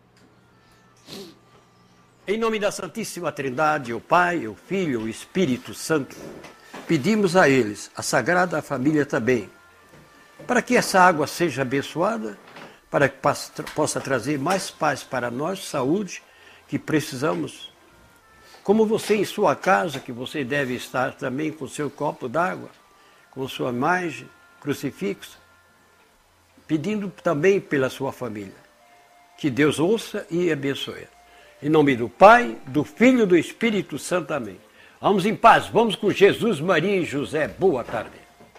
Em nome da Santíssima Trindade, o Pai, o Filho e o Espírito Santo, pedimos a eles, a Sagrada Família também, para que essa água seja abençoada, para que possa trazer mais paz para nós, saúde, que precisamos. Como você em sua casa, que você deve estar também com seu copo d'água, com sua imagem, crucifixo, pedindo também pela sua família. Que Deus ouça e abençoe. Em nome do Pai, do Filho e do Espírito Santo. Amém. Vamos em paz, vamos com Jesus, Maria e José. Boa tarde.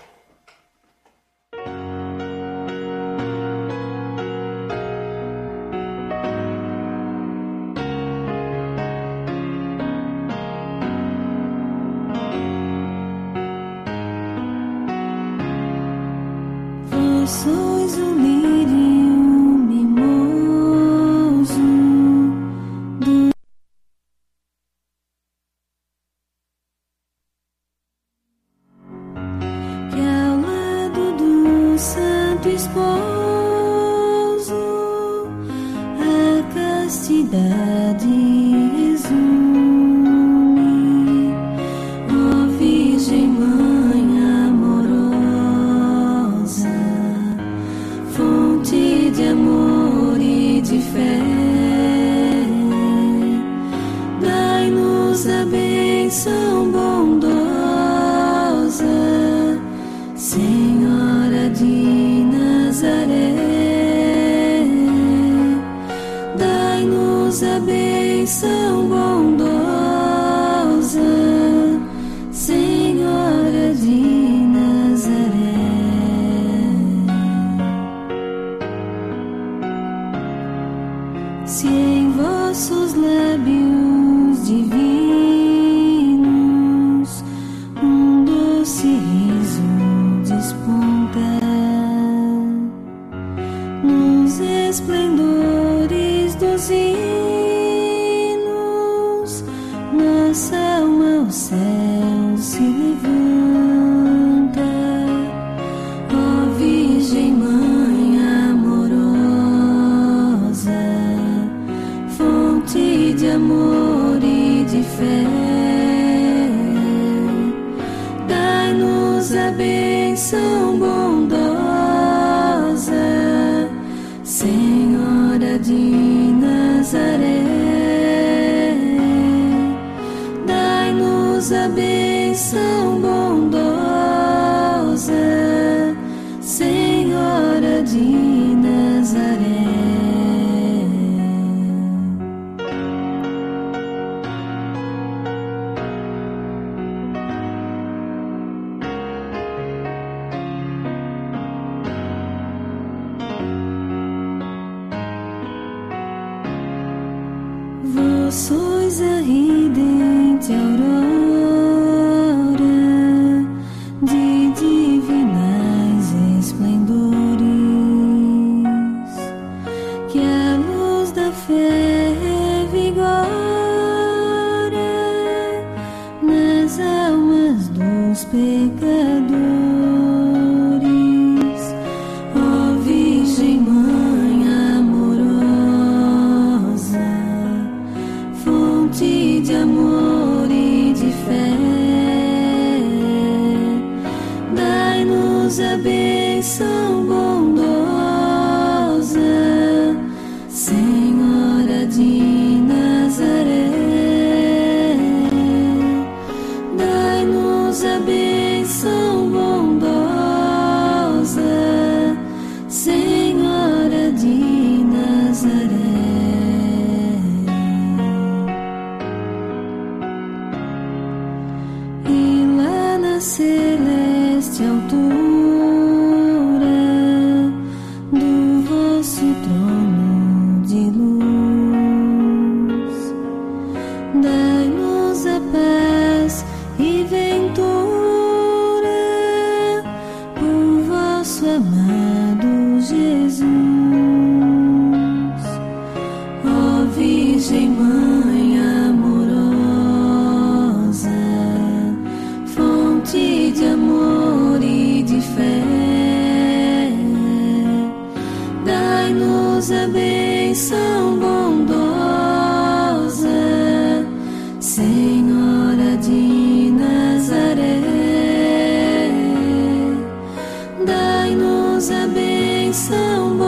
Vós sois o lírio mimoso do que ao lado do Santo Esposo a castidade resume. Ó Virgem Mãe amorosa, fonte de amor e de fé, dai-nos a bênção bondosa, Senhora de Nazaré. Dai-nos a bênção bondosa, Senhora de Nazaré. Se em vossos lábios divinos um doce riso desponta, nos esplendores dos hinos, nossa alma ao céu se levanta. Ó Virgem Mãe amorosa, fonte de amor e de fé, dai-nos a bênção bondosa, Senhora de Nazaré. Dai-nos a bênção bondosa, Senhora de Nazaré. Vós sois a ridente aurora de divinais esplendores, que a luz da fé revigora nas almas dos pecadores. Ó Virgem Mãe amorosa, fonte de amor e de dai-nos a bênção bondosa, Senhora de Nazaré. Dai-nos a bênção bondosa,